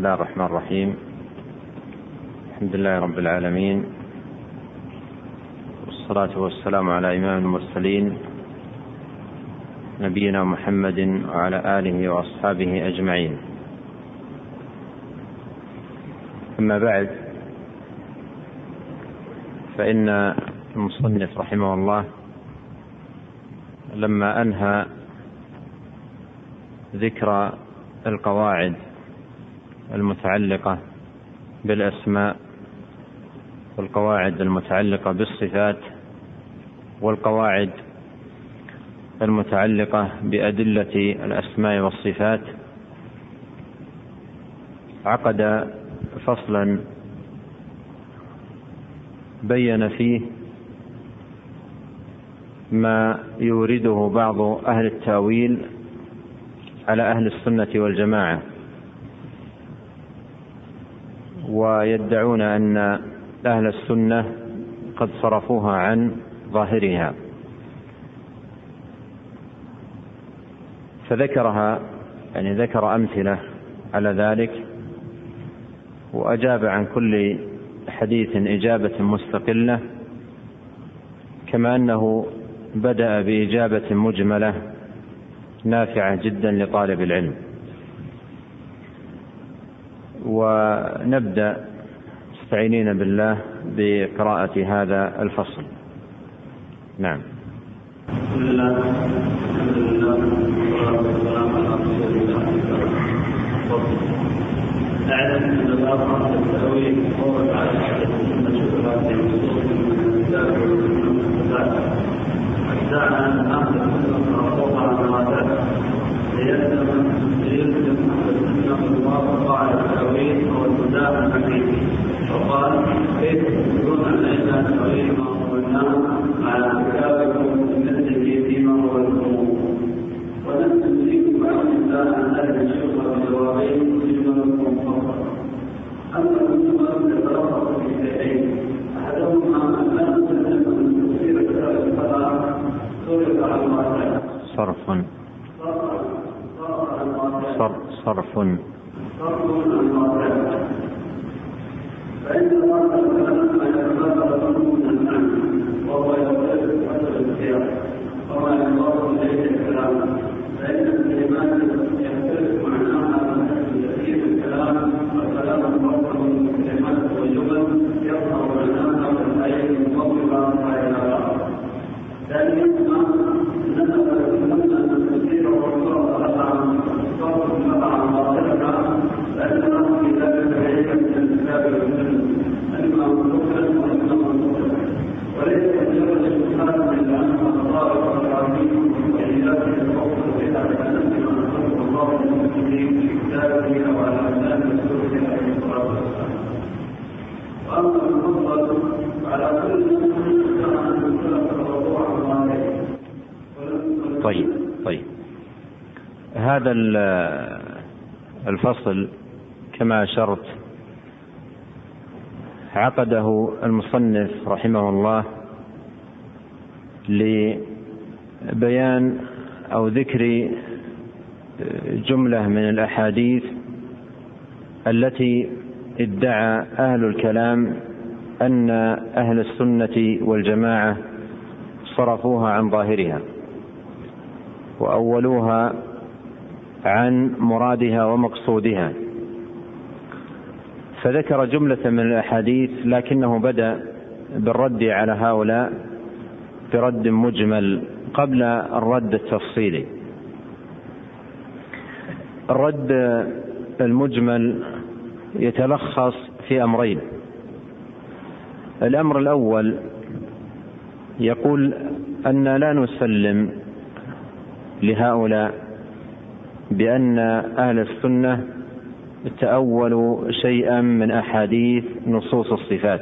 الله الرحمن الرحيم. الحمد لله رب العالمين، والصلاة والسلام على إمام المرسلين نبينا محمد وعلى آله وأصحابه أجمعين. أما بعد، فإن المصنف رحمه الله لما أنهى ذكر القواعد المتعلقة بالأسماء والقواعد المتعلقة بالصفات والقواعد المتعلقة بأدلة الأسماء والصفات، عقد فصلا بين فيه ما يورده بعض أهل التأويل على أهل السنة والجماعة، ويدعون أن أهل السنة قد صرفوها عن ظاهرها، فذكرها، يعني ذكر أمثلة على ذلك، وأجاب عن كل حديث إجابة مستقلة، كما أنه بدأ بإجابة مجملة نافعة جدا لطالب العلم. ونبدأ مستعينين بالله بقراءة هذا الفصل. نعم. بسم الله، الحمد لله، والصلاة والسلام على رسول الله. أعلم أن الأمر التأويل هو على السنة شبهات النصوص من الكتاب والسنة، أجزاء أن أهل السنة رفضوا عن الرادات ليلزم أهل السنة الموافقة على التأويل والمدافع فيه. وقال: كيف تقولون أن إلا التأويل ما قلناه على كتابكم بمثله فيما هو الأمور، ولم تدركوا عن الله أن أهل الشبهة بجوابين فيما لكم فقط. أما المسلمون يتلخص في شيئين: أحدهما أن لا نسلم أن تفسير كتاب الصلاة صرف عن الواقع صرف عن الواقع، فإن الله الكلام يتبادر من المعنى وهو يختلف حسب السياق، وما ينظر إليه الكلام، فإن الكلمات يختلف معناها من حيث ترتيب الكلام، والكلام المفصل من الكلمات والجمل يظهر معناها والآية المفصلة إلى بعض. ثانيا، أننا نتمنى أن تسير والله عن صرف عن باطلها، لأننا في ذلك علم من الكتاب والسنة، إما مطلقا وإما مطلقا، وليس مجرد الشبهات إلا أنها صارت العظيم وإيجاد الفصل بها كأنما أنزل الله المسلمين في كتابه أو على لسان رسوله عليه الصلاة والسلام. وأما المفضل على كل من أن السلف الوضوء عن ظاهره. طيب، هذا الفصل كما أشرت عقده المصنف رحمه الله لبيان أو ذكر جملة من الأحاديث التي ادعى أهل الكلام أن أهل السنة والجماعة صرفوها عن ظاهرها وأولوها عن مرادها ومقصودها، فذكر جملة من الأحاديث، لكنه بدأ بالرد على هؤلاء برد مجمل قبل الرد التفصيلي. الرد المجمل يتلخص في أمرين. الأمر الأول يقول أن لا نسلم لهؤلاء بأن أهل السنة تأولوا شيئا من أحاديث نصوص الصفات،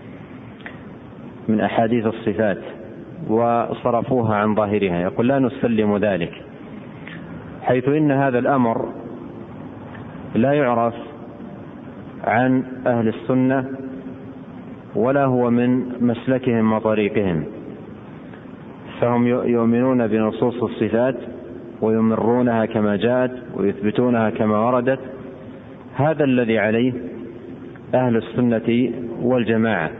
من أحاديث الصفات، وصرفوها عن ظاهرها. يقول لا نسلم ذلك، حيث إن هذا الأمر لا يعرف عن أهل السنة ولا هو من مسلكهم وطريقهم، فهم يؤمنون بنصوص الصفات ويمرونها كما جاءت ويثبتونها كما وردت. هذا الذي عليه أهل السنة والجماعة.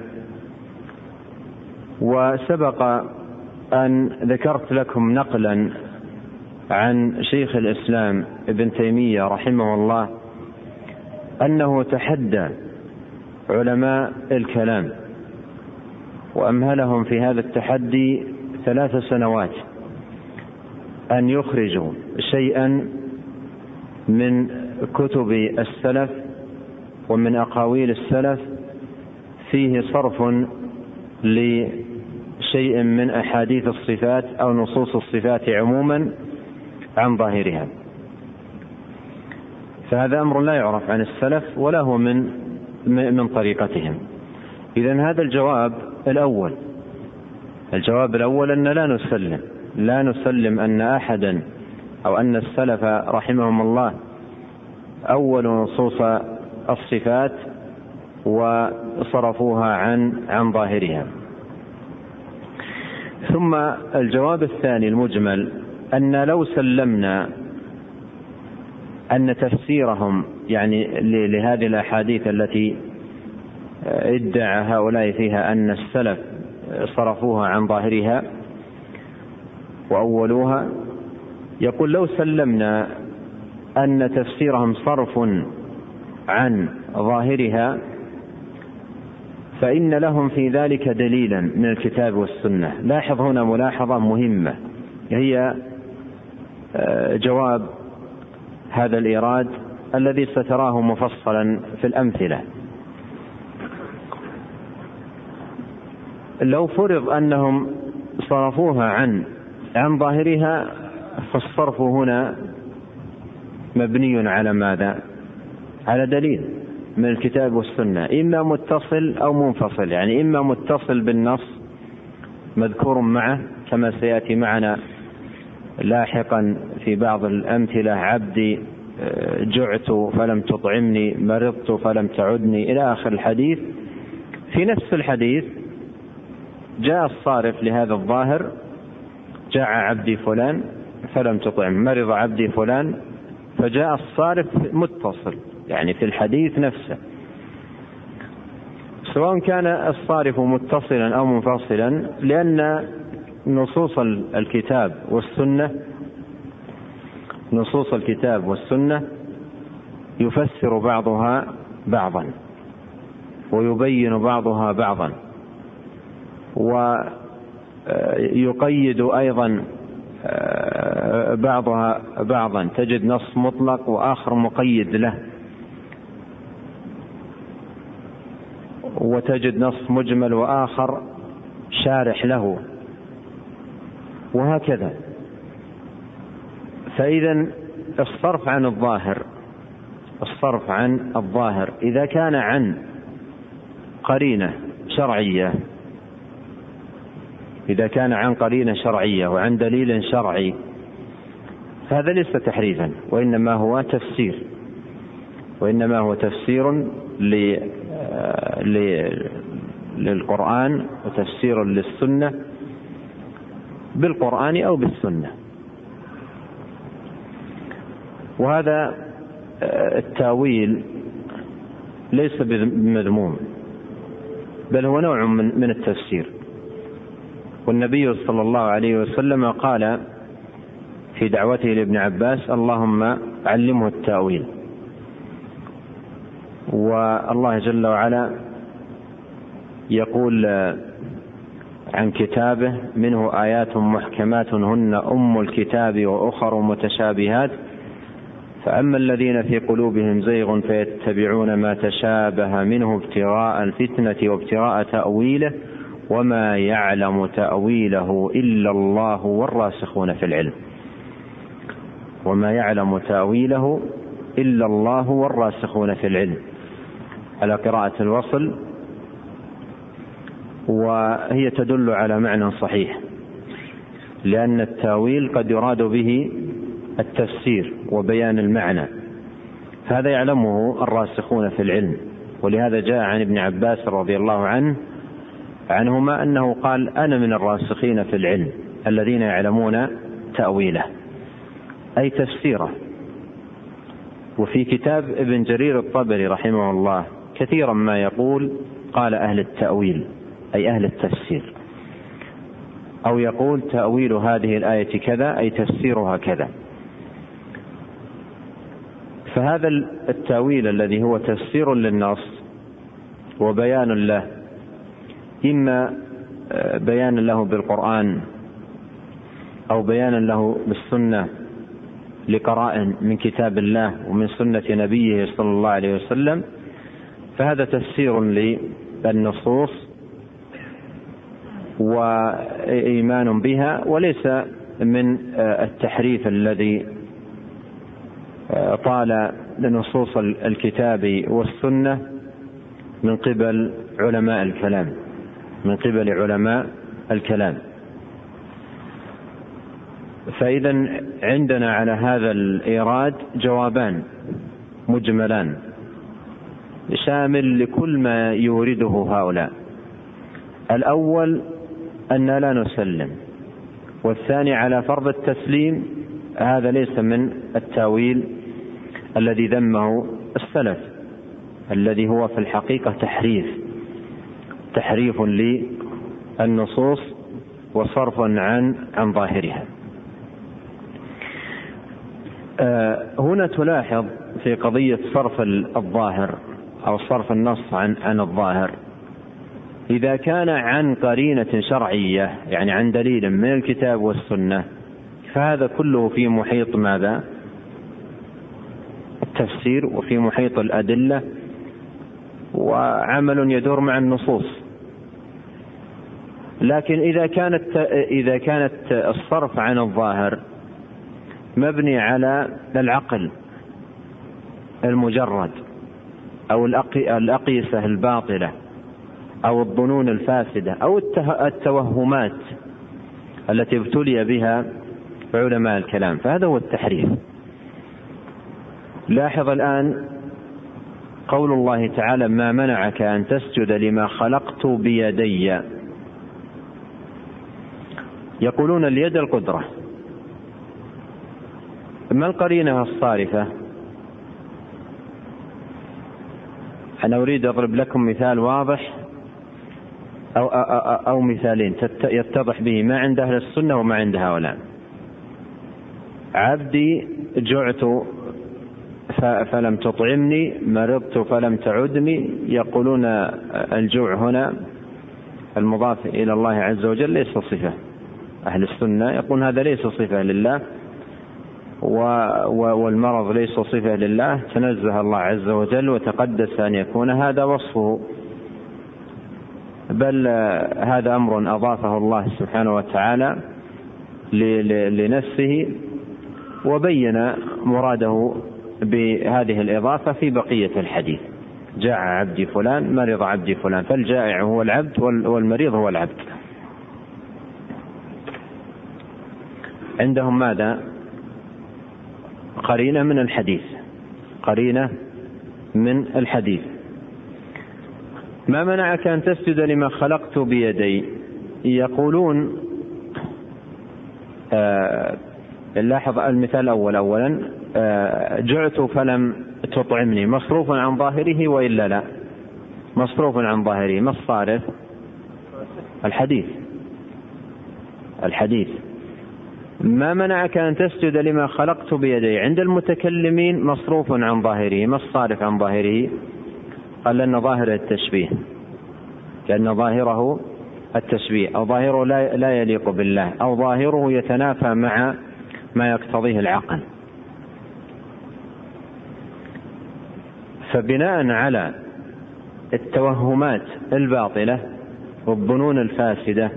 وسبق أن ذكرت لكم نقلا عن شيخ الإسلام ابن تيمية رحمه الله أنه تحدى علماء الكلام وأمهلهم في هذا التحدي 3 سنوات أن يخرجوا شيئا من كتب السلف ومن أقاويل السلف فيه صرف لشيء من أحاديث الصفات أو نصوص الصفات عموما عن ظاهرها. فهذا أمر لا يعرف عن السلف ولا هو من طريقتهم. إذن هذا الجواب الأول أن لا نسلم أن أحدا أو أن السلف رحمهم الله أول نصوص الصفات وصرفوها عن ظاهرها. ثم الجواب الثاني المجمل أن لو سلمنا أن تفسيرهم يعني لهذه الأحاديث التي ادعى هؤلاء فيها أن السلف صرفوها عن ظاهرها وأولوها، يقول لو سلمنا أن تفسيرهم صرف عن ظاهرها فإن لهم في ذلك دليلا من الكتاب والسنة. لاحظ هنا ملاحظة مهمة هي جواب هذا الإيراد الذي ستراه مفصلا في الأمثلة. لو فرض أنهم صرفوها عن ظاهرها فالصرف هنا مبني على ماذا؟ على دليل من الكتاب والسنة، إما متصل أو منفصل، يعني إما متصل بالنص مذكور معه كما سيأتي معنا لاحقا في بعض الأمثلة: عبدي جعت فلم تطعمني، مرضت فلم تعدني، إلى آخر الحديث. في نفس الحديث جاء الصارف لهذا الظاهر: جاع عبدي فلان فلم تطعم، مرض عبدي فلان، فجاء الصارف متصل يعني في الحديث نفسه. سواء كان الصارف متصلا أو منفصلا، لأن نصوص الكتاب والسنة يفسر بعضها بعضا ويبين بعضها بعضا ويقيد أيضا بعضها بعضا. تجد نص مطلق وآخر مقيد له، وتجد نص مجمل وآخر شارح له، وهكذا. فإذا الصرف عن الظاهر إذا كان عن قرينة شرعية وعن دليل شرعي، هذا ليس تحريفا، وإنما هو تفسير للقرآن وتفسير للسنة بالقرآن أو بالسنة. وهذا التاويل ليس بمذموم، بل هو نوع من التفسير. والنبي صلى الله عليه وسلم قال في دعوته لابن عباس: اللهم علمه التاويل. والله جل وعلا يقول عن كتابه: منه آيات محكمات هن أم الكتاب وأخر متشابهات فأما الذين في قلوبهم زيغ فيتبعون ما تشابه منه ابتغاء الفتنة وابتغاء تأويله وما يعلم تأويله إلا الله والراسخون في العلم. على قراءة الوصل، وهي تدل على معنى صحيح، لأن التاويل قد يراد به التفسير وبيان المعنى، هذا يعلمه الراسخون في العلم. ولهذا جاء عن ابن عباس رضي الله عنهما أنه قال: أنا من الراسخين في العلم الذين يعلمون تأويله، أي تفسيره. وفي كتاب ابن جرير الطبري رحمه الله كثيرا ما يقول قال أهل التأويل، أي أهل التفسير، أو يقول تأويل هذه الآية كذا، أي تفسيرها كذا. فهذا التأويل الذي هو تفسير للنص وبيان له، إما بيان له بالقرآن أو بيان له بالسنة لقراء من كتاب الله ومن سنة نبيه صلى الله عليه وسلم، فهذا تفسير للنصوص وإيمان بها، وليس من التحريف الذي طال لنصوص الكتاب والسنة من قبل علماء الكلام. فإذا عندنا على هذا الإيراد جوابان مجملان شامل لكل ما يورده هؤلاء. الأول أن لا نسلم، والثاني على فرض التسليم. هذا ليس من التاويل الذي ذمه السلف، الذي هو في الحقيقة تحريف للنصوص وصرف عن ظاهرها. هنا تلاحظ في قضية صرف الظاهر أو صرف النص عن الظاهر، إذا كان عن قرينة شرعية، يعني عن دليل من الكتاب والسنة، فهذا كله في محيط ماذا؟ التفسير، وفي محيط الأدلة، وعمل يدور مع النصوص. لكن إذا كانت الصرف عن الظاهر مبني على العقل المجرد أو الأقيسة الباطلة أو الظنون الفاسدة أو التوهمات التي ابتلي بها علماء الكلام، فهذا هو التحريف. لاحظ الآن قول الله تعالى: ما منعك أن تسجد لما خلقت بيدي. يقولون اليد القدرة. ما القرينة الصارفة؟ أنا أريد أضرب لكم مثال واضح أو مثالين يتضح به ما عند أهل السنة وما عند هؤلاء. عبدي جعت فلم تطعمني، مرضت فلم تعدني. يقولون الجوع هنا المضاف إلى الله عز وجل ليس صفة. أهل السنة يقول هذا ليس صفة لله، والمرض ليس صفة لله، تنزه الله عز وجل وتقدس أن يكون هذا وصفه، بل هذا أمر أضافه الله سبحانه وتعالى لنفسه، وبين مراده بهذه الإضافة في بقية الحديث: جاع عبدي فلان، مرض عبدي فلان. فالجائع هو العبد والمريض هو العبد. عندهم ماذا؟ قرينة من الحديث. ما منعك أن تسجد لما خلقت بيدي؟ يقولون لاحظ المثال الأول أولا: جعت فلم تطعمني، مصروف عن ظاهره وإلا لا؟ مصروف عن ظاهره. ما الصارف؟ الحديث. ما منعك أن تسجد لما خلقت بيدي؟ عند المتكلمين مصروف عن ظاهره. ما الصارف عن ظاهره؟ قال لأن ظاهره التشبيه، لأن ظاهره التشبيه، أو ظاهره لا يليق بالله، أو ظاهره يتنافى مع ما يقتضيه العقل. فبناء على التوهمات الباطلة والظنون الفاسدة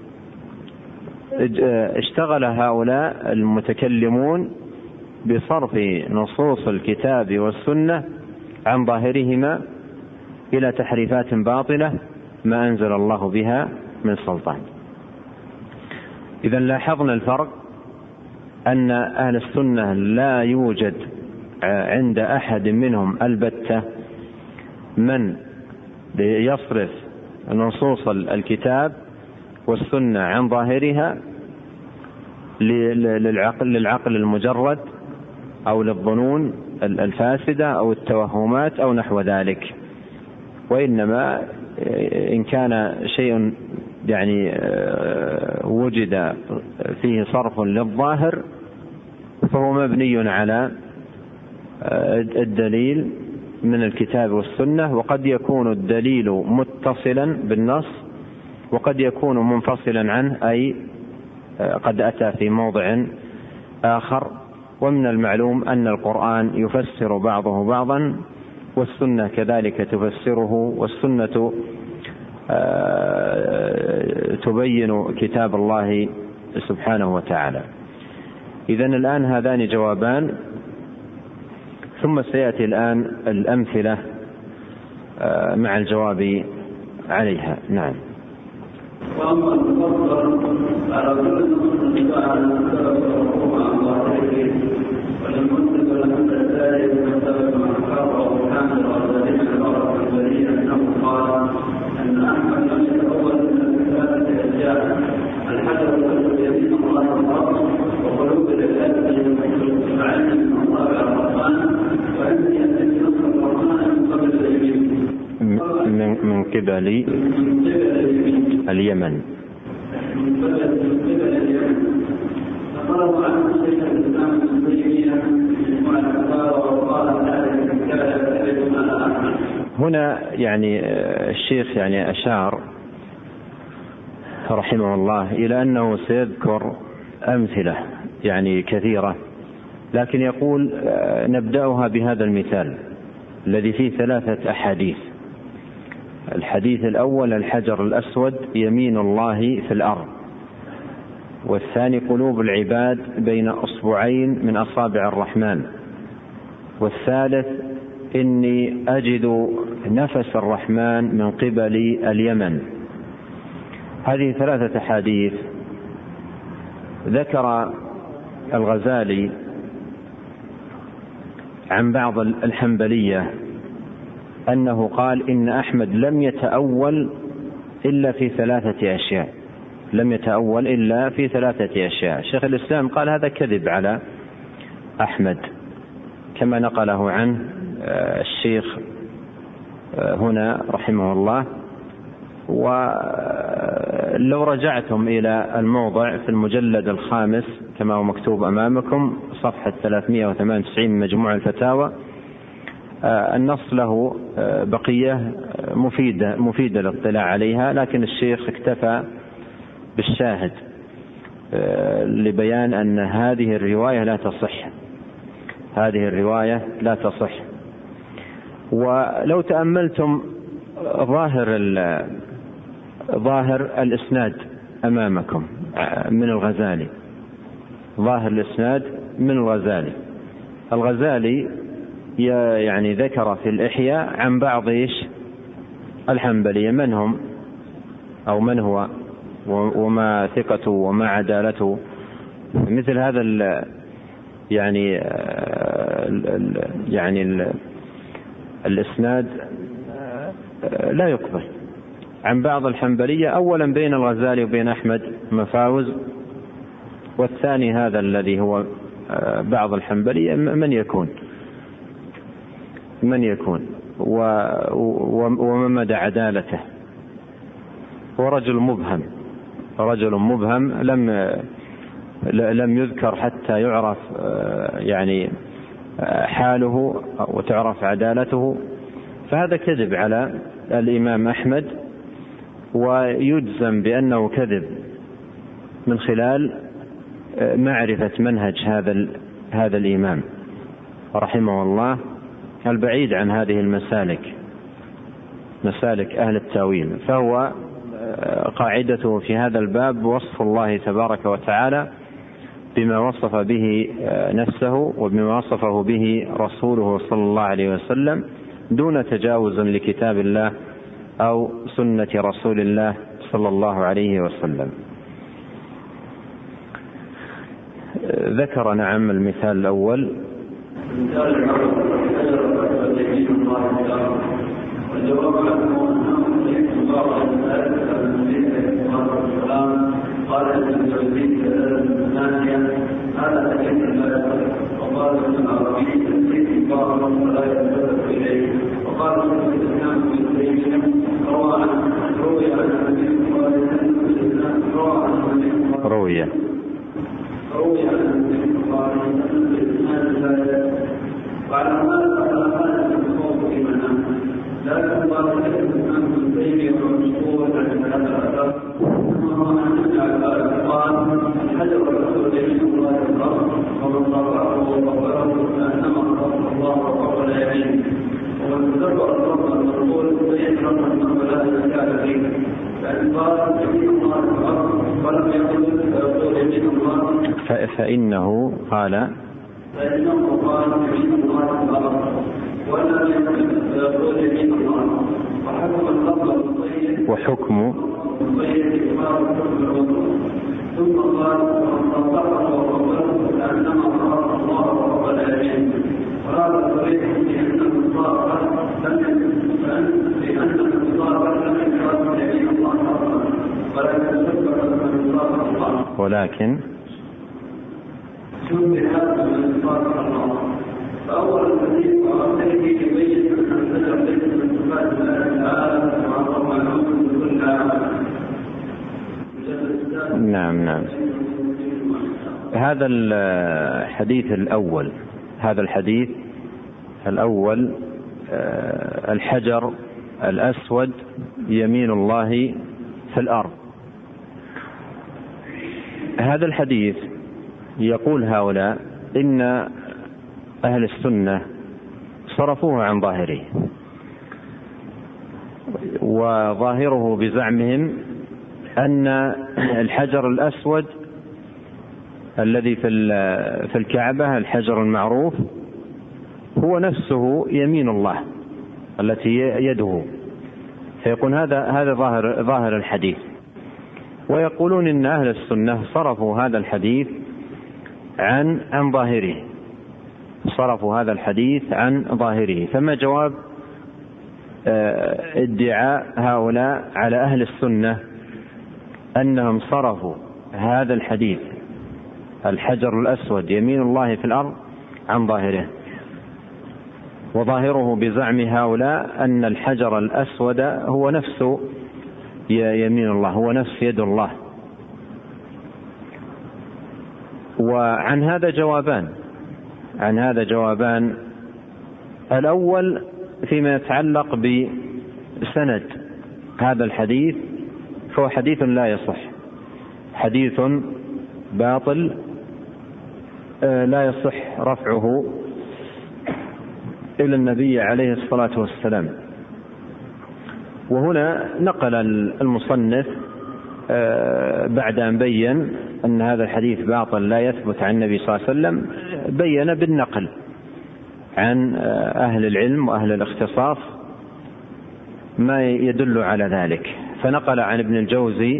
اشتغل هؤلاء المتكلمون بصرف نصوص الكتاب والسنة عن ظاهرهما إلى تحريفات باطلة ما أنزل الله بها من سلطان. إذن لاحظنا الفرق، أن أهل السنة لا يوجد عند أحد منهم البتة من يصرف نصوص الكتاب والسنة عن ظاهرها للعقل المجرد أو للظنون الفاسدة أو التوهمات أو نحو ذلك، وإنما إن كان شيء يعني وجد فيه صرف للظاهر فهو مبني على الدليل من الكتاب والسنة، وقد يكون الدليل متصلا بالنص وقد يكون منفصلا عنه، أي قد أتى في موضع آخر. ومن المعلوم أن القرآن يفسر بعضه بعضا والسنة كذلك تفسره، والسنة تبين كتاب الله سبحانه وتعالى. إذن الآن هذان جوابان، ثم سيأتي الآن الأمثلة مع الجواب عليها. نعم. وأما المفضل على كل مسلم على المسلم والرحوم عن ظاهره، وللمسلم والأمر الثالث من سبب من حفظه وكان الغزالي الغرب البريء أنه قال أن أحمد لم يتأول من ثلاثة أشياء: الحجر والأسود يمين الله الأرض، وقلوب العباد فعلم من أصابع الرحمن، وأني أتي نصر الرحمن من قبل اليمين من قبل اليمن. هنا يعني الشيخ يعني أشار رحمه الله إلى أنه سيذكر أمثلة يعني كثيرة، لكن يقول نبدأها بهذا المثال الذي فيه 3 أحاديث. الحديث الأول: الحجر الأسود يمين الله في الأرض، والثاني: قلوب العباد بين أصبعين من أصابع الرحمن، والثالث: إني أجد نفس الرحمن من قبل اليمن. هذه 3 أحاديث. ذكر الغزالي عن بعض الحنبلية أنه قال إن أحمد لم يتأول إلا في 3 أشياء، لم يتأول إلا في 3 أشياء. شيخ الإسلام قال هذا كذب على أحمد كما نقله عنه الشيخ هنا رحمه الله. ولو رجعتم إلى الموضع في المجلد 5 كما هو مكتوب أمامكم صفحة 398 من مجموع الفتاوى، النص له بقية مفيدة للاطلاع عليها، لكن الشيخ اكتفى بالشاهد لبيان أن هذه الرواية لا تصح، هذه الرواية لا تصح. ولو تأملتم ظاهر الإسناد أمامكم من الغزالي، ظاهر الإسناد من الغزالي يعني ذكر في الإحياء عن بعض الحنبلية من هم أو من هو وما ثقته وما عدالته. مثل هذا يعني الإسناد لا يقبل عن بعض الحنبلية. أولا بين الغزالي وبين أحمد مفاوز، والثاني هذا الذي هو بعض الحنبلية من يكون وما مدى عدالته. هو رجل مبهم لم يذكر حتى يعرف يعني حاله وتعرف عدالته، فهذا كذب على الإمام أحمد، ويجزم بأنه كذب من خلال معرفة منهج هذا الإمام رحمه الله البعيد عن هذه مسالك أهل التاويل. فهو قاعدته في هذا الباب وصف الله تبارك وتعالى بما وصف به نفسه وبما وصفه به رسوله صلى الله عليه وسلم، دون تجاوز لكتاب الله أو سنة رسول الله صلى الله عليه وسلم. ذكر نعم المثال الأول: قال ابن الجوزي هذا حديث لا يصح، وقال قال ابن عربي الذي قال فلا يلتفت اليه. وقال ابن الاسلام ابن تيميه روى عن النبي صلى الله عليه وسلم روي عن النبي صلى الله عليه وسلم بالاسناد لا وعلى هذا الخوف في منام. لكن قال الاسلام ابن تيميه ومشهور عن هذا الاثر ثم قال الحجر الرسول يمين الله في الارض ومن طبعه وقبله كانما خلق الله وقبل يمينه ومن تدبر الرب المقول فيكرم انه لا يزكى فيه فان قال يمين الله في الارض ولم يقل فيقول يمين الله فانه قال يمين الله في الارض ولم يقل فيقول يمين الله. وحكم اللفظ الطيب وحكم ثم قال ومن طبقه وقبله كانما خلق الله وقبل يمينه. وهذا صريح بان المصابه لم يكن يمين الله اصلا ولكن شبه من مصابه الله ولكن شبه من مصابه الله. فاول الحديث وعرضه يبين ان الشجر ليس من صفات الله تعالى وعظم العلوم كلها. نعم. هذا الحديث الأول الحجر الأسود يمين الله في الأرض. هذا الحديث يقول هؤلاء إن أهل السنة صرفوه عن ظاهره، وظاهره بزعمهم أن الحجر الأسود الذي في الكعبة الحجر المعروف هو نفسه يمين الله التي يده، فيقول هذا ظاهر الحديث. ويقولون إن أهل السنة صرفوا هذا الحديث عن ظاهره، صرفوا هذا الحديث عن ظاهره. فما جواب ادعاء هؤلاء على أهل السنة أنهم صرفوا هذا الحديث الحجر الأسود يمين الله في الأرض عن ظاهره؟ وظاهره بزعم هؤلاء أن الحجر الأسود هو نفس يمين الله، هو نفس يد الله. وعن هذا جوابان. الأول فيما يتعلق بسند هذا الحديث، فهو حديث لا يصح، حديث باطل لا يصح رفعه إلى النبي عليه الصلاة والسلام. وهنا نقل المصنف بعد أن بين أن هذا الحديث باطل لا يثبت عن النبي صلى الله عليه وسلم، بين بالنقل عن أهل العلم وأهل الاختصاص ما يدل على ذلك. فنقل عن ابن الجوزي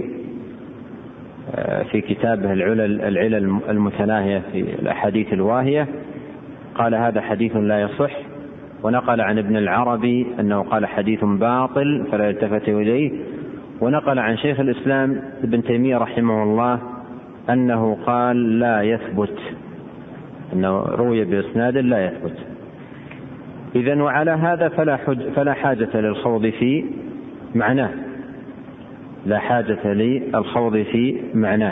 في كتابه العلل المتناهية في الأحاديث الواهية قال هذا حديث لا يصح. ونقل عن ابن العربي أنه قال حديث باطل فلا يلتفت إليه. ونقل عن شيخ الإسلام ابن تيمية رحمه الله أنه قال لا يثبت، أنه روي بإسناد لا يثبت. إذن وعلى هذا فلا حاجة للخوض في معناه، لا حاجة للخوض في معناه.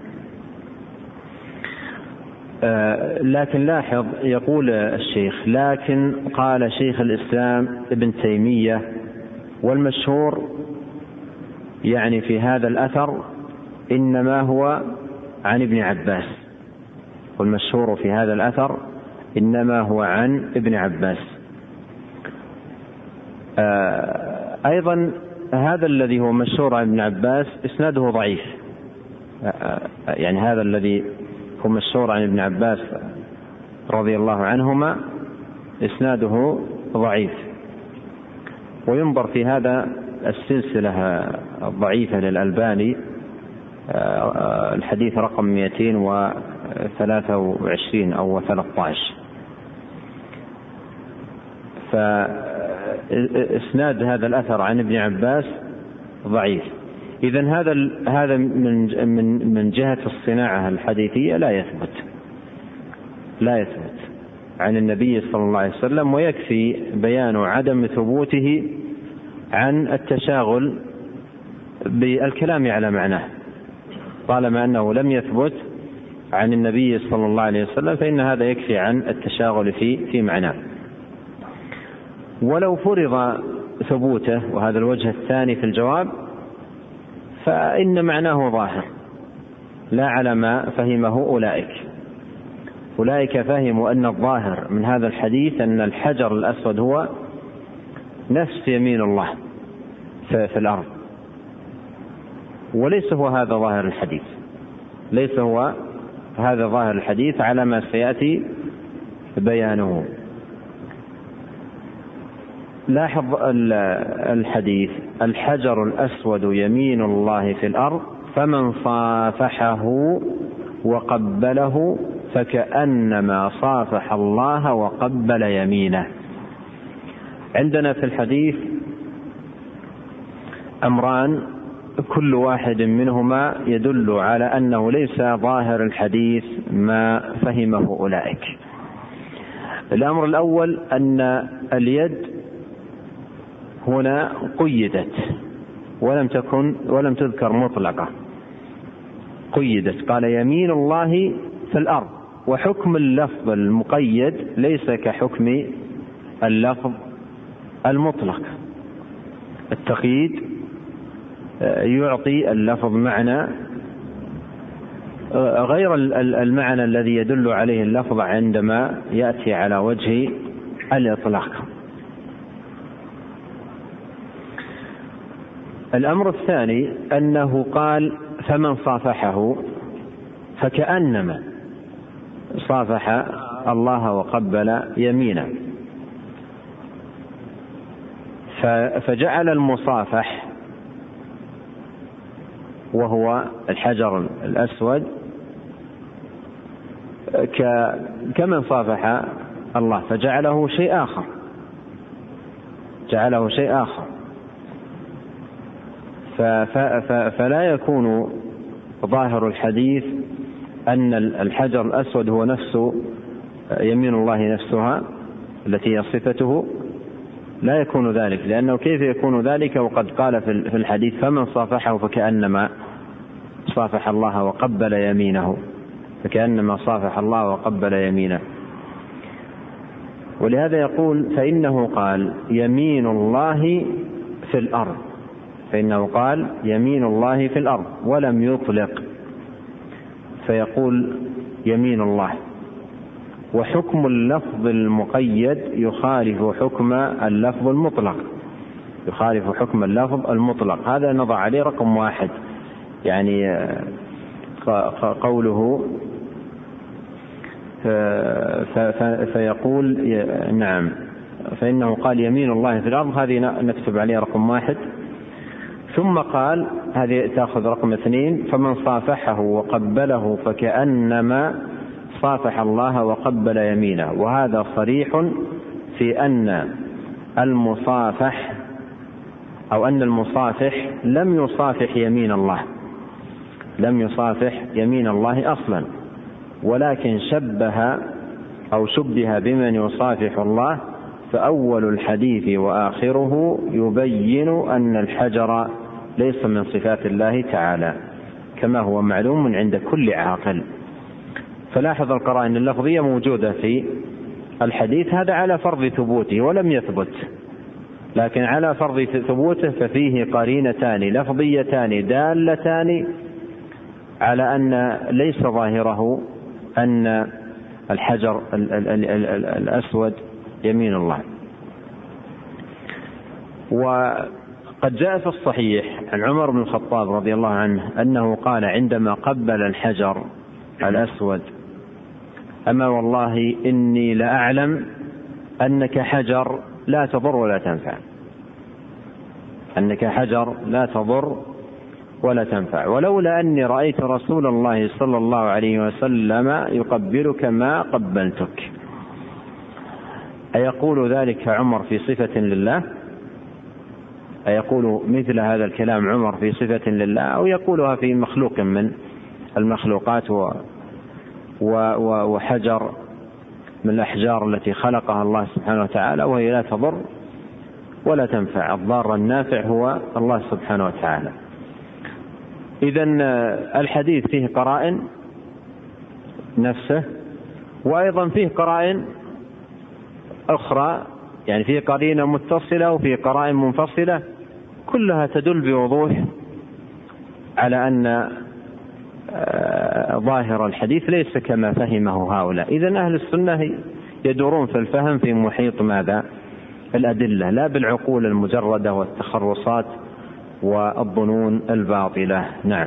لكن لاحظ يقول الشيخ لكن قال شيخ الإسلام ابن تيمية، والمشهور يعني في هذا الأثر إنما هو عن ابن عباس، والمشهور في هذا الأثر إنما هو عن ابن عباس. أيضا هذا الذي هو مشهور عن ابن عباس إسناده ضعيف، يعني هذا الذي هو مشهور عن ابن عباس رضي الله عنهما إسناده ضعيف. وينظر في هذا السلسلة الضعيفة للألباني الحديث رقم 223 أو 13. فإسناد هذا الأثر عن ابن عباس ضعيف. إذن هذا من جهة الصناعة الحديثية لا يثبت. عن النبي صلى الله عليه وسلم، ويكفي بيان عدم ثبوته عن التشاغل بالكلام على معناه. طالما أنه لم يثبت عن النبي صلى الله عليه وسلم فإن هذا يكفي عن التشاغل في معناه. ولو فرض ثبوته، وهذا الوجه الثاني في الجواب، فإن معناه ظاهر لا على ما فهمه أولئك فهموا أن الظاهر من هذا الحديث أن الحجر الأسود هو نفس يمين الله في الأرض، وليس هو هذا ظاهر الحديث، ليس هو هذا ظاهر الحديث على ما سيأتي بيانه. لاحظ الحديث: الحجر الأسود يمين الله في الأرض، فمن صافحه وقبله فكأنما صافح الله وقبل يمينه. عندنا في الحديث أمران كل واحد منهما يدل على أنه ليس ظاهر الحديث ما فهمه أولئك. الأمر الأول أن اليد هنا قيدت ولم تذكر مطلقة، قيدت، قال يمين الله في الأرض، وحكم اللفظ المقيد ليس كحكم اللفظ المطلق. التقييد يعطي اللفظ معنى غير المعنى الذي يدل عليه اللفظ عندما يأتي على وجه الإطلاق. الأمر الثاني أنه قال فمن صافحه فكأنما صافح الله وقبل يمينه، فجعل المصافح وهو الحجر الأسود كمن صافح الله، فجعله شيء آخر، فلا يكون ظاهر الحديث أن الحجر الأسود هو نفس يمين الله نفسها التي هي صفته، لا يكون ذلك، لأنه كيف يكون ذلك وقد قال في الحديث فمن صافحه فكأنما صافح الله وقبل يمينه، فكأنما صافح الله وقبل يمينه. ولهذا يقول فإنه قال يمين الله في الأرض، فإنه قال يمين الله في الأرض ولم يطلق، فيقول يمين الله. وحكم اللفظ المقيد يخالف حكم اللفظ المطلق، هذا نضع عليه رقم 1. يعني قوله فيقول نعم، فإنه قال يمين الله في الأرض، هذه نكتب عليه رقم 1. ثم قال هذه تأخذ رقم 2 فمن صافحه وقبله فكأنما صافح الله وقبل يمينه. وهذا صريح في أن المصافح أو أن المصافح لم يصافح يمين الله أصلا، ولكن شبه بمن يصافح الله. فأول الحديث وآخره يبين أن الحجر ليس من صفات الله تعالى كما هو معلوم عند كل عاقل. فلاحظ القرائن اللفظية موجودة في الحديث، هذا على فرض ثبوته ولم يثبت، لكن على فرض ثبوته ففيه قرينتان لفظيتان دالتان على أن ليس ظاهره أن الحجر الأسود يمين الله. وقد جاء في الصحيح عن عمر بن الخطاب رضي الله عنه أنه قال عندما قبل الحجر الأسود أما والله إني لأعلم أنك حجر لا تضر ولا تنفع، ولولا أني رأيت رسول الله صلى الله عليه وسلم يقبلك ما قبلتك. أيقول ذلك عمر في صفة لله؟ أيقول مثل هذا الكلام عمر في صفة لله، أو يقولها في مخلوق من المخلوقات وحجر من الأحجار التي خلقها الله سبحانه وتعالى، وهي لا تضر ولا تنفع. الضار النافع هو الله سبحانه وتعالى. إذن الحديث فيه قرائن نفسه، وأيضا فيه قرائن أخرى، يعني فيه قرينة متصلة وفيه قرائن منفصلة، كلها تدل بوضوح على أن ظاهر الحديث ليس كما فهمه هؤلاء. إذن أهل السنة يدورون في الفهم في محيط ماذا؟ الأدلة، لا بالعقول المجردة والتخرصات والظنون الباطلة. نعم.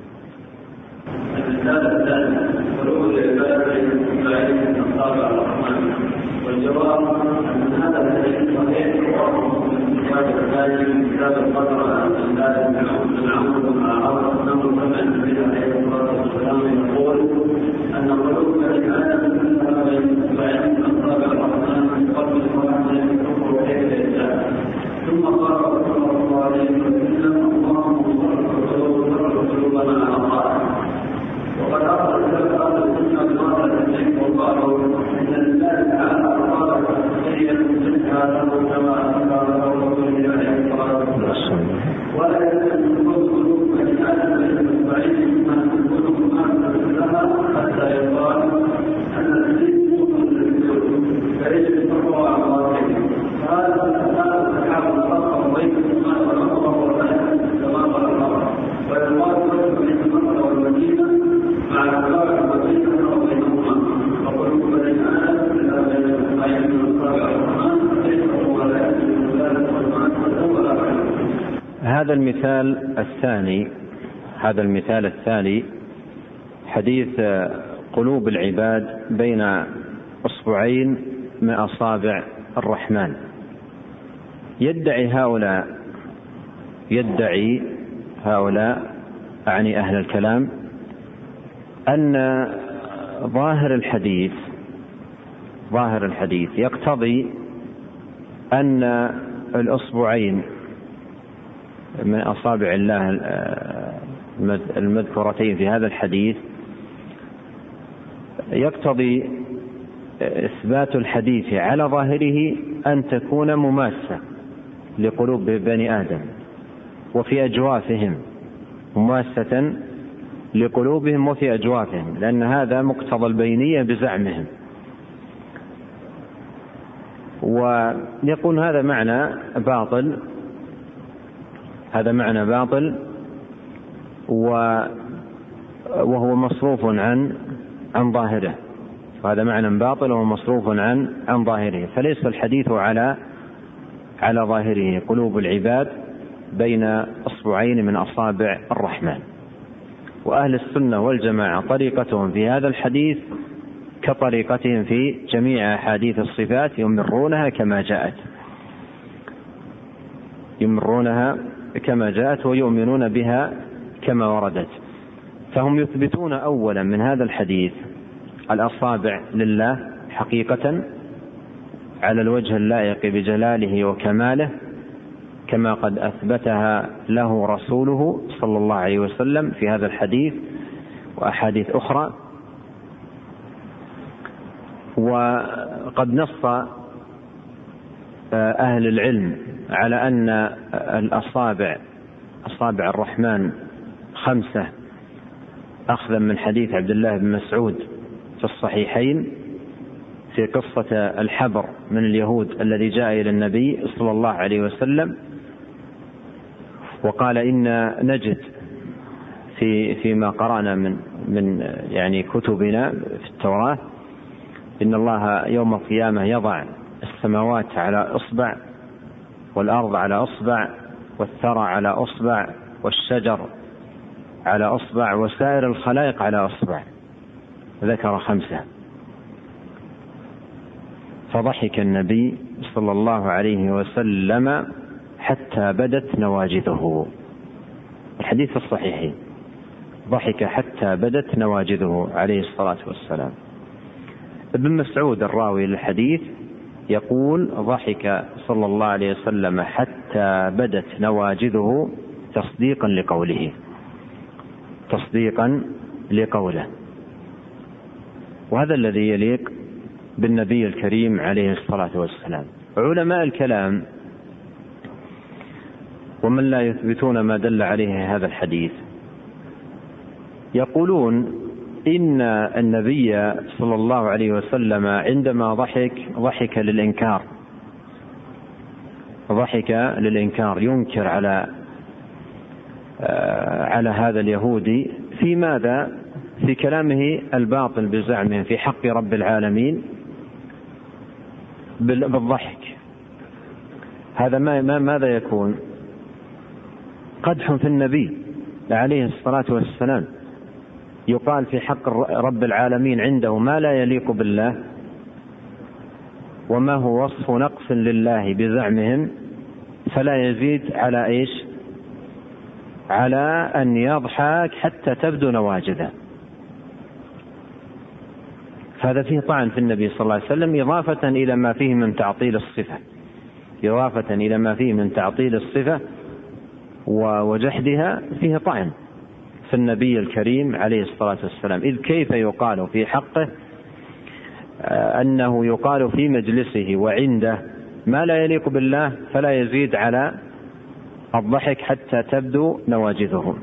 والجواب أن هذا الذي صحيح من كتاب القدر من عمرو بن العاص أنه سمع النبي عليه الصلاة والسلام يقول أن قلوب بني آدم كلها بين إصبعين من أصابع الرحمن من قبل الرحمن تكفر كيف يشاء. ثم قال صلى الله عليه وسلم اللهم صل قلوبنا على طاعتك. وقد أخرج هذا السنة بمعنى التنزيل وقالوا إن الله تعالى أراد شخصيا منها له كما أخبر رسوله عليه الصلاة والسلام. ولا يلزم قلوب بني آدم من بعيد مما تكون مؤمنة لها حتى يقال أن الدين مؤمن للكل فيجب التقوى على الله. هذا الكعب الأصغر بين ما والأصغر والبلد كما قال الله. ويقال بين المكة والمدينة مع الكعب المدينة وبينهما وقلوب بني آدم إلا بين الصبعين من أصابع الرحمن ليس هو لا يأتي من ذلك والمعنى ولا غيره. هذا المثال الثاني حديث قلوب العباد بين أصبعين من أصابع الرحمن. يدعي هؤلاء أعني أهل الكلام أن ظاهر الحديث يقتضي أن الأصبعين من أصابع الله المذكورتين في هذا الحديث يقتضي إثبات الحديث على ظاهره أن تكون مماسة لقلوب بني آدم وفي أجوافهم، مماسة لقلوبهم وفي أجوافهم، لأن هذا مقتضى البينية بزعمهم. ويقول هذا معنى باطل وهو مصروف عن ظاهره، وهذا معنى باطل وهو مصروف عن ظاهره. فليس الحديث على ظاهره قلوب العباد بين أصبعين من أصابع الرحمن. وأهل السنة والجماعة طريقتهم في هذا الحديث كطريقتهم في جميع أحاديث الصفات، يمرونها كما جاءت ويؤمنون بها كما وردت. فهم يثبتون أولا من هذا الحديث الأصابع لله حقيقة على الوجه اللائق بجلاله وكماله كما قد أثبتها له رسوله صلى الله عليه وسلم في هذا الحديث وأحاديث أخرى. وقد نص أهل العلم على أن أصابع الرحمن 5 أخذا من حديث عبد الله بن مسعود في الصحيحين في قصة الحبر من اليهود الذي جاء إلى النبي صلى الله عليه وسلم وقال إن نجد فيما قرأنا من يعني كتبنا في التوراة إن الله يوم القيامة يضع السماوات على أصبع والأرض على أصبع والثرى على أصبع والشجر على أصبع وسائر الخلائق على أصبع، ذكر 5. فضحك النبي صلى الله عليه وسلم حتى بدت نواجذه. الحديث الصحيح ضحك حتى بدت نواجذه عليه الصلاة والسلام. ابن مسعود الراوي للحديث يقول ضحك صلى الله عليه وسلم حتى بدت نواجذه تصديقا لقوله. وهذا الذي يليق بالنبي الكريم عليه الصلاة والسلام. علماء الكلام ومن لا يثبتون ما دل عليه هذا الحديث يقولون إن النبي صلى الله عليه وسلم عندما ضحك للإنكار ينكر على هذا اليهودي في ماذا؟ في كلامه الباطل بزعمه في حق رب العالمين بالضحك. هذا ماذا يكون؟ قدح في النبي عليه الصلاة والسلام. يقال في حق رب العالمين عنده ما لا يليق بالله، وما هو وصف نقص لله بزعمهم، فلا يزيد على إيش؟ على أن يضحك حتى تبدو نواجذه. هذا فيه طعن في النبي صلى الله عليه وسلم، إضافة إلى ما فيه من تعطيل الصفة وجحدها، فيه طعن في النبي الكريم عليه الصلاة والسلام. إذ كيف يقال في حقه أنه يقال في مجلسه وعنده ما لا يليق بالله فلا يزيد على الضحك حتى تبدو نواجذهم.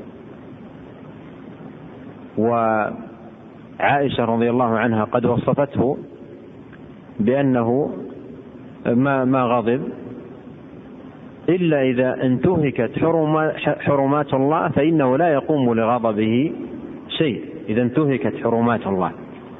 وعائشة رضي الله عنها قد وصفته بأنه ما غضب إلا إذا انتهكت حرمات الله فإنه لا يقوم لغضبه شيء، إذا انتهكت حرمات الله.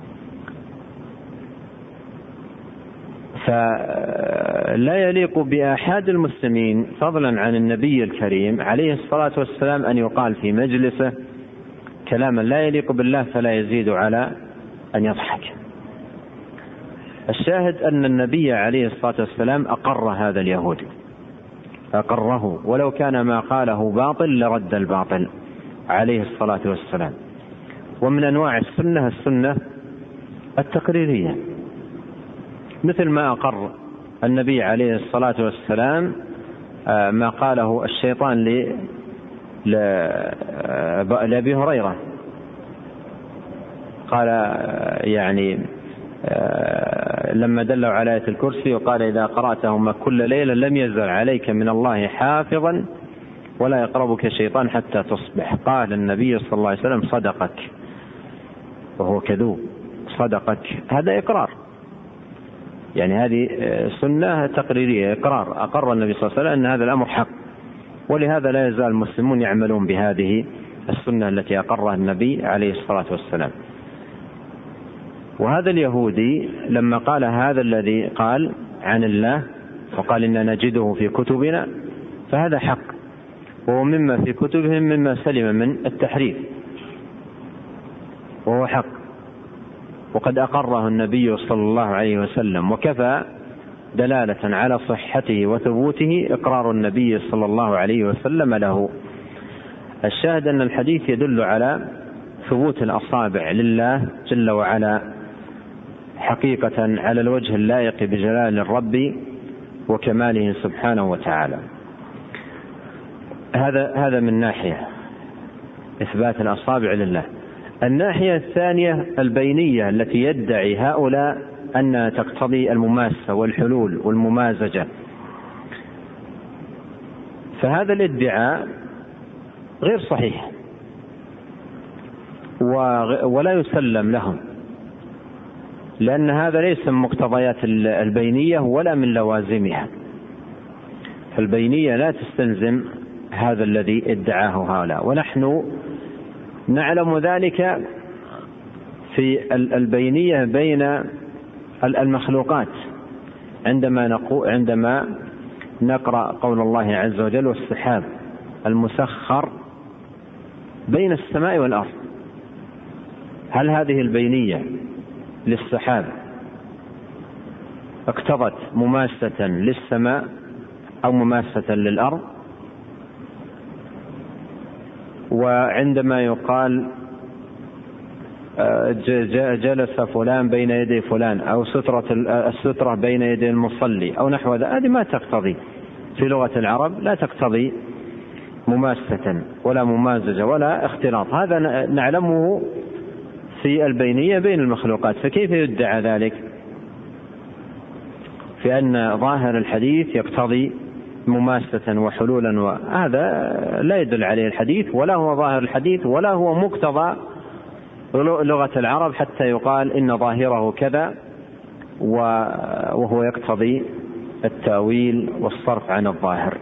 فلا يليق بأحد المسلمين فضلا عن النبي الكريم عليه الصلاة والسلام أن يقال في مجلسه كلاما لا يليق بالله فلا يزيد على أن يضحك. الشاهد أن النبي عليه الصلاة والسلام أقر هذا اليهودي، أقره، ولو كان ما قاله باطل لرد الباطل عليه الصلاة والسلام. ومن أنواع السنة التقريرية، مثل ما أقر النبي عليه الصلاة والسلام ما قاله الشيطان لأبي هريرة، قال يعني لما دلوا على آية الكرسي وقال إذا قرأتهما كل ليلة لم يزل عليك من الله حافظا ولا يقربك شيطان حتى تصبح. قال النبي صلى الله عليه وسلم صدقك، وهو كذوب، صدقك. هذا إقرار، يعني هذه سنة تقريرية، إقرار، أقر النبي صلى الله عليه وسلم أن هذا الأمر حق. ولهذا لا يزال المسلمون يعملون بهذه السنة التي أقرها النبي عليه الصلاة والسلام. وهذا اليهودي لما قال هذا الذي قال عن الله وقال إننا نجده في كتبنا، فهذا حق، وهو مما في كتبهم مما سلم من التحريف، وهو حق، وقد أقره النبي صلى الله عليه وسلم. وكفى دلالة على صحته وثبوته إقرار النبي صلى الله عليه وسلم له. الشاهد أن الحديث يدل على ثبوت الأصابع لله جل وعلا حقيقة على الوجه اللائق بجلال الرب وكماله سبحانه وتعالى. هذا من ناحية إثبات الأصابع لله. الناحية الثانية البينية التي يدعي هؤلاء أنها تقتضي المماسة والحلول والممازجة، فهذا الادعاء غير صحيح ولا يسلم لهم، لأن هذا ليس من مقتضيات البينية ولا من لوازمها. فالبينية لا تستلزم هذا الذي ادعاه هؤلاء، ونحن نعلم ذلك في البينية بين المخلوقات عندما نقرأ قول الله عز وجل والسحاب المسخر بين السماء والأرض. هل هذه البينية للسحاب اقتضت مماسة للسماء أو مماسة للأرض؟ وعندما يقال جلس فلان بين يدي فلان أو السترة بين يدي المصلي أو نحو ذلك، هذه ما تقتضي في لغة العرب، لا تقتضي مماسة ولا ممازجة ولا اختلاط. هذا نعلمه في البينية بين المخلوقات، فكيف يدعى ذلك في أن ظاهر الحديث يقتضي مماسة وحلولا، وهذا لا يدل عليه الحديث ولا هو ظاهر الحديث ولا هو مقتضى لغة العرب حتى يقال إن ظاهره كذا وهو يقتضي التأويل والصرف عن الظاهر.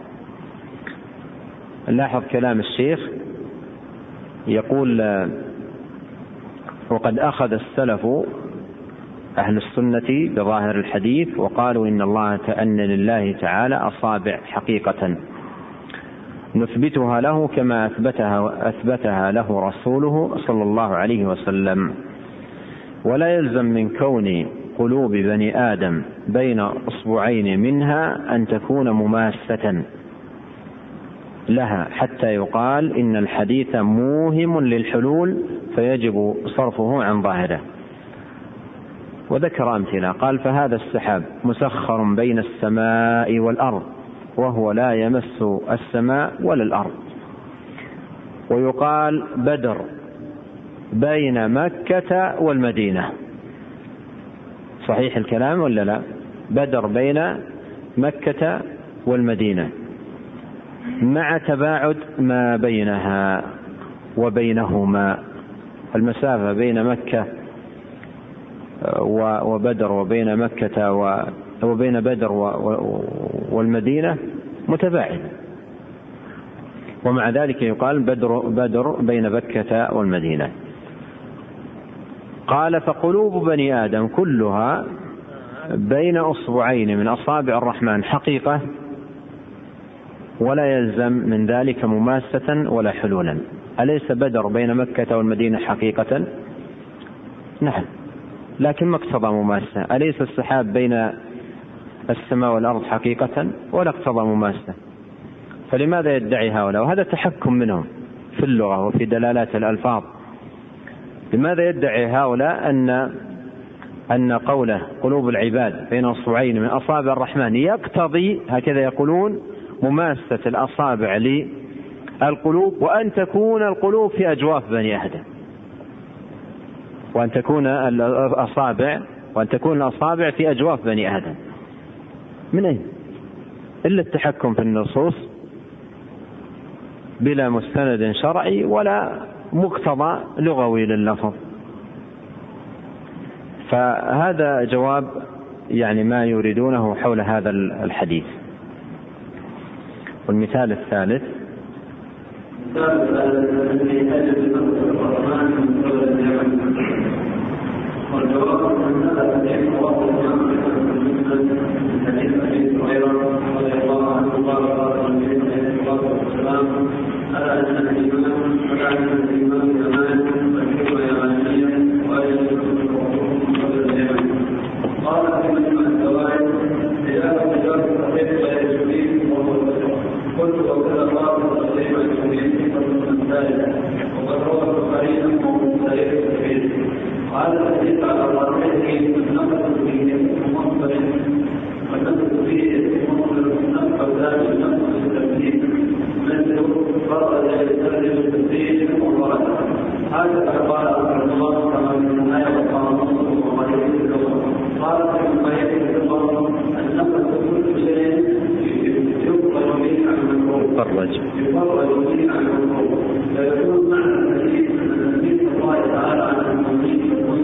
لاحظ كلام الشيخ يقول: وقد أخذ السلف أهل السنة بظاهر الحديث وقالوا أن لله تعالى أصابع حقيقة نثبتها له كما أثبتها له رسوله صلى الله عليه وسلم، ولا يلزم من كون قلوب بني آدم بين أصبعين منها أن تكون مماسة لها حتى يقال إن الحديث موهم للحلول فيجب صرفه عن ظاهره. وذكر أمثلة، قال: فهذا السحاب مسخر بين السماء والأرض وهو لا يمس السماء ولا الأرض. ويقال بدر بين مكة والمدينة. صحيح الكلام ولا لا؟ بدر بين مكة والمدينة مع تباعد ما بينها وبينهما، المسافة بين مكة وبدر وبين مكة وبين بدر والمدينة متباعد، ومع ذلك يقال بدر بين مكة والمدينة. قال: فقلوب بني آدم كلها بين أصبعين من أصابع الرحمن حقيقة ولا يلزم من ذلك مماسة ولا حلولا. أليس بدر بين مكة والمدينة حقيقة؟ نعم، لكن ما اقتضى مماسة. أليس السحاب بين السماء والأرض حقيقة؟ ولا اقتضى مماسة. فلماذا يدعي هؤلاء؟ وهذا تحكم منهم في اللغة وفي دلالات الألفاظ. لماذا يدعي هؤلاء أن قوله قلوب العباد بين أصبعين من أصابع الرحمن يقتضي، هكذا يقولون، مماسة الأصابع للقلوب، وأن تكون القلوب في أجواف بني آدم، وأن تكون الأصابع في أجواف بني آدم. من أين؟ إلا التحكم في النصوص بلا مستند شرعي ولا مقتضى لغوي لللفظ. فهذا جواب ما يريدونه حول هذا الحديث. والمثال الثالث: والجواب أن هذا الحديث رواه الإمام من حديث أبي هريرة رضي الله عنه قال: قال النبي عليه الصلاة والسلام: ألا أن الإيمان يمان والحكمة يمانية وأجل الرسول قبل اليمن. قال في مجمع الزوائد: خلاف الجواب الصحيح لا يجوز وهو البشر. قلت: وكذا قال الصحيح الجميل فمن ذلك وقد روى البخاري ومن ذلك الكبير. هذا الحديث على ظاهره النقل فيه مصدر والنقل فيه مصدر نقل ذات النقل التبديل مثل فرض يستلزم التبديل والورد. هذا قال الله كما في النهاية وقال نصر وغيره اللغة. قال كما يكفي اللغة النقل كل شيء يفرج به عن المفروض فيكون معنى الحديث أن النبي صلى الله تعالى عن المؤمنين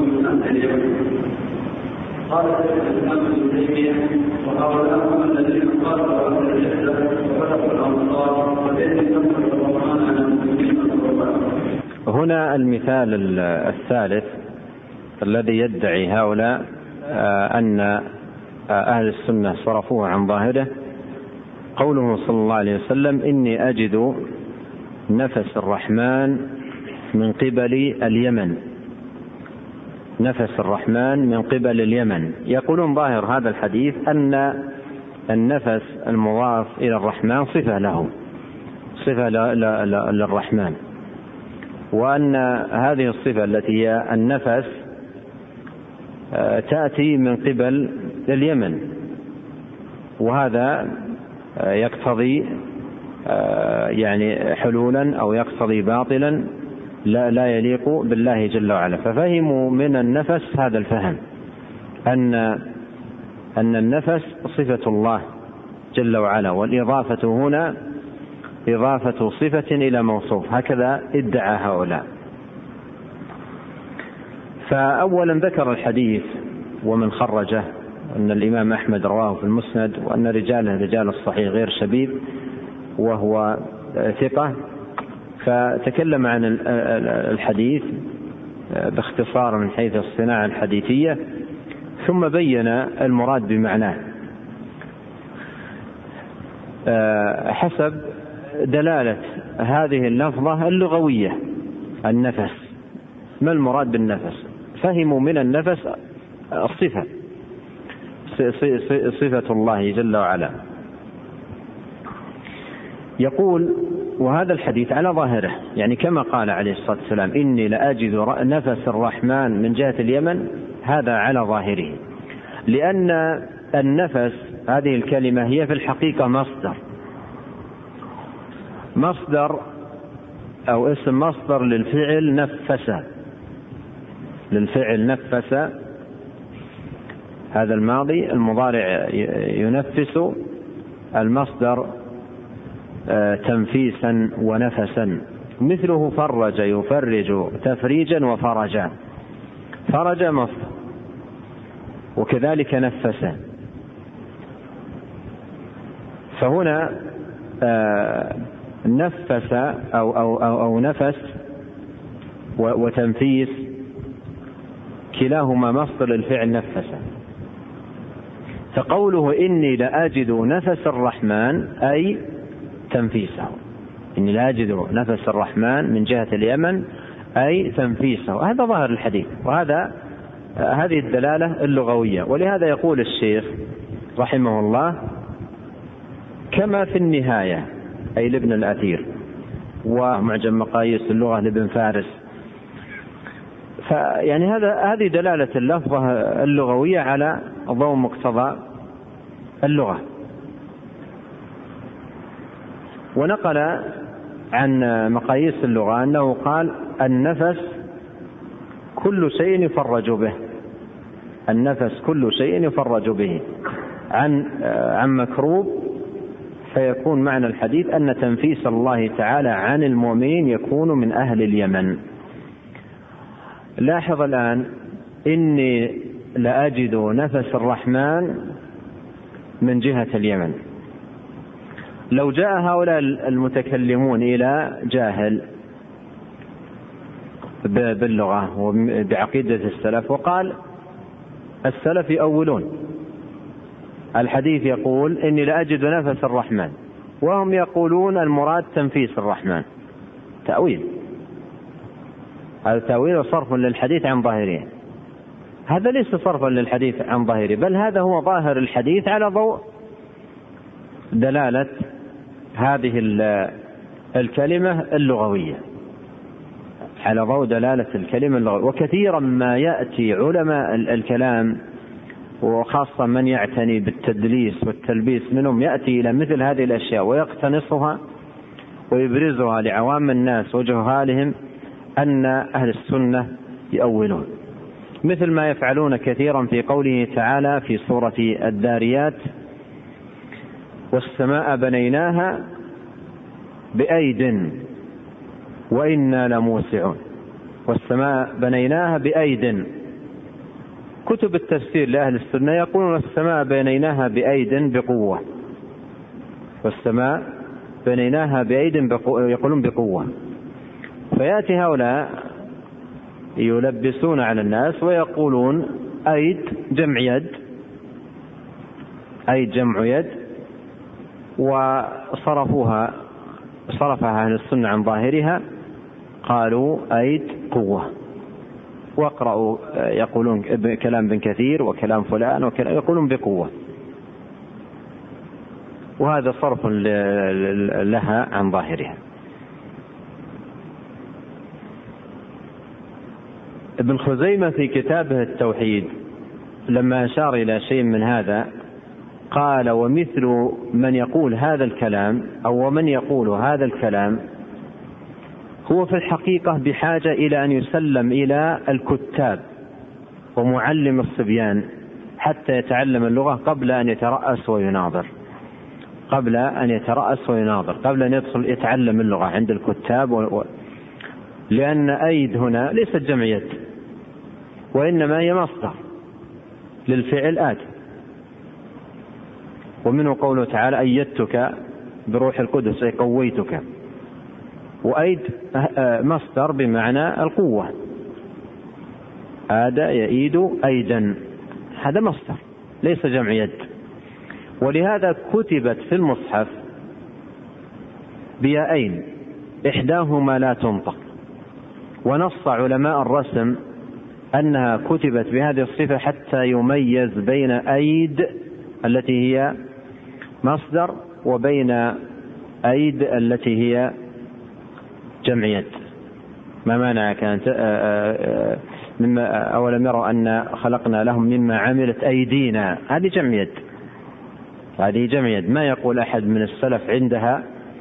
قال الإسلام ابن تيمية: وهؤلاء الذين قالوا عن الجهل وفتحوا الأمصار وبين تنقل الرحمن على المسلمين والرباء. هنا المثال الثالث الذي يدعي هؤلاء أن أهل السنة صرفوه عن ظاهره، قوله صلى الله عليه وسلم: إني أجد نفس الرحمن من قبل اليمن. نفس الرحمن من قبل اليمن. يقولون ظاهر هذا الحديث أن النفس المضاف إلى الرحمن صفة له، صفة للرحمن، وأن هذه الصفة التي هي النفس تأتي من قبل اليمن، وهذا يقتضي حلولا أو يقتضي باطلا لا يليق بالله جل وعلا. ففهموا من النفس هذا الفهم، أن النفس صفة الله جل وعلا، والإضافة هنا إضافة صفة إلى موصوف، هكذا ادعى هؤلاء. فأولا ذكر الحديث ومن خرجه أن الإمام أحمد رواه في المسند، وأن رجاله رجال الصحيح غير شبيب وهو ثقة، فتكلم عن الحديث باختصار من حيث الصناعة الحديثية، ثم بين المراد بمعناه حسب دلالة هذه اللفظة اللغوية. النفس، ما المراد بالنفس؟ فهموا من النفس الصفة، صفة الله جل وعلا. يقول وهذا الحديث على ظاهره، يعني كما قال عليه الصلاة والسلام إني لأجد نفس الرحمن من جهة اليمن، هذا على ظاهره، لأن النفس هذه الكلمة هي في الحقيقة مصدر أو اسم مصدر للفعل نفس، للفعل نفس، هذا الماضي، المضارع ينفس، المصدر تنفيسا ونفسا، مثله فرج يفرج تفريجا وفرجا، فرج مصدر، وكذلك نفس. فهنا نفس أو نفس وتنفيس كلاهما مصدر الفعل نفس. فقوله إني لأجد نفس الرحمن أي تنفيسه، إني لأجد نفس الرحمن من جهة اليمن أي تنفيسه، هذا ظاهر الحديث، هذه الدلالة اللغوية. ولهذا يقول الشيخ رحمه الله كما في النهاية أي لابن الأثير، ومعجم مقاييس اللغة لابن فارس، فيعني هذه دلالة اللفظة اللغوية على ضوء مقتضى اللغة. ونقل عن مقاييس اللغة أنه قال النفس كل شيء يفرج به، النفس كل شيء يفرج به عن مكروب، فيكون معنى الحديث أن تنفيس الله تعالى عن المؤمنين يكون من أهل اليمن. لاحظ الآن إني لأجد نفس الرحمن من جهة اليمن. لو جاء هؤلاء المتكلمون إلى جاهل باللغة وبعقيدة السلف وقال السلف يؤولون الحديث، يقول إني لأجد نفس الرحمن، وهم يقولون المراد تنفيس الرحمن، تأويل، هذا تأويل وصرف للحديث عن ظاهره. هذا ليس صرفا للحديث عن ظاهره، بل هذا هو ظاهر الحديث على ضوء دلالة هذه الكلمة اللغوية، على ضوء دلالة الكلمة اللغوية. وكثيرا ما يأتي علماء الكلام وخاصة من يعتني بالتدليس والتلبيس منهم يأتي إلى مثل هذه الأشياء ويقتنصها ويبرزها لعوام الناس وجهالهم أن أهل السنة يؤولون، مثل ما يفعلون كثيرا في قوله تعالى في سورة الذاريات والسماء بنيناها بأيد وإنا لموسعون، والسماء بنيناها بأيد. كتب التفسير لأهل السنة يقولون السماء بنيناها بأيد بقوة، والسماء بنيناها بأيد يقولون بقوة. فيأتي هؤلاء يلبسون على الناس ويقولون أيد جمع يد، أيد جمع يد، وصرفها أهل السنة عن ظاهرها، قالوا أيد قوة. واقرأوا يقولون كلام ابن كثير وكلام فلان يقولون بقوة، وهذا صرف لها عن ظاهرها. ابن خزيمة في كتابه التوحيد لما أشار إلى شيء من هذا قال ومثل من يقول هذا الكلام أو ومن يقول هذا الكلام هو في الحقيقة بحاجة إلى أن يسلم إلى الكتاب ومعلم الصبيان حتى يتعلم اللغة قبل أن يترأس ويناظر، قبل أن يدخل يتعلم اللغة عند الكتاب. لأن أيد هنا ليست جمع يد، وإنما هي مصدر للفعل آت. ومنه قوله تعالى أيدتك بروح القدس أي قويتك. وأيد مصدر بمعنى القوة، آد يئيد أيدا، هذا مصدر ليس جمع يد. ولهذا كتبت في المصحف بياءين إحداهما لا تنطق، ونص علماء الرسم أنها كتبت بهذه الصفة حتى يميز بين أيد التي هي مصدر وبين أيد التي هي جمع يد. ما مانع كانت مما أولم يروا أن خلقنا لهم مما عملت أيدينا، هذه جمع يد، هذه جمع يد. ما يقول أحد من السلف عندها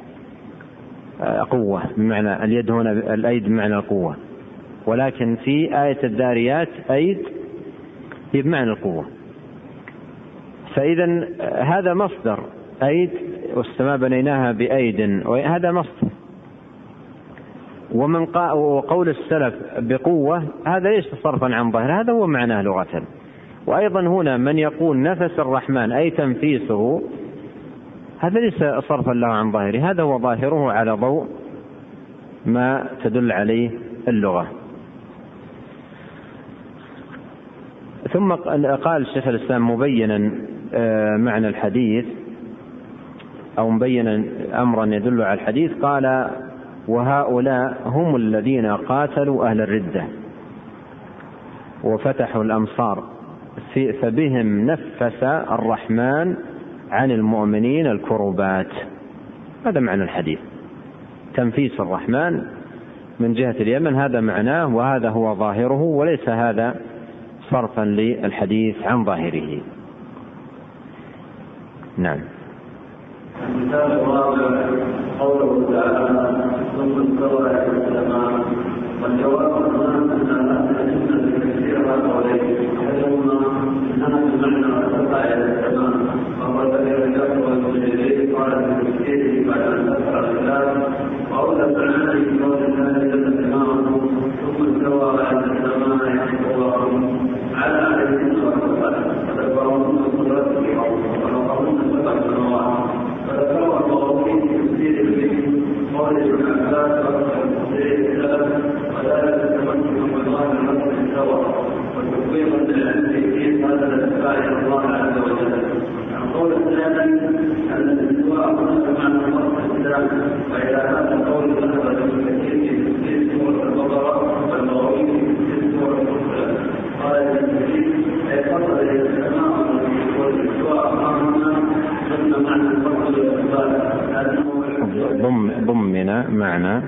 قوة بمعنى اليد، هنا الأيد بمعنى القوة، ولكن في آية الذاريات أيد هي بمعنى القوة. فإذا هذا مصدر أيد، والسماء بنيناها بأيد، وهذا مصدر. وقول السلف بقوة هذا ليس صرفا عن ظاهر، هذا هو معناه لغة. وأيضا هنا من يقول نفس الرحمن أي تنفيسه، هذا ليس صرفا له عن ظاهره، هذا هو ظاهره على ضوء ما تدل عليه اللغة. ثم قال شيخ الإسلام مبينا معنى الحديث أو مبينا أمرا يدل على الحديث، قال وهؤلاء هم الذين قاتلوا أهل الردة وفتحوا الأمصار فبهم نفس الرحمن عن المؤمنين الكربات. هذا معنى الحديث، تنفيس الرحمن من جهة اليمن، هذا معناه وهذا هو ظاهره، وليس هذا صرفا للحديث عن ظاهره. نعم. المثال الرابع قوله تعالى ثم استوى إلى السماء، والجواب أن كثيرا قولين، أحدهما أنها بمعنى ارتفع إلى السماء، وهو الذي رجعت والمجرد قال بتفسيره بعد أن ذكر الخلاف، وأولى معناه في قول الله جل جلاله ثم استوى إلى السماء يحفظهم على عليهم وارتفع فتكبرهم من قدرته وخلقهم سبع سماوات. فذكروا الضوابط في تفسير به قول ابن عباس وتفسير السلف، وذلك التمسك بالله الرب استوى وتكبير للعلم في هذا الاتباع الله عز وجل. القول الثاني ان الاستواء هنا بمعنى الوصف الثاني، والى هذا القول ذهب ابن كثير في تفسير سوره البقره والضوابط في تفسير سوره الفصل. قال ابن كثير اي فصل الى السماء والاستواء هنا ضمن معنى الفصل والاثبات، ضمن معنى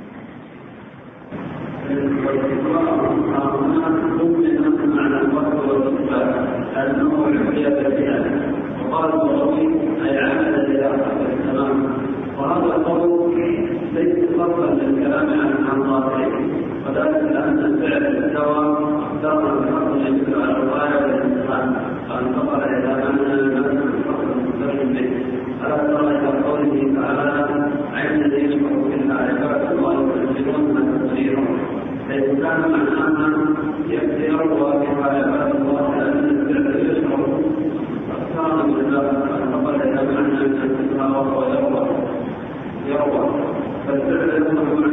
وقال الضوابط أي عمل إلى السماء. وهذا القول ليس صرفا للكلام عن ظاهره، وذلك أن الفعل استوى اختار الحق يدل على الغاية والانتقال، فانتقل إلى معنى الفصل المستقيم به. ألا ترى إلى قوله تعالى عين الذين يشركون بالله عباد الله يكذبون تفسيرا، فإذا كان معناها يكثر وكفى عباد الله لأن الفعل يشرك فاختار بالله فانتقل إلى معنى الانتقال وهو يروى فالفعل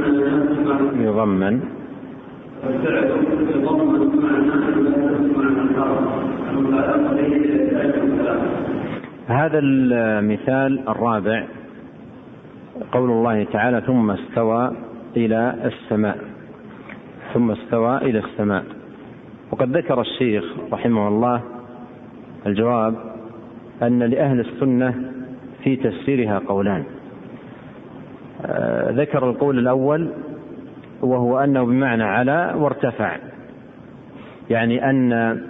يضمن الفعل يضمن معناه لا معنى الحرف المخالفة به للعلم والكلام. هذا المثال الرابع قول الله تعالى ثم استوى إلى السماء، ثم استوى إلى السماء. وقد ذكر الشيخ رحمه الله الجواب أن لأهل السنة في تفسيرها قولان. ذكر القول الأول وهو أنه بمعنى على وارتفع، يعني أن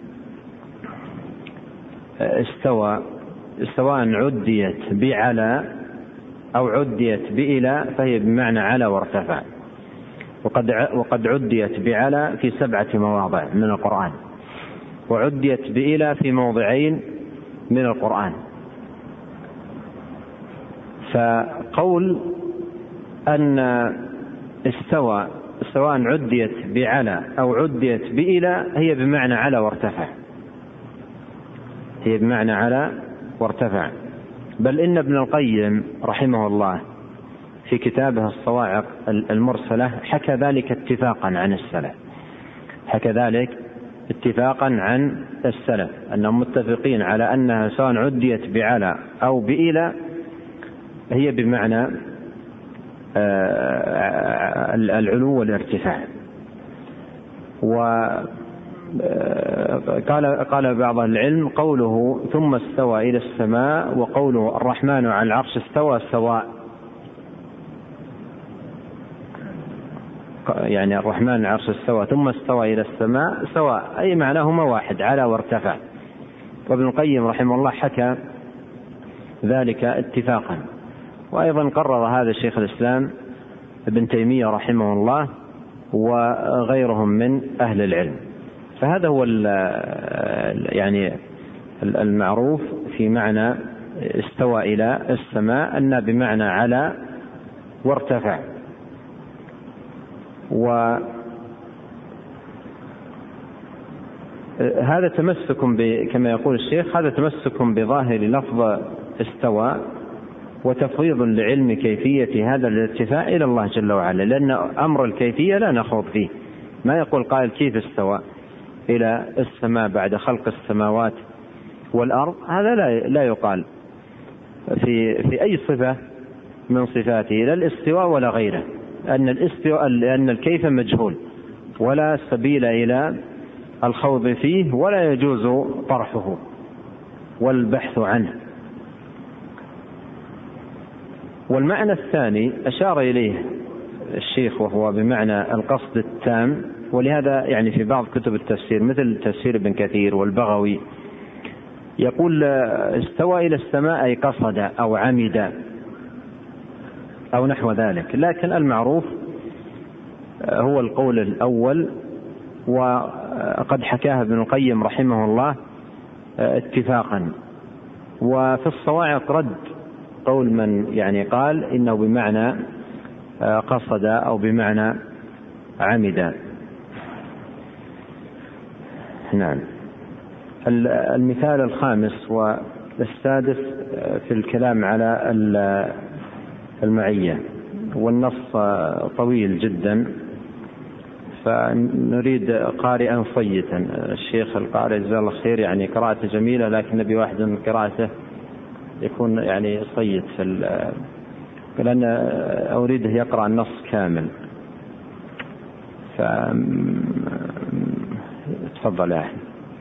استوى سواء عديت بعلى أو عديت بإلى فهي بمعنى على وارتفع، وقد عديت بعلى في 7 مواضع من القرآن. وعديت بإلى في موضعين من القرآن. فقول أن استوى سواء عديت بعلى أو عديت بإلى هي بمعنى على وارتفع، هي بمعنى على وارتفع. بل إن ابن القيم رحمه الله في كتابه الصواعق المرسلة حكى ذلك اتفاقا عن السلف، حكى ذلك اتفاقا عن السلف أنهم متفقين على أنها سواء عديت بعلى أو بإلى هي بمعنى العلو والارتفاع. وقال بعض العلم قوله ثم استوى إلى السماء وقوله الرحمن على العرش استوى سواء، يعني الرحمن على العرش استوى ثم استوى إلى السماء سواء، أي معناهما واحد، على وارتفع. وابن القيم رحمه الله حكى ذلك اتفاقا. وأيضا قرر هذا شيخ الإسلام ابن تيمية رحمه الله وغيرهم من أهل العلم. فهذا هو يعني المعروف في معنى استوى إلى السماء أن بمعنى على وارتفع. وهذا تمسك كما يقول الشيخ، هذا تمسك بظاهر لفظ استوى وتفويض لعلم كيفية هذا الارتفاع إلى الله جل وعلا، لأن أمر الكيفية لا نخوض فيه. ما يقول قائل كيف استوى إلى السماء بعد خلق السماوات والأرض، هذا لا يقال في أي صفة من صفاته، لا الاستواء ولا غيره، لأن الكيف مجهول ولا سبيل إلى الخوض فيه ولا يجوز طرحه والبحث عنه. والمعنى الثاني أشار إليه الشيخ وهو بمعنى القصد التام، ولهذا يعني في بعض كتب التفسير مثل تفسير ابن كثير والبغوي يقول استوى إلى السماء أي قصد أو عمد أو نحو ذلك، لكن المعروف هو القول الأول، وقد حكاها ابن القيم رحمه الله اتفاقا. وفي الصواعق رد قول من يعني قال إنه بمعنى قصد أو بمعنى عمد. نعم. المثال الخامس والسادس في الكلام على المعية، والنص طويل جدا فنريد قارئا صيتا. الشيخ القارئ جزاه الله خير يعني قراءته جميلة، لكن نبي واحد من قراءته يكون يعني صيت لأن أريده يقرأ النص كامل. فتفضل يا أحمد.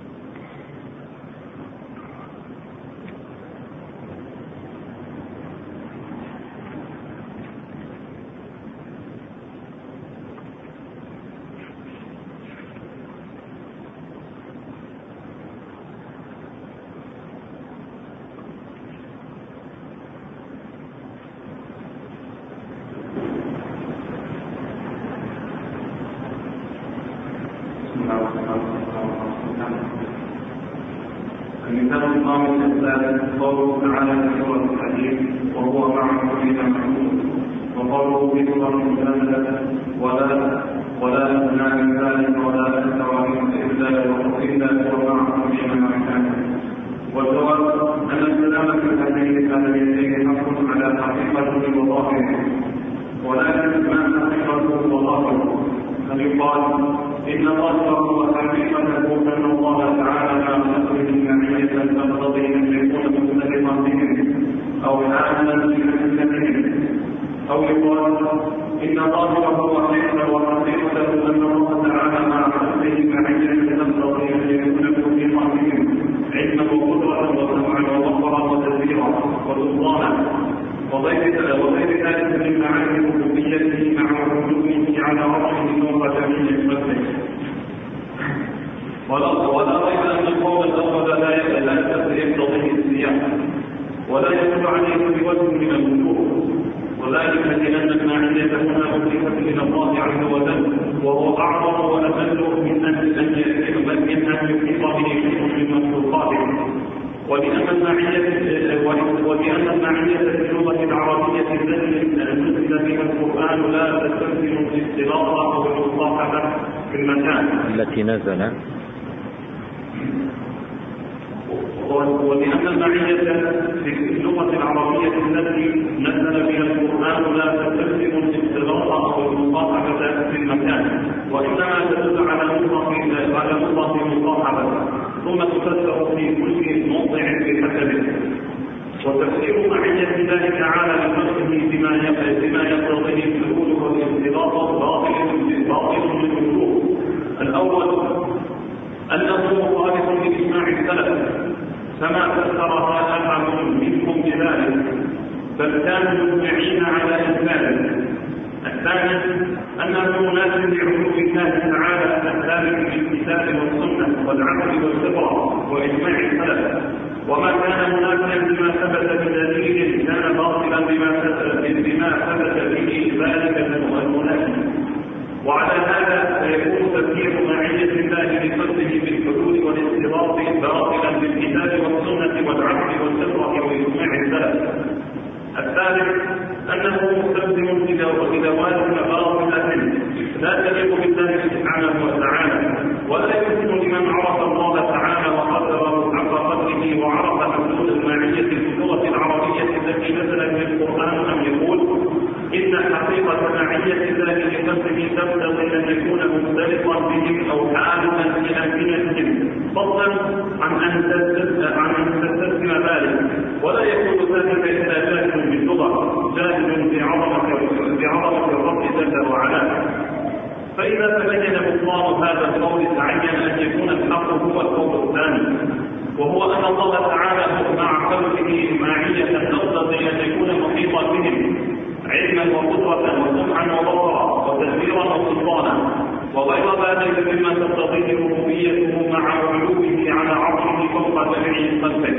المثال الخامس الثالث قوله تعالى في سورة الحديد وهو معكم أينما كنتم، وقوله في سورة المجادلة ولا أدنى من ذلك ولا أكثر منه إلا هو معكم أينما كنتم. والجواب أن الكلام في هذين الآيتين حق على حقيقته وظاهره، ولكن ما حقيقته وظاهره فيقال إن ظاهره وحقيقته أن الله تعالى لا يخرج معية تقتضي أن يكون مختلفا بهم أو عاما بمثلهم، أو يقال إن ظاهره وحقيقته أن الله تعالى مع خلقه معية تقتضي أن يكون مختلفا بهم علما وقدرة وسمعا وبصرا وتدبيرا وسلطانا وغير ذلك من معاني ربوبيته مع وجوده على رأسه فوق جميع خلقه. ولا ريب أن القول الأول لا يقتضي السياق ولا يدل عليه بوجه من الوجوه، وذلك لأن المعية هنا أضيفت إلى الله عز وجل، وهو أعظم وأجل من أن يحيط به شيء من مخلوقاته. ولأن المعية في اللغة العربية التي نزل بها القرآن لا تستلزم الاختلاط أو المصاحبة في المكان التي نزل، ولأن المعية في اللغة العربية التي نزل بها القرآن لا تستلزم الاختلاط أو المصاحبة في المكان، وإنما تدل على مطلق المصاحبة، ثم تفسر في كل موضع بحسبه. وتفسير معية الله تعالى لخلقه بما يقتضيه الدخول والاختلاط باطل من الوجوه. الأول أنه مخالف لإجماع السلف كما فسرها أحد منهم بذلك، بل كانوا مجمعين على إنكاره. الثاني أنه مناسب لعلو الله تعالى الثابت في الكتاب والسنة والعقل والفطرة وإجماع السلف، وما كان مناسبا بما ثبت بدليل كان باطلا بما ثبت به ذلك المناسب. وعلى هذا فيكون تفسير معية الله لخلقه بالحلول والاستضافة باطلا بالكتاب والسنة والعقل والفطرة وإجماع السلف. الثالث أنه مستلزم لذوات باطلة لا تليق بالله سبحانه وتعالى، ولا يمكن لمن عرف الله تعالى وقدره حق قدره وعرف حدود المعية في اللغة العربية التي نزلت في القرآن أن يقول إن حقيقة معية الله لخلقه تقتضي أن يكون مختلطا بهم أو حالما في أمكنتهم، فضلا عن أن تستلزم ذلك، ولا يكون ذلك إلا جاهل باللغة جاهل بعظمة الرب جل وعلا. فإذا تبين بطلان هذا القول تعين أن يكون الحق هو القول الثاني، وهو أن الله تعالى مع خلقه معية تقتضي أن يكون محيطا بهم علما وقدرة وسمعا وبصرا وتدبيرا وسلطانا وغير ذلك مما تقتضيه ربوبيته مع علوه على عرشه فوق جميع خلقه.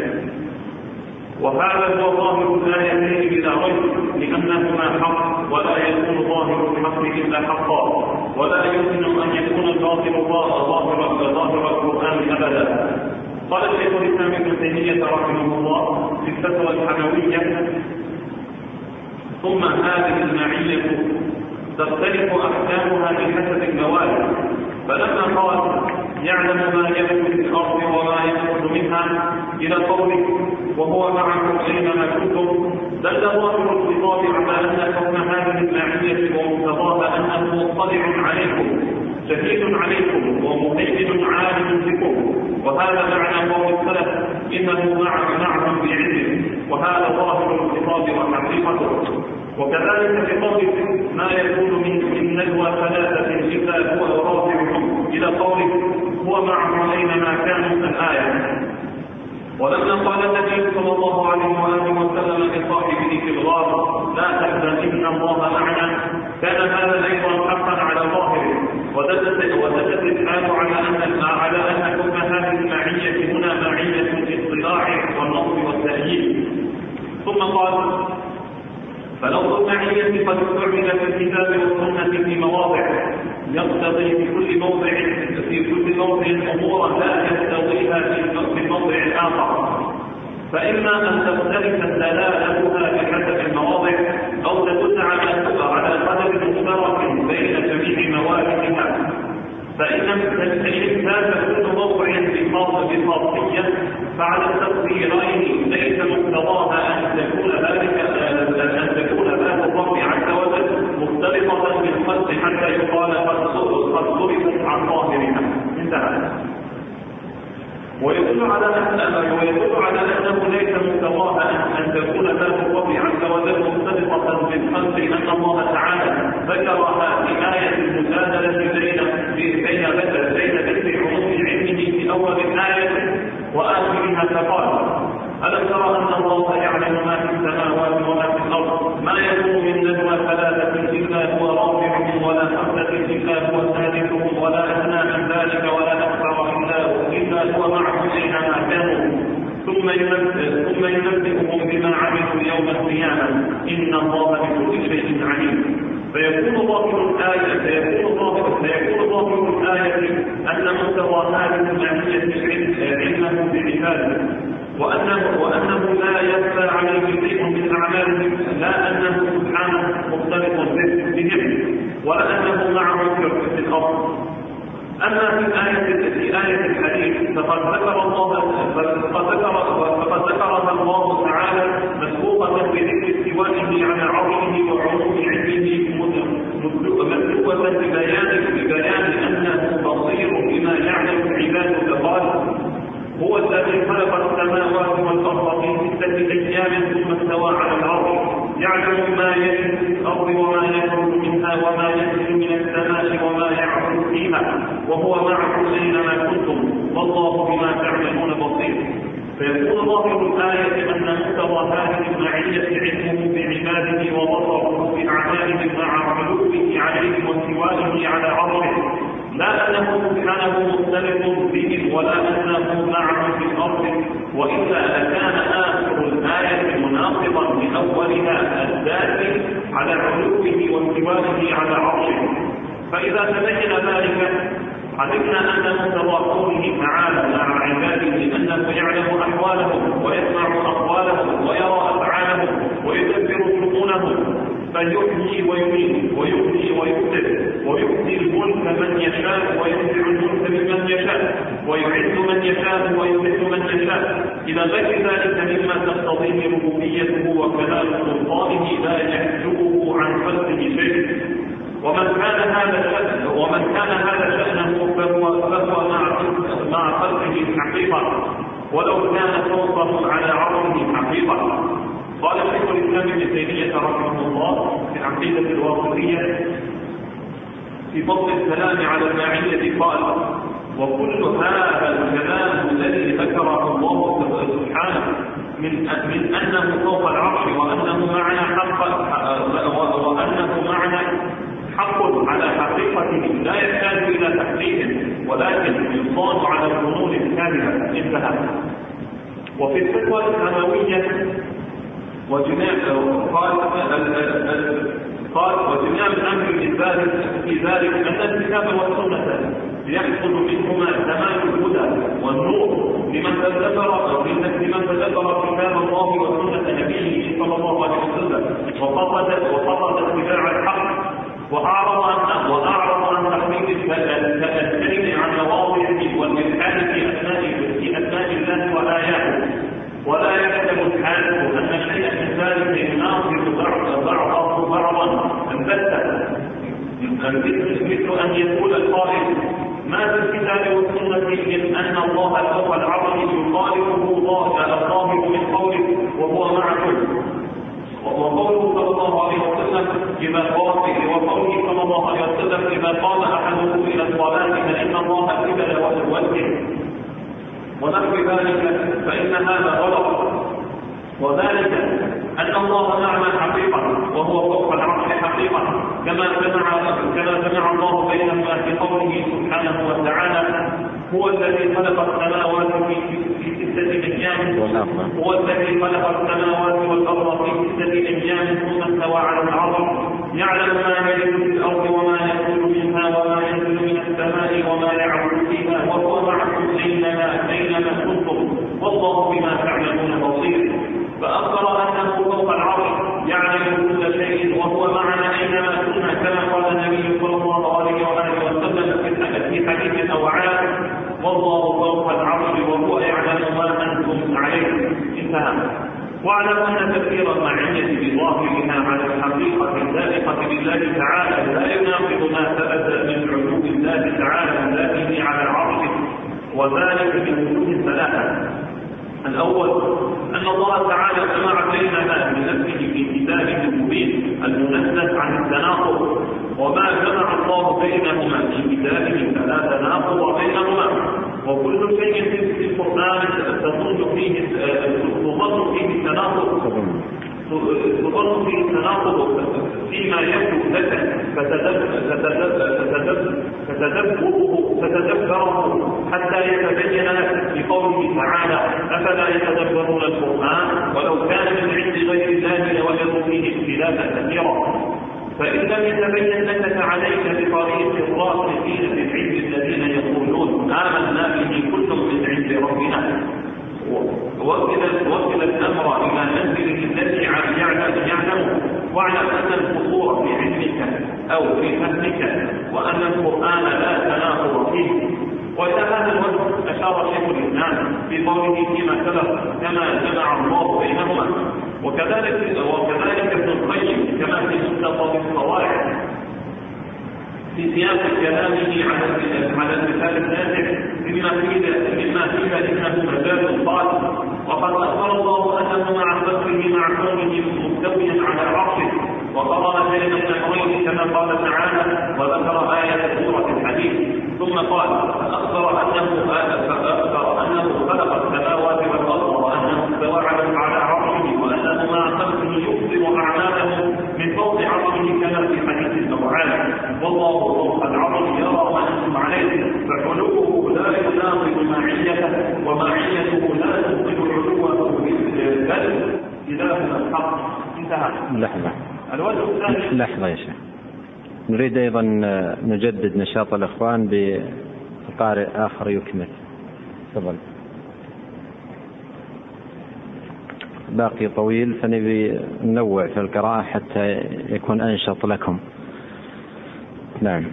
وهذا هو ظاهر الآيتين بلا ريب، لأنهما حق ولا يكون ظاهر الحق إلا حقا، ولا يمكن أن يكون الباطل ظاهر القرآن أبدا. قال الشيخ الإسلام ابن تيمية رحمه الله في الفتوى الحموية: ثم هذه المعية تختلف أحكامها بحسب الموارد، فلما قال يعلم ما يدخل في الأرض وما يخرج منها إلى قوله وهو معكم أينما كنتم، دل ظاهر الخطاب على أن حكم هذه المعية ومقتضاها أنه مطلع عليكم شهيد عليكم ومهيمن عالم بكم، وهذا معنى قول السلف إنه معهم بعلمه، وهذا ظاهر الخطاب وحقيقته. وكذلك في قوله ما يكون من نجوى ثلاثة إلا هو رافعهم إلى قوله هو معهم أينما كانوا الآية. ولما قال النبي صلى الله عليه وآله وسلم لصاحبه في الغار لا تحزن إن الله معنا، كان هذا أيضا حقا على ظاهره، ودلت الحال على أن حكم هذه المعية هنا معية الاطلاع والنصر والتأييد. ثم قال فلو المعية قد استعمل في الكتاب والسنة في مواضع يقتضي في كل موضع أمورا لا يقتضيها في الموضع الآخر، فإما أن تختلف دلالتها بحسب المواضع أو تدل على قدر مشترك بين جميع مواردها، فإن كان كل موضع بخاصية فعلى التقديرين ليس مقتضاها أن تكون ذات الرب عز وجل مختلطة بالخلق حتى يقال قد صرفت عن ظاهرها. انتهى. ويدل على أنه ليس مقتضاها أن تكون ذات الرب عز وجل مختلطة بالخلق، أن الله تعالى ذكرها في آية المجادلة بين ذكر عموم علمه في أول الآية وآخرها، فقال ألم ترى أن الله يعلم ما في السماوات وما في الأرض، ما يكون من نجوى ثلاثة إلا هو رابعهم ولا خمسة إلا هو سادسهم ولا أدنى من ذلك ولا أكثر إلا هو معهم أينما كانوا، ثم ينبئهم بما عملوا يوم القيامة إن الله بكل شيء عليم. فيكون ظاهر الآية أن محتوى هذه المعية علمه بعباده، وأنه لا يخفى عليه شيء من أعمالهم، لا أنه سبحانه مختلط بهم ولا أنه معهم في الأرض. أما في آية الحديث فقد ذكرها الله تعالى مسبوقة بذكر استوائه على عرشه وعلوم علمه مدلوة ببيان أنه بصير بما يعلم عباده. قال: هو الذي خلق السماوات والأرض في 6 أيام ثم استوى على العرش، يعلم ما يلج في الأرض وما يخرج منها وما ينزل من السماء وما يعرج فيها، وهو معكم أينما كنتم والله بما تعملون بصير. فيكون ظاهر الآية أن مقتضى هذه المعية علمه بعباده وبصره بأعمالهم مع علوه عليهم واستوائه على عرشه، لا أنه سبحانه مختلف بهم ولا أنه معهم في الأرض، وإلا لكان آخر الآية مناقضا لأولها الدال على علوه واستوائه على عرشه. فإذا تبين ذلك علمنا أن مقتضى قوله تعالى مع عباده أنه يعلم أحوالهم ويسمع أقوالهم ويرى أفعالهم ويدبر شؤونهم، فيحيي ويميت ويحيي ويميت ويؤتي الملك من يشاء وينزع الملك ممن يشاء ويعز من يشاء ويذل من يشاء إلى غير ذلك مما تقتضيه ربوبيته وكمال سلطانه لا يحجبه عن خلقه شيء. ومن كان هذا شأنه فهو مع خلقه حقيقة، ولو كان فوقه على عرشه حقيقة. قال شيخ الإسلام ابن تيمية رحمه الله في العقيدة الواسطية في فضل الكلام على المعية قال: وكل هذا الكلام الذي ذكره الله سبحانه من أنه فوق العرش وأنه معنى حق على حقيقته لا يحتاج إلى تحقيق، ولكن يصان على الظنون الكاذبة. انتهى. وفي الفتوى السماوية قال وجميع الأمر في ذلك أن الكتاب والسنة يحصل منهما تمام الهدى والنور لمن تدبر كتاب الله وسنة نبيه صلى الله عليه وسلم وقصد اتباع الحق وأعرض عن تحقيق الكلم عن مواضعه والإلحاد في أسماء الله وآياته. ولا يحسب الحال أن شيئا من ذلك يناقض بعضه بعضا البتة، مثل أن يقول القائل: ما في الكتاب والسنة من أن الله فوق العرش يخالفه الظاهر من قوله وهو معكم، وقوله صلى الله عليه وسلم إذا قام أحدكم إلى الصلاة فإن الله قبل وجهه ونحو ذلك، فإن هذا غلط. وذلك أن الله معنا حقيقة وهو فوق العرش حقيقة، كما جمع الله بينهما في قوله سبحانه وتعالى: هو الذي خلق السماوات في 6 أيام والأرض في 6 أيام ثم استوى على العرش، يعلم ما يلج في الأرض وما يخرج منها وما ينزل من السماء وما يعرج فيها، وهو معكم أينما كنتم والله بما تعملون بصير. فأخبر أنه فوق العرش يعلم كل شيء وهو معنا أينما كنا، كما قال النبي صلى الله عليه وآله وسلم في حديث أوعاد: والله فوق العرش وهو يعلم ما أنتم عليه. انتهى. واعلم أن تفسير المعية بظاهرها على الحقيقة اللائقة بالله تعالى لا يناقض ما ثبت من علو الله تعالى ذاته على عرشه، وذلك من وجوه 3. الأول أن الله تعالى جمع بينها بنفسه في كتابه المبين المنزه عن التناقض، وما جمع الله بينهما في كتابه فلا تناقض بينهما. وكل شيء في القرآن تظن فيه التناقض فيما يبدو لك فتدبره حتى يتبين لك بقوله تعالى: أفلا يتدبرون القرآن ولو كان من عند غير الله لوجدوا فيه اختلافا كثيرا. فإن لم يتبين لك فعليك بطريق الراسخين في العلم الذين يقولون آمنا به كل من عند ربنا، وكل الأمر إلى منزله الذي يعلمه، واعلم أن القصور في علمك أو في فهمك وأن القرآن لا تناقض فيه. وإلى هذا الوجه أشار شيخ الإسلام في قوله فيما سبق كما جمع الله بينهما، وكذلك ابن القيم كما في منتقى القواعد في سياق كلامه على المثال النافع مما قيل انه مجال خاص. وقد اخبر الله انه مع خلقه مع كونه مستويا على عرشه، وقرن بين الامرين كما قال تعالى: وذكر آية سورة الحديث. ثم قال: فأخبر أنه خلق السماوات والأرض وأنه استوى على عرشه وأنه مع خلقه يبصر أعماله من فوق عرشه كما في حديث الأوعال: والله فوق العرش يرى ما أنتم عليه، فحلوه لا يناقض معيته ومعيته لا تبطل علوه، بل إلهنا الحق. انتهى. لحظة يا شيخ، نريد أيضا نجدد نشاط الإخوان بقارئ آخر يكمل. تفضل. باقي طويل فنبي ننوع في القراءة حتى يكون أنشط لكم. نعم.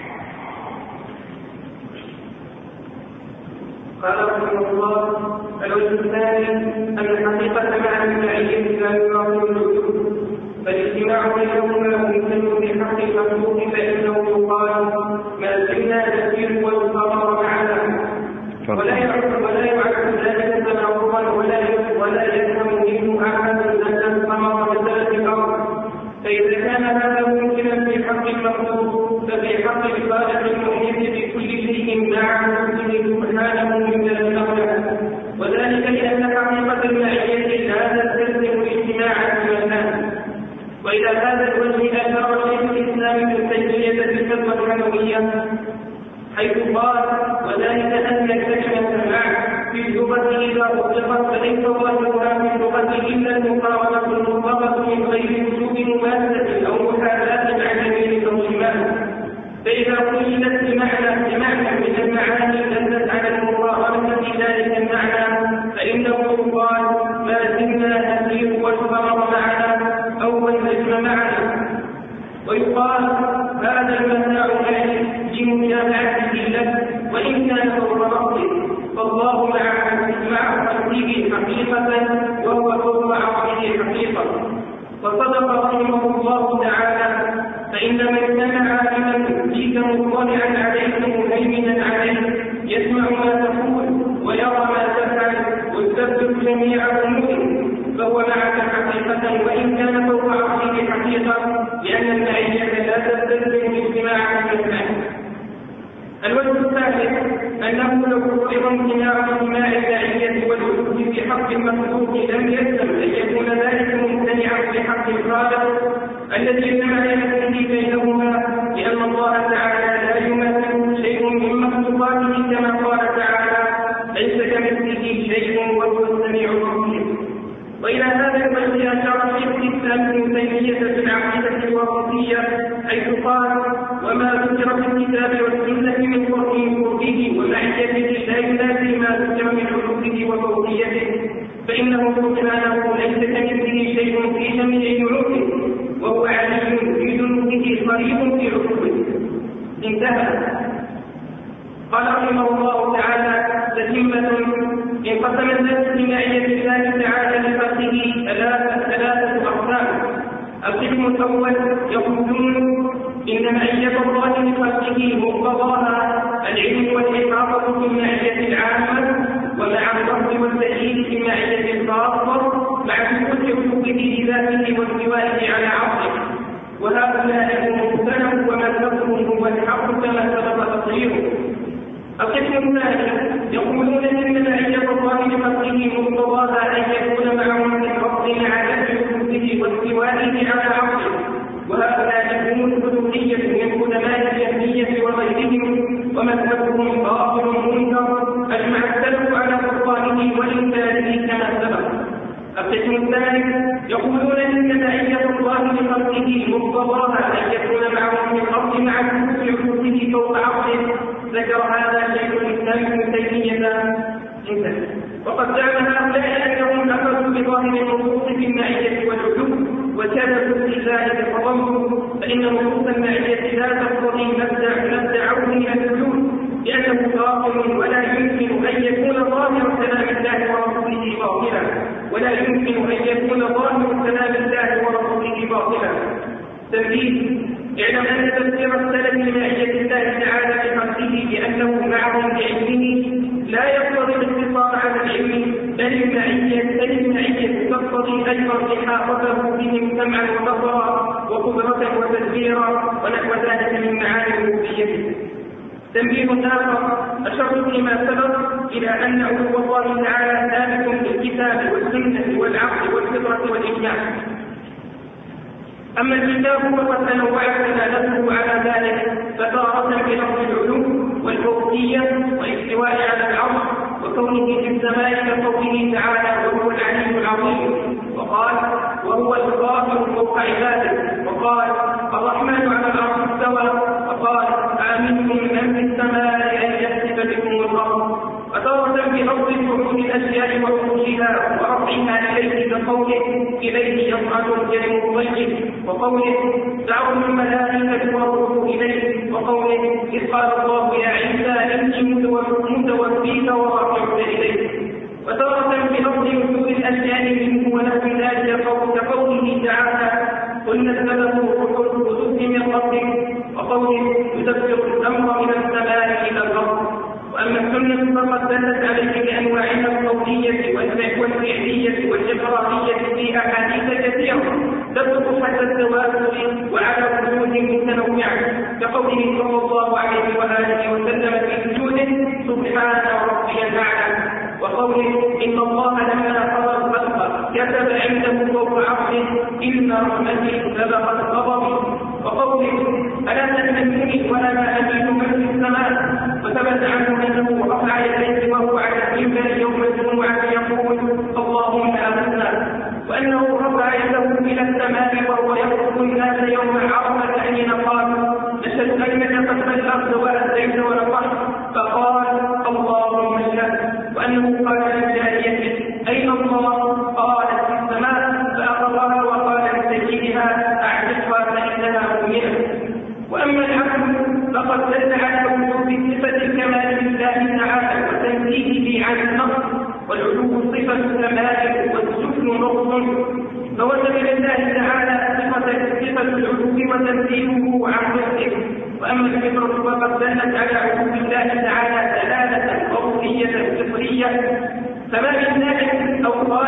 قال رحمه الله: الوجه الثاني أن الحقيقة مع المعية لا يراقب الوجود، فالاجتماع بينهما ممكن في حق المخلوق، فإنه يقال: ما زلنا نسير والقرار معنا، ولا يعد ذلك تناقضا ولا يفهم منه أحد أن القمر مسألة الأرض. فإذا كان هذا ممكنا في حق المخلوق، ففي حق الخالق المحيط بكل شيء مع نفسه سبحانه من الأولى، وذلك لأن حقيقة المعية لا تستلزم الاجتماع في مكان. وإلى هذا الوجه أشار شيخ الإسلام ابن تيمية في الفتوى الحموية حيث قال: وذلك أن كلمة مع في اللغة إذا أطلقت فليس ظاهرها في اللغة إلا المقارنة المطلقة من غير وجود مماثلة أو محاذاة عن يمين أو شمال. فإذا قيلت بمعنى من المعاني دلت على المقارنة في ذلك المعنى، فإنه يقال: ما زلنا نسير والقمر معنا أو والنجم معنا. ويقال: هذا المتاع معي لمتابعته له، وإن كان فوق رأسه، فالله مع خلقه حقيقة وهو فوق عرشه حقيقة. وصدق رحمه الله تعالى: فإن من كان عالما بك مطلعا عليك مهيمنا عليه، يسمع ما تقول ويرى ما تفعل ويثبت جميع أموره، فهو معك حقيقة وإن كان فوق عرشه حقيقة، لأن المعية لا تستلزم الاجتماع في المعنى. الوجه الثالث أنه لو فرض امتناع اجتماع المعية والوجود في حق المخلوق لم يلزم أن يكون ذلك ممتنعا في حق الخالق الذي لا يكون بينهما، لأن الله تعالى لا يمثل شيء من مخلوقاته كما قال تعالى: ليس كمثله شيء وهو السميع البصير. وإلى هذا الوجه أشار شيخ الإسلام ابن تيمية في العقيدة الواسطية حيث قال: وما ذكر في الكتاب والسنة من قربه ومعيته لا ينافي ما ذكر من علوه وفوقيته، فإنه سبحانه ليس كمثله شيء في جميع علوه، وهو علي في ذنوبه قريب في علوه. انتهى. قال رحمه الله تعالى: تتمة: انقسم الناس بمعية الله تعالى لخلقه ثلاثة أقسام. القسم الأول يقولون إن معية الله لخلقه مقتضاها العلم والإحاطة في المعية العامة، ومع الفضل والتأييد في المعية الخاصة، مع ثبوت حقوقه لذاته واستوائه على عرشه. وهؤلاء هم مبتدأ ومذهبهم هو الحق كما سبق تصريحه. القسم الثاني يقولون إن معية الله لخلقه مقتضاها أن يكون معهم الفضل على حقوقه واستوائه على عرشه. وهؤلاء هم الحلولية من قدماء الجهمية وغيرهم ومذهبهم باطل منكر أجمع السلف على بطلانه وإنكاره كما سبق. القسم الثالث يقولون إن معية الله لخلقه مقتضاها أن يكون معهم في الأرض مع كل عروضه فوق عرشه. ذكر هذا شيخ الإسلام ابن تيمية وقد زعم هؤلاء أنهم أخذوا بظاهر النصوص في المعية والعلو وكذبوا في ذلك فضلوا، فإن نصوص المعية لا تقتضي ما ادعوه من الحلول لأنه باطل ولا يمكن أن يكون ظاهر كلام الله ورسوله باطلا تنبيه: اعلم أن تفسير السلف لمعية الله تعالى بخلقه بأنه معهم بعلمه لا يقتضي الاقتصار على العلم، بل المعية تقتضي أيضا إحاطته بهم سمعا وبصرا وقدرة وتدبيرا ونحو ذلك من معاني ربوبيته. تنبيه آخر أشرت فيما سبق إلى أن علو الله تعالى ثابت في الكتاب والسنة والعقل والفطرة والإجماع. أما الكتاب فقد تنوعت دلالته على ذلك، فتارة بلفظ العلو والفوقية والاستواء على العرش وكونه في السماء كقوله تعالى وهو العلي العظيم، وقال وهو القاهر فوق عباده، وقال الرحمن على العرش استوى، وقال آمنتم من في السماء أن يخسف بكم الأرض. فتارة بلفظ شهود الأشياء وخروجها ورفعها إليه كقوله إليه يصعد الكلم الطيب، وقوله دعوا الملائكة والروح إليه، وقوله إذ قال الله يا عيسى إني متوفيك ورافعك إليه. وتارة بلفظ وجود الأشياء منه ونحو ذلك كقوله تعالى قل نزله روح القدس من ربك، وقوله يدبر الأمر من السماء إلى الأرض. وأما السنة فقد دلت عليه بأنواعها القولية والفعلية والإقرارية في أحاديث كثيرة تدل حتى التواتر وعلى وجوه متنوعة، كقوله صلى الله عليه وآله وسلم في سجوده سبحان ربي الأعلى، وقوله إن الله لما قضى الخلق كتب عنده فوق عرشه إن رحمتي سبقت غضبي، وقوله ألا تأمنني ولا أمين من في السماء. وثبت عنه أنه رفع يديه وهو على المنبر يوم الجمعة يقول اللهم آمنا، وأنه رفع يده إلى السماء وهو يخطب الناس يوم عرفة حين قال نشهد أنك قد بلغت وأديت ونصحت، فقال اللهم اشهد. وأنه قال للجارية أين الله؟ قالت في السماء، فأخذها وقال لسيدها أعتقها فإنها مؤمنة. وأما العقل فقد دل على وجود صفة الكمال لله تعالى وتنزيهه عن النقص، والعلو صفة كمال والسفل نقص، فوجب لله تعالى صفة العلو وتنزيهه عن نقصه. وأما الفطرة فقد دلت على علو الله تعالى دلالة قولية فطرية، فما من داع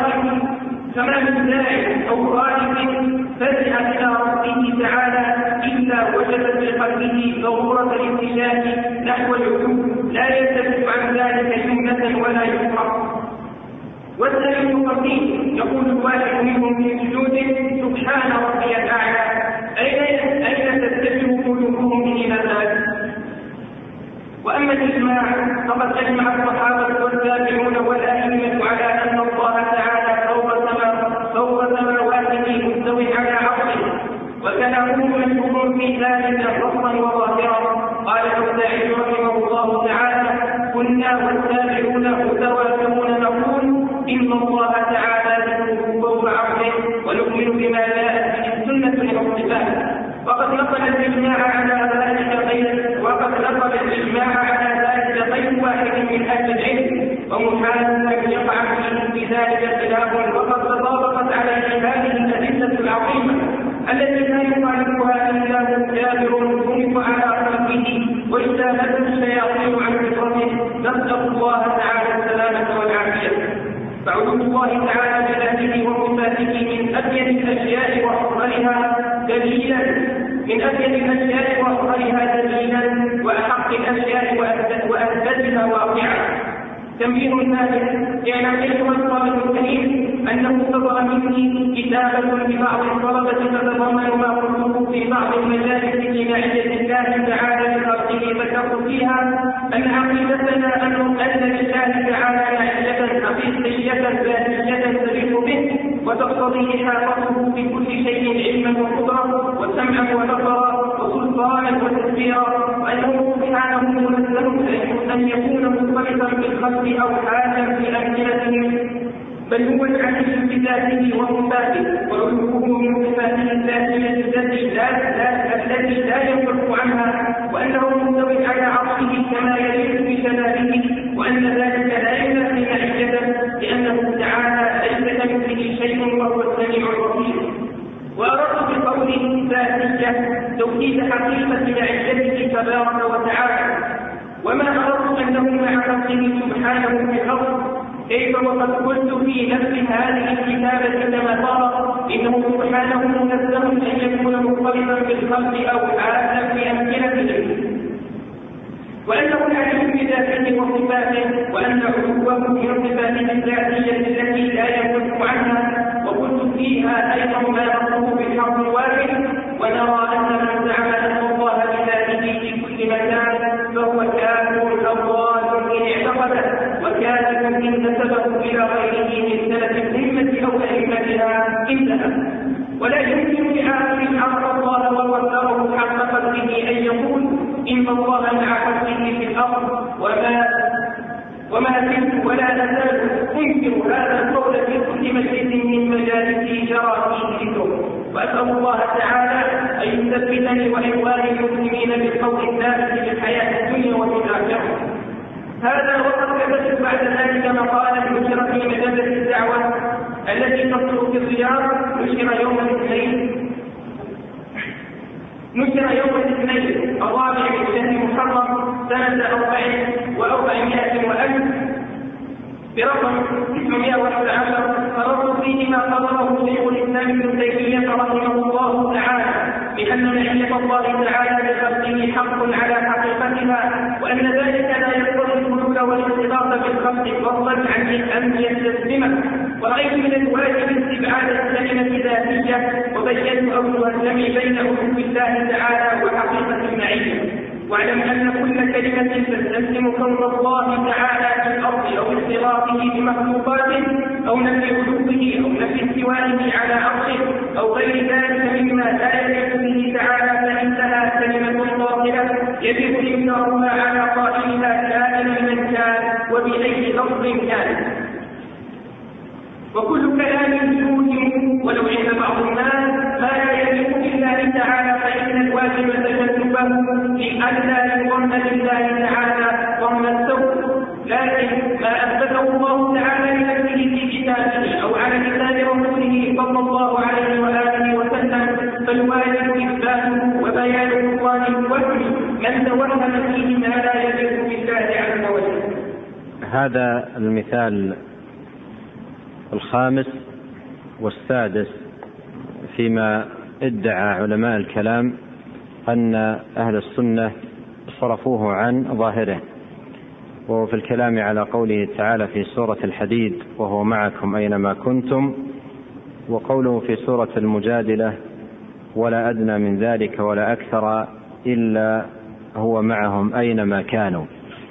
أو خالق فزع إلى ربه تعالى إلا وجد في قلبه ضرورة الاتجاه نحو العلو لا يلتفت عن ذلك جملة ولا يفرق. والسلف القديم يقول الواحد منهم في سجوده سبحان ربي الأعلى، أين تتجه قلوبهم إلى ذلك؟ وأما الإجماع فقد أجمع الصحابة والتابعون والأئمة على أن الله تعالى فوق سماواته مستوٍ على عرشه، وكلامهم مشهور في ذلك نصا وظاهرا. قال الأوزاعي رحمه الله تعالى كنا والتابعون متوافقون نقول إن الله تعالى ذكره فوق عرشه ونؤمن بما جاءت به السنة من الصفات. وقد نقل الإجماع على ذلك غير واحد من أهل العلم، ومحال أن يقع في ذلك خلاف، وقد تطابقت عليه هذه الأدلة العظيمة التي لا يخالفها إلا جابر منف على قلبه واجتالته الشياطين عن فطرته. نسأل الله تعالى السلامة والعافية. فعلو الله تعالى بذاته وصفاته من أبين الأشياء وأفضلها دليلا وأحق الأشياء وأثبتها واقعا. تنبيه ثالث: اعلم أيها الطالب الكريم أنه صدر مني كتابة لبعض الطلبة تتضمن ما قلته في بعض المجالس في معية الله تعالى لخلقه، والشرط فيها أن عقيدتنا أن لله تعالى معية حقيقية ذاتية تليق به وتقتضي إحاطته بكل شيء علما وقدرة وسمعا ونظرا وسلطانا وتدبيرا، وأنه سبحانه منزه أن يكون مختلطا بالخلق أو حالا في أمكنتهم، بل هو العليم بذاته وصفاته، وعلوه من صفاته الذاتية التي لا ينفك عنها، وأنه مستوٍ على عرشه كما يليق بجلاله، وأن ذلك لا ينافي معيته لأنه تعالى ليس كمثله شيء وهو السميع البصير. وأردت بقوله ذاتية توكيد حقيقة معيته تبارك وتعالى، وما أردت أنه مع خلقه سبحانه في الأرض، كيف وقد قلت في نفس هذه الكتابة كما ترى إنه سبحانه منزه أن يكون مختلطا بالخلق أو حالا في أمكنته، وأنه العليم بذاته وصفاته، وأن علوه من صفاته الذاتية التي لا ينفك عنها. وقلت فيها أيضا ما نقول بالحق الواحد، ونرى أن من زعم أن الله بذاته في كل مكان فهو كافر أو ضال إن اعتقده، وكافر إن نسبه إلى غيره من سلف الأمة أو أئمتها انتهى. ولا يمكن لعاقل عرف الله ووفره حق قدره أن يقول إن الله مع خلقه في الأرض وما زلت ولا نزال أنكر هذا القول في كل مجلس من مجالسي جرى فيه ذكره، وأسأل الله تعالى أن يثبتني وإخواني المسلمين بالقول الثابت في الحياة الدنيا وفي الآخرة. هذا وقد كتبت بعد ذلك مقالا نشر في مجلة الدعوة التي تصدر في الرياض، نشر يوم الاثنين 4 من شهر محرم سنة 1400 وألف برقم 911، فرد فيه ما قرره شيخ الإسلام ابن تيمية رحمه الله تعالى بأن معية الله تعالى لخلقه حق على حقيقتها، وأن ذلك لا يقتضي الخلود والاختلاط بالخلق فضلا عن أن يستسلمه. ورأيت من الواجب استبعاد الكلمة ذاتية، وبينت أوجه الجمع بين علو الله تعالى وحقيقة المعية. واعلم أن كل كلمة تستلزم كون الله تعالى في الأرض أو اختلاطه بمخلوقاته أو نفي علوه أو نفي استوائه على عرشه أو غير ذلك مما لا يليق به تعالى، فإنها كلمة باطلة يجب إنكارها على قائلها كائنا من كان وبأي لفظ كان. وكل كلام يوهم ولو عند بعض الناس ما لا يليق بالله تعالى، فإن الواجب تجنبه لئلا يظن لله تعالى ظن السوء، لكن ما أثبته الله تعالى لنفسه في كتابه أو على لسان رسوله صلى الله عليه وآله وسلم فالواجب إثباته وبيان بطلان الوهم من توهم فيه ما لا يليق بالله عز وجل. هذا المثال الخامس والسادس فيما ادعى علماء الكلام أن أهل السنة صرفوه عن ظاهره، وهو في الكلام على قوله تعالى في سورة الحديد وهو معكم أينما كنتم، وقوله في سورة المجادلة ولا أدنى من ذلك ولا أكثر إلا هو معهم أينما كانوا.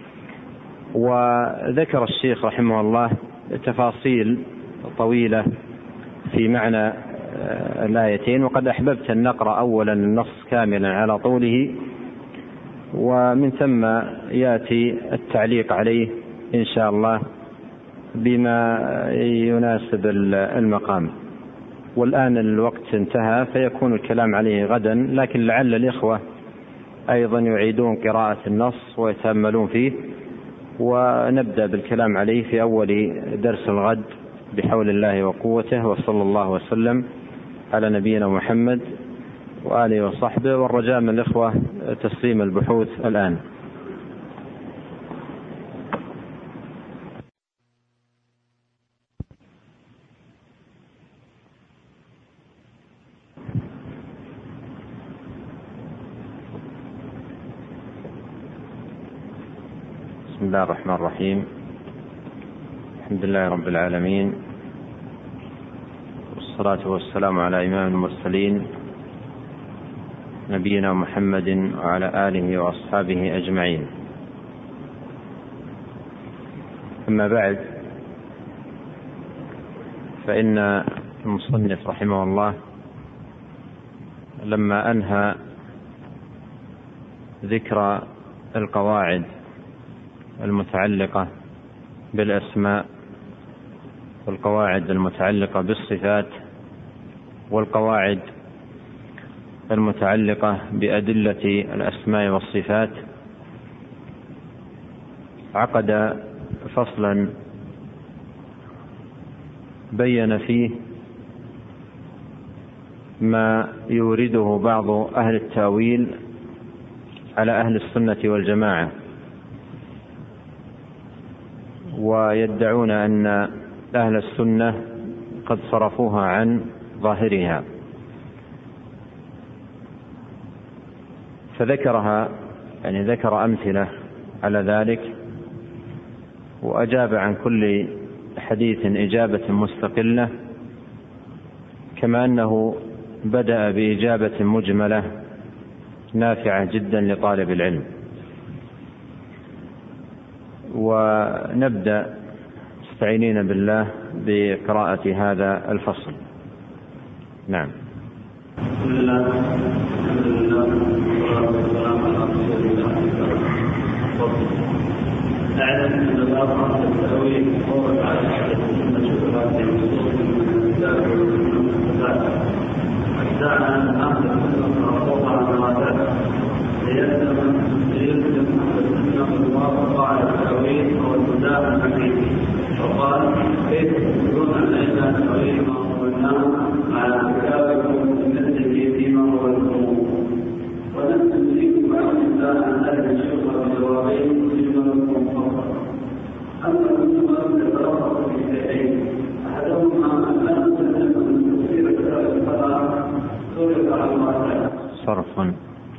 وذكر الشيخ رحمه الله تفاصيل طويلة في معنى الآيتين، وقد أحببت أن نقرأ أولا النص كاملا على طوله، ومن ثم يأتي التعليق عليه إن شاء الله بما يناسب المقام. والآن الوقت انتهى فيكون الكلام عليه غدا، لكن لعل الإخوة أيضا يعيدون قراءة النص ويتأملون فيه، ونبدأ بالكلام عليه في أول درس الغد بحول الله وقوته، وصلى الله وسلم على نبينا محمد وآله وصحبه. والرجاء من الإخوة تسليم البحوث الآن. بسم الله الرحمن الرحيم، الحمد لله رب العالمين، والصلاة والسلام على إمام المرسلين نبينا محمد وعلى آله وأصحابه أجمعين. أما بعد، فإن المصنف رحمه الله لما أنهى ذكر القواعد المتعلقة بالأسماء والقواعد المتعلقة بالصفات والقواعد المتعلقة بأدلة الأسماء والصفات، عقد فصلا بين فيه ما يورده بعض أهل التأويل على أهل السنة والجماعة، ويدعون أن أهل السنة قد صرفوها عن ظاهرها، فذكرها، يعني ذكر أمثلة على ذلك، وأجاب عن كل حديث إجابة مستقلة، كما أنه بدأ بإجابة مجملة نافعة جدا لطالب العلم. ونبدأ مستعينين بالله بقراءة هذا الفصل. نعم. بسم الله، الحمد لله، والصلاة والسلام على رسول الله. أعلم أن الأمر التأويل هو تعالى أن شكرا للنصوص من الكتاب والسنة أجزاء أن أهل السنة رفضوا على المعتاد ليلزم أهل السنة الموافقة على التأويل والهدى الحقيقي، وقال كيف تقولون أن ليس التأويل ما قلناه على كتابكم بمثله فيما هو الأمور، ولم تدركوا بعون الله أن هذه الشغل بجوابين مسلمكم فقط. أما المسلمون يترفض في شيئين، أحدهما أن لا نسلم من تفسير كتاب الفقهاء صرف على المعتاد صرف عن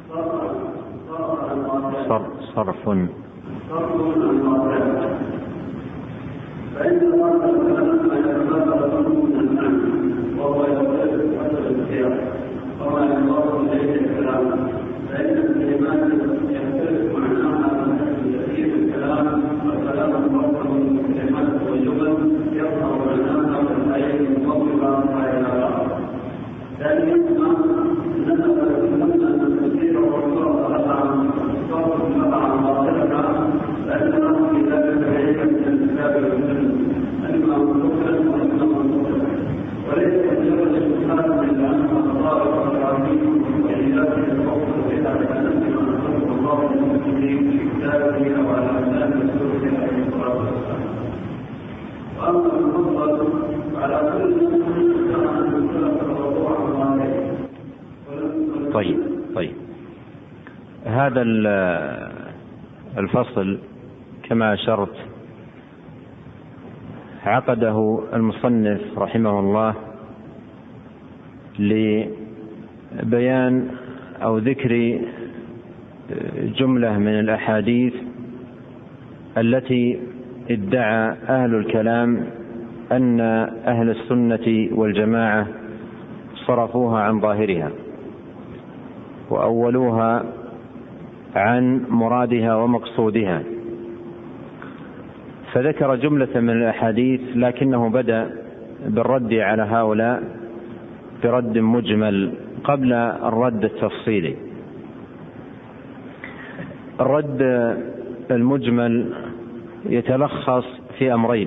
المعتاد، فإن الله ما يتبادر من المعنى وهو يختلف حسب السياق، وما ينظر إليه الكلام، فإن الكلمات يختلف معناها من حيث تأثير الكلام، والكلام المفصل من الكلمات والجمل يظهر معناها بالآية المفصلة على بعض. ثانيا، أننا نتمنى أن تسير والله تعالى صرف مع باطلها، لأنه في ذلك علم من الكتاب والسنة، أما مطلقا وإما مطلقا، وليس مجرد الشبهات إلا أنها صارت العظيم وإيجاد الفصل بها كأنما أنزل الله للمسلمين في كتابه أو على أسنان رسوله عليه الصلاة والسلام. وأما المفضل على كل من كان السلف الرضوع عليه. طيب، هذا الفصل كما أشرت عقده المصنف رحمه الله لبيان أو ذكر جملة من الأحاديث التي ادعى أهل الكلام أن أهل السنة والجماعة صرفوها عن ظاهرها وأولوها عن مرادها ومقصودها، فذكر جملة من الأحاديث، لكنه بدأ بالرد على هؤلاء برد مجمل قبل الرد التفصيلي. الرد المجمل يتلخص في أمرين.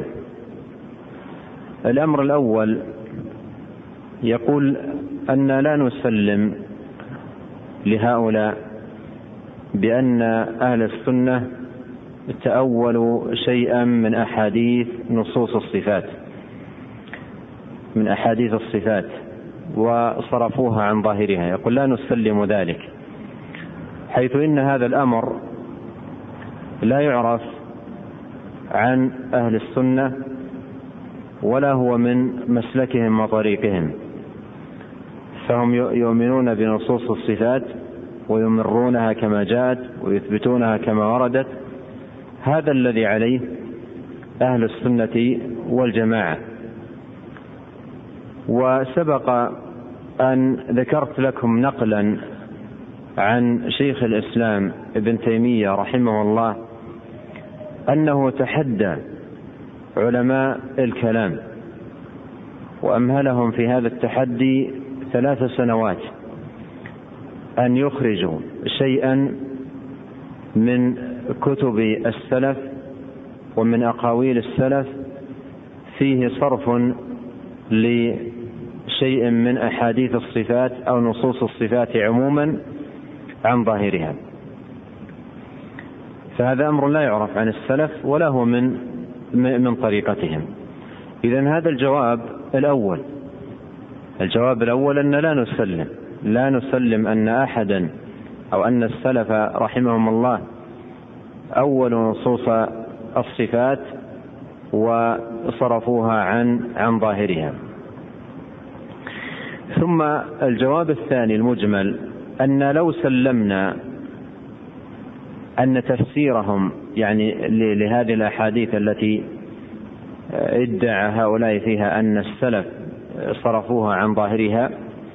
الأمر الأول يقول أن لا نسلم لهؤلاء بأن أهل السنة تأولوا شيئا من أحاديث نصوص الصفات، من أحاديث الصفات، وصرفوها عن ظاهرها. يقول لا نسلم ذلك، حيث إن هذا الأمر لا يعرف عن أهل السنة ولا هو من مسلكهم وطريقهم، فهم يؤمنون بنصوص الصفات ويمرونها كما جاءت ويثبتونها كما وردت. هذا الذي عليه أهل السنة والجماعة. وسبق أن ذكرت لكم نقلا عن شيخ الإسلام ابن تيمية رحمه الله أنه تحدى علماء الكلام وأمهلهم في هذا التحدي 3 سنوات أن يخرجوا شيئا من كتب السلف ومن أقاويل السلف فيه صرف لشيء من أحاديث الصفات أو نصوص الصفات عموما عن ظاهرها. فهذا أمر لا يعرف عن السلف ولا هو من طريقتهم. إذن هذا الجواب الأول أن لا نسلم أن أحدا أو أن السلف رحمهم الله أول نصوص الصفات وصرفوها عن ظاهرها. ثم الجواب الثاني المجمل أن لو سلمنا أن تفسيرهم يعني لهذه الأحاديث التي ادعى هؤلاء فيها أن السلف صرفوها عن ظاهرها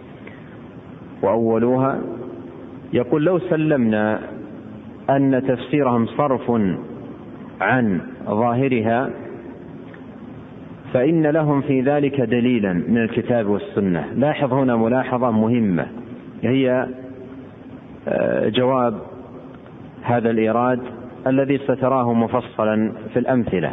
وأولوها، يقول لو سلمنا أن تفسيرهم صرف عن ظاهرها فإن لهم في ذلك دليلا من الكتاب والسنة. لاحظ هنا ملاحظة مهمة هي جواب هذا الإيراد الذي ستراه مفصلا في الأمثلة.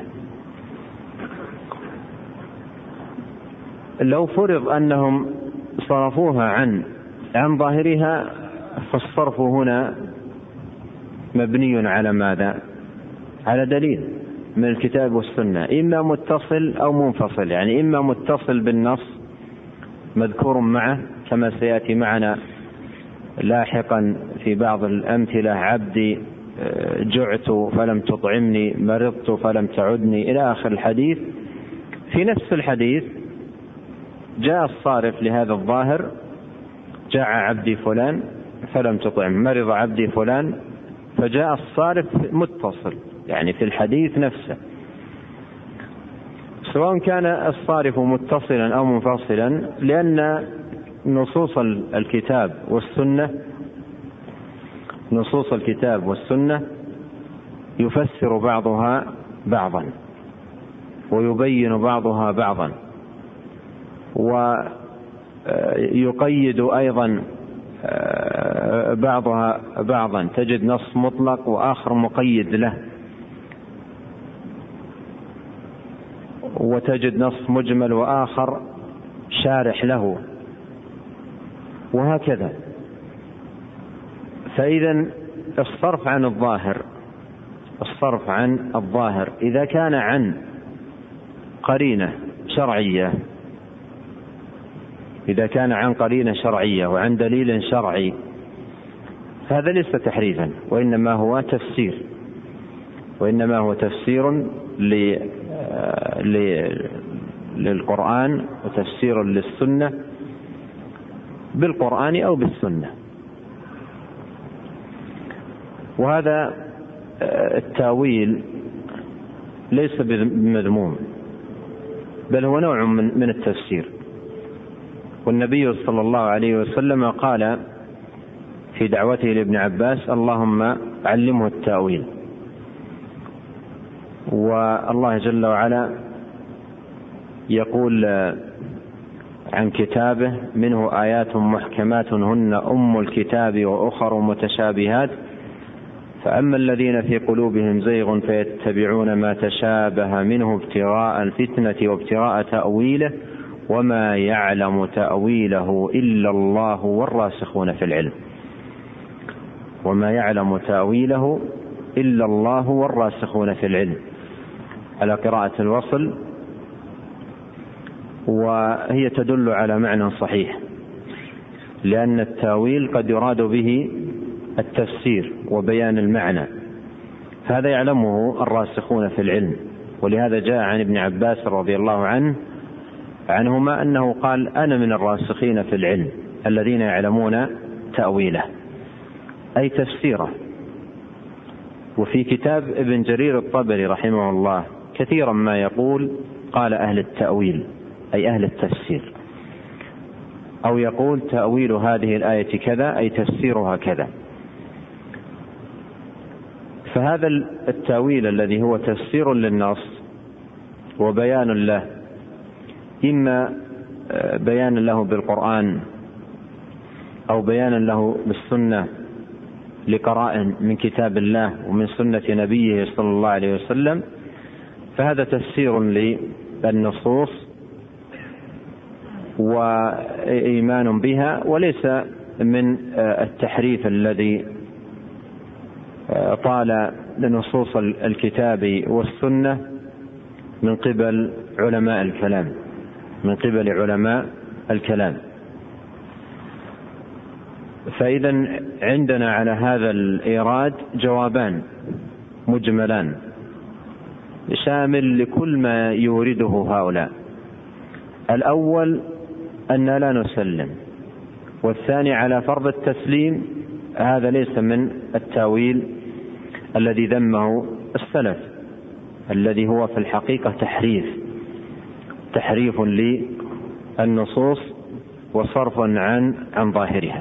لو فرض أنهم صرفوها عن ظاهرها فالصرف هنا مبني على ماذا؟ على دليل من الكتاب والسنة، إما متصل أو منفصل، يعني إما متصل بالنص مذكور معه كما سيأتي معنا لاحقا في بعض الأمثلة: عبدي جعت فلم تطعمني، مرضت فلم تعدني، إلى آخر الحديث. في نفس الحديث جاء الصارف لهذا الظاهر: جاع عبدي فلان فلم تطعم، مرض عبدي فلان، فجاء الصارف متصل يعني في الحديث نفسه. سواء كان الصارف متصلا أو منفصلا، لأن نصوص الكتاب والسنة يفسر بعضها بعضا ويبين بعضها بعضا ويقيد أيضا بعضها بعضا. تجد نص مطلق وآخر مقيد له، وتجد نص مجمل وآخر شارح له، وهكذا. فإذا الصرف عن الظاهر إذا كان عن قرينة شرعية وعن دليل شرعي، هذا ليس تحريفا، وإنما هو تفسير للقرآن وتفسير للسنة بالقرآن أو بالسنة. وهذا التاويل ليس بمذموم، بل هو نوع من التفسير. والنبي صلى الله عليه وسلم قال في دعوته لابن عباس: اللهم علمه التأويل. والله جل وعلا يقول عن كتابه: منه آيات محكمات هن أم الكتاب وأخر متشابهات فأما الذين في قلوبهم زيغ فيتبعون ما تشابه منه ابتغاء الفتنة وابتغاء تأويله وما يعلم تأويله إلا الله والراسخون في العلم على قراءة الوصل. وهي تدل على معنى صحيح، لأن التاويل قد يراد به التفسير وبيان المعنى، هذا يعلمه الراسخون في العلم. ولهذا جاء عن ابن عباس رضي الله عنهما أنه قال: أنا من الراسخين في العلم الذين يعلمون تأويله، أي تفسيره. وفي كتاب ابن جرير الطبري رحمه الله كثيرا ما يقول: قال أهل التأويل، أي أهل التفسير. أو يقول تأويل هذه الآية كذا أي تفسيرها كذا. فهذا التأويل الذي هو تفسير للنص وبيان له، إما بيان له بالقرآن أو بيان له بالسنة لقراء من كتاب الله ومن سنة نبيه صلى الله عليه وسلم، فهذا تفسير للنصوص وإيمان بها، وليس من التحريف الذي طال لنصوص الكتاب والسنة من قبل علماء الكلام. فإذا عندنا على هذا الإيراد جوابان مجملان شامل لكل ما يورده هؤلاء. الأول أن لا نسلم، والثاني على فرض التسليم. هذا ليس من التاويل الذي ذمه السلف، الذي هو في الحقيقة تحريف للنصوص وصرف عن ظاهرها.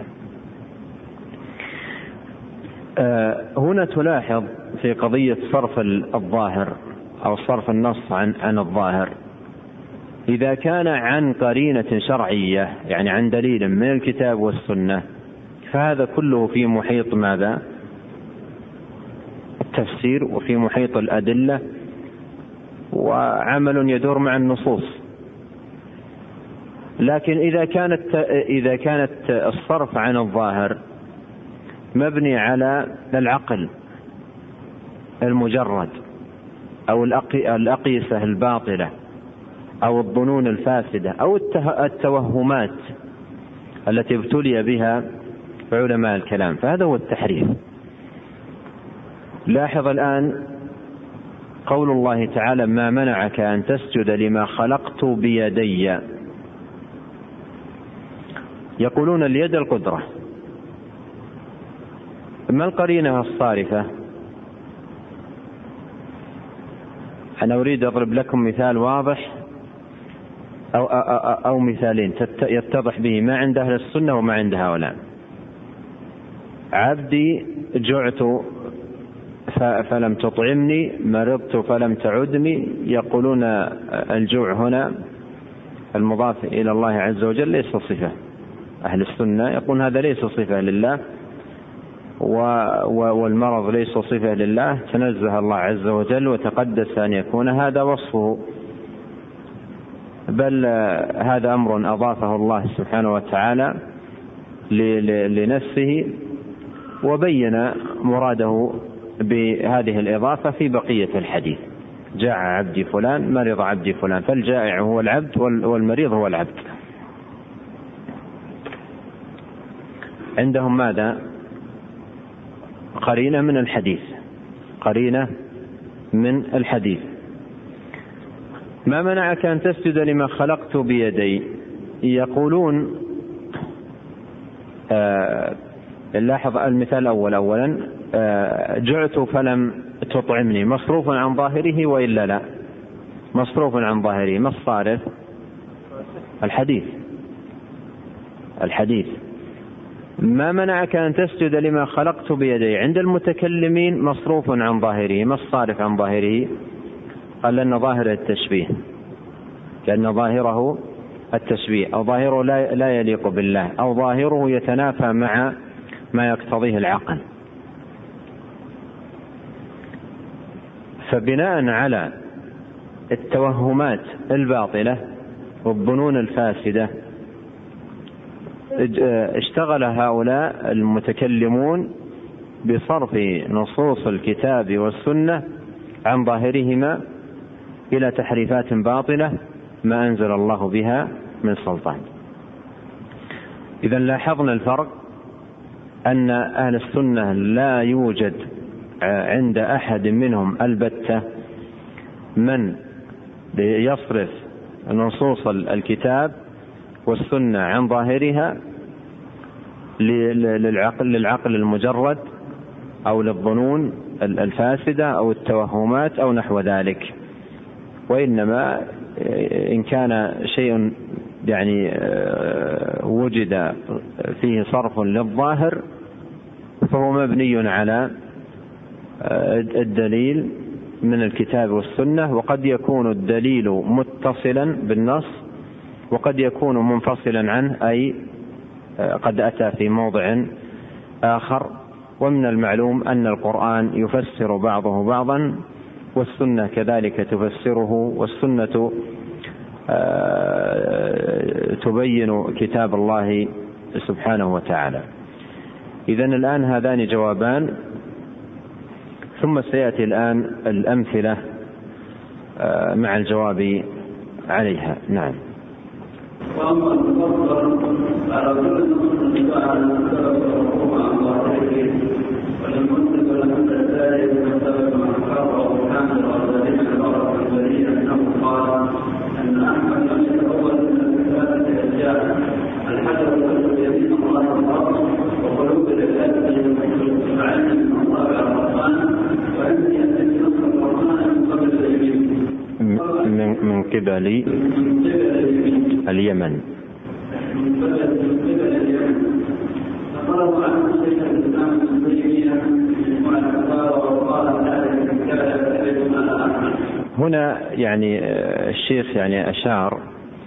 هنا تلاحظ في قضية صرف الظاهر أو صرف النص عن الظاهر، إذا كان عن قرينة شرعية يعني عن دليل من الكتاب والسنة، فهذا كله في محيط ماذا؟ التفسير، وفي محيط الأدلة، وعمل يدور مع النصوص. لكن إذا كانت الصرف عن الظاهر مبني على العقل المجرد أو الأقيسة الباطلة أو الظنون الفاسدة أو التوهمات التي ابتلي بها علماء الكلام، فهذا هو التحريف. لاحظ الآن قول الله تعالى: ما منعك أن تسجد لما خلقت بيدي. يقولون اليد القدرة. ما القرينة الصارفة؟ أنا أريد أضرب لكم مثال واضح أو مثالين يتضح به ما عند أهل السنة وما عند هؤلاء. عبدي جعت فلم تطعمني، مرضت فلم تعدني. يقولون الجوع هنا المضاف إلى الله عز وجل ليس صفة. أهل السنة يقول هذا ليس صفة لله، والمرض ليس صفة لله، تنزه الله عز وجل وتقدس أن يكون هذا وصفه، بل هذا أمر أضافه الله سبحانه وتعالى لنفسه، وبين مراده بهذه الإضافة في بقية الحديث: جاع عبدي فلان، مرض عبدي فلان. فالجائع هو العبد والمريض هو العبد. عندهم ماذا؟ قرينة من الحديث. ما منعك أن تسجد لما خلقت بيدي؟ يقولون لاحظ المثال الأول أولا: جعت فلم تطعمني، مصروف عن ظاهره وإلا لا؟ مصروف عن ظاهره. ما الصارف؟ الحديث. ما منعك أن تسجد لما خلقت بيدي؟ عند المتكلمين مصروف عن ظاهره. ما الصارف عن ظاهره؟ قال لأن ظاهره التشبيه، أو ظاهره لا يليق بالله، أو ظاهره يتنافى مع ما يقتضيه العقل. فبناء على التوهمات الباطلة والظنون الفاسدة اشتغل هؤلاء المتكلمون بصرف نصوص الكتاب والسنة عن ظاهرهما إلى تحريفات باطلة ما أنزل الله بها من سلطان. إذا لاحظنا الفرق، أن أهل السنة لا يوجد عند أحد منهم البتة من يصرف نصوص الكتاب والسنة عن ظاهرها للعقل المجرد أو للظنون الفاسدة أو التوهمات أو نحو ذلك، وإنما إن كان شيء يعني وجد فيه صرف للظاهر فهو مبني على الدليل من الكتاب والسنة، وقد يكون الدليل متصلا بالنص وقد يكون منفصلا عنه، أي قد أتى في موضع آخر. ومن المعلوم أن القرآن يفسر بعضه بعضا والسنة كذلك تفسره، والسنة تبين كتاب الله سبحانه وتعالى. إذن الآن هذان جوابان، ثم سيأتي الآن الأمثلة مع الجواب عليها. نعم. وأما المفضل على كل النصوص على السبب والحكم عن ظاهره، وللمسلم ولم تزال من سبب من حفظ وكان الغزالي عبارة البرية أنه قال أن أحمد لم يتأول من ثلاثة أشياء: الحجر والرجل يمين الله الأرض، وقلوب العباد فعلم من أصابع الرحمن، وأني أتي نصر الرحمن من قبل اليمين من قبل اليمن. هنا يعني الشيخ يعني أشار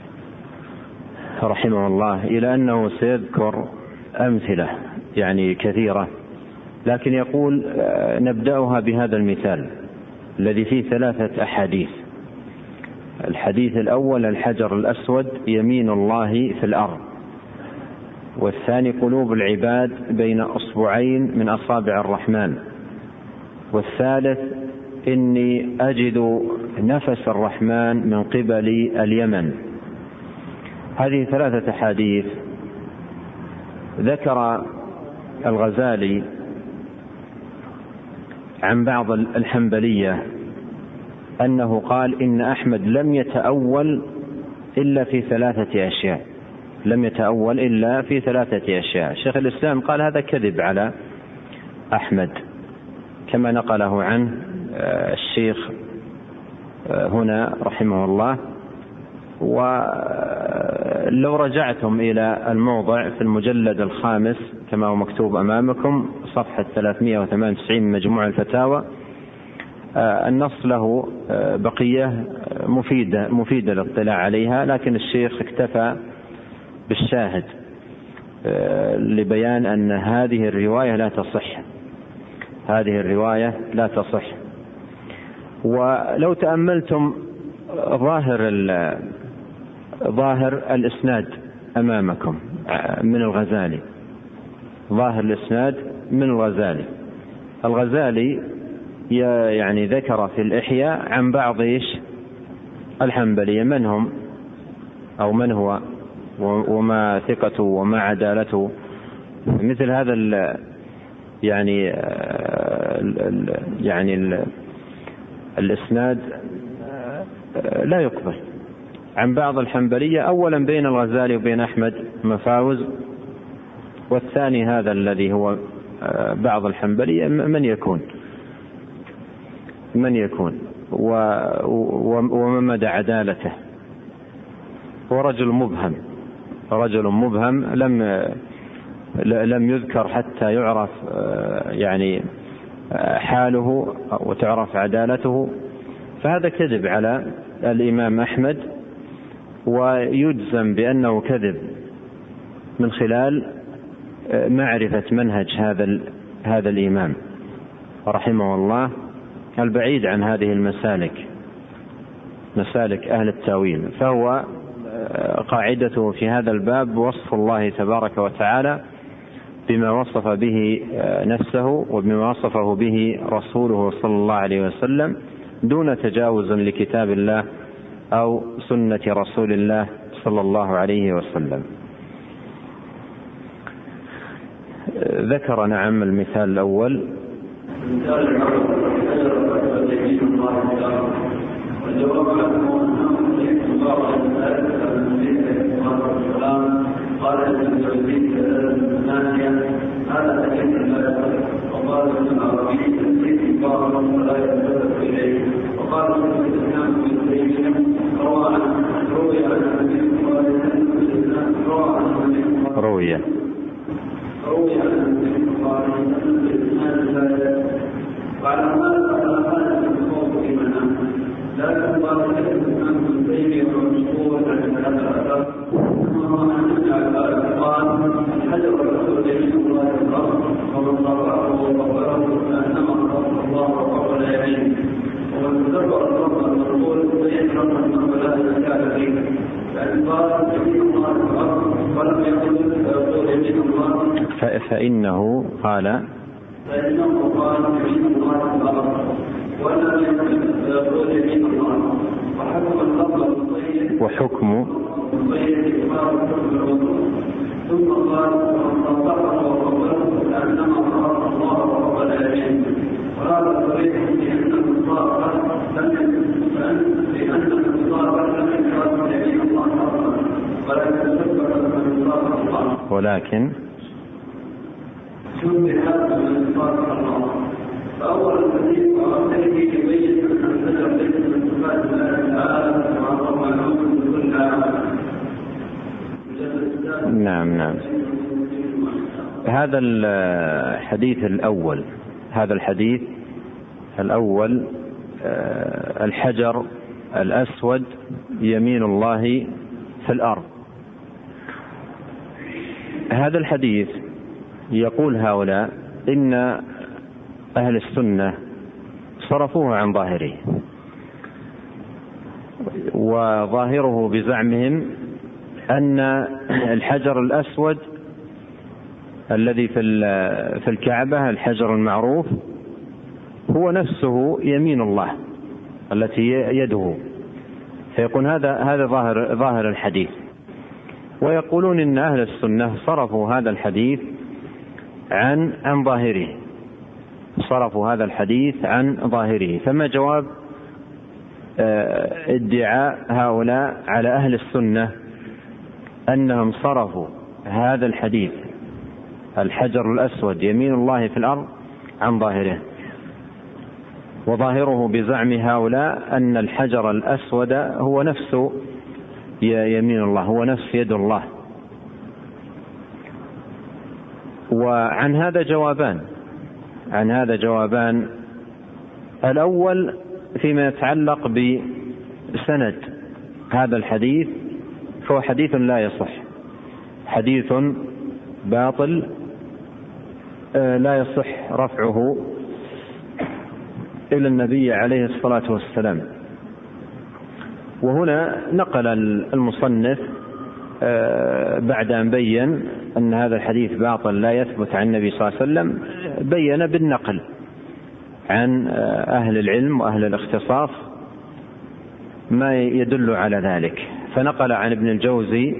رحمه الله إلى أنه سيذكر أمثلة يعني كثيرة، لكن يقول نبدأها بهذا المثال الذي فيه 3 أحاديث. الحديث الأول: الحجر الأسود يمين الله في الأرض، والثاني: قلوب العباد بين أصبعين من أصابع الرحمن، والثالث: إني أجد نفس الرحمن من قبل اليمن. هذه 3 أحاديث. ذكر الغزالي عن بعض الحنبلية أنه قال إن أحمد لم يتأول إلا في 3 أشياء، لم يتأول إلا في 3 أشياء. شيخ الإسلام قال هذا كذب على أحمد كما نقله عنه الشيخ هنا رحمه الله. ولو رجعتم إلى الموضع في المجلد 5 كما هو مكتوب أمامكم صفحة 398 من مجموع الفتاوى، النص له بقية مفيدة للاطلاع عليها، لكن الشيخ اكتفى بالشاهد لبيان أن هذه الرواية لا تصح، هذه الرواية لا تصح. ولو تأملتم ظاهر الإسناد أمامكم من الغزالي، ظاهر الإسناد من الغزالي يعني ذكر في الإحياء عن بعض الحنبلية من هم أو من هو وما ثقته وما عدالته. مثل هذا يعني الإسناد لا يقبل عن بعض الحنبلية. أولا بين الغزالي وبين أحمد مفاوز، والثاني هذا الذي هو بعض الحنبلية من يكون وما مدى عدالته. هو رجل مبهم لم يذكر حتى يعرف يعني حاله وتعرف عدالته، فهذا كذب على الإمام أحمد، ويجزم بأنه كذب من خلال معرفة منهج هذا الإمام رحمه الله البعيد عن هذه مسالك أهل التاويل. فهو قاعدته في هذا الباب وصف الله تبارك وتعالى بما وصف به نفسه وبما وصفه به رسوله صلى الله عليه وسلم، دون تجاوز لكتاب الله أو سنة رسول الله صلى الله عليه وسلم. ذكر نعم المثال الأول: قال ابن الجوزي هذا تكلم وقال ابن العربي الذكر باطل ولا يلتفت اليه إليه. وقال الإسلام ابن تيمية روى عن النبي صلى الله عليه وسلم روي عن النبي صلى الله عليه وسلم بالإسناد وعلى هذا الخوف في منام. لكن قال الإسلام ابن تيمية ومشهور عن هذا الأثر ثم قال الحجر الأسود يمين الله في الأرض ومن طبعه وقبله فأنما خلق الله وقبل يمينه ومن تدبر الرب المقبول فيحرم أنه لا زكاة فيه فإن قال يمين الله في الأرض ولم يقل فيقول يمين الله فإنه قال يمين الله في الأرض ولم يقل فيقول يمين الله. وحكم اللفظ الطيب وحكم ثم قال ومن طبقه وقبله فأنما خلق الله وقبل يمينه. وهذا صريح بأن المصابة لم يكن يمين الله أصلا ولكن شبهت من صادق الله. فأول الحديث وأخره يبين أن الشجر ليس من صفات الله تعالى كما هو معلوم بكل عام. نعم. هذا الحديث الأول الحجر الأسود يمين الله في الأرض. هذا الحديث يقول هؤلاء إن أهل السنة صرفوه عن ظاهره، وظاهره بزعمهم أن الحجر الأسود الذي في الكعبة الحجر المعروف هو نفسه يمين الله التي يده، فيكون هذا ظاهر الحديث. ويقولون إن أهل السنة صرفوا هذا الحديث عن ظاهره، صرفوا هذا الحديث عن ظاهره. فما جواب ادعاء هؤلاء على أهل السنة أنهم صرفوا هذا الحديث الحجر الأسود يمين الله في الأرض عن ظاهره؟ وظاهره بزعم هؤلاء أن الحجر الأسود هو نفسه يمين الله، هو نفس يد الله. وعن هذا جوابان. الأول فيما يتعلق بسند هذا الحديث، فهو حديث لا يصح، حديث باطل لا يصح رفعه إلى النبي عليه الصلاة والسلام. وهنا نقل المصنف بعد أن بين أن هذا الحديث باطل لا يثبت عن النبي صلى الله عليه وسلم، بين بالنقل عن أهل العلم وأهل الاختصاص ما يدل على ذلك. فنقل عن ابن الجوزي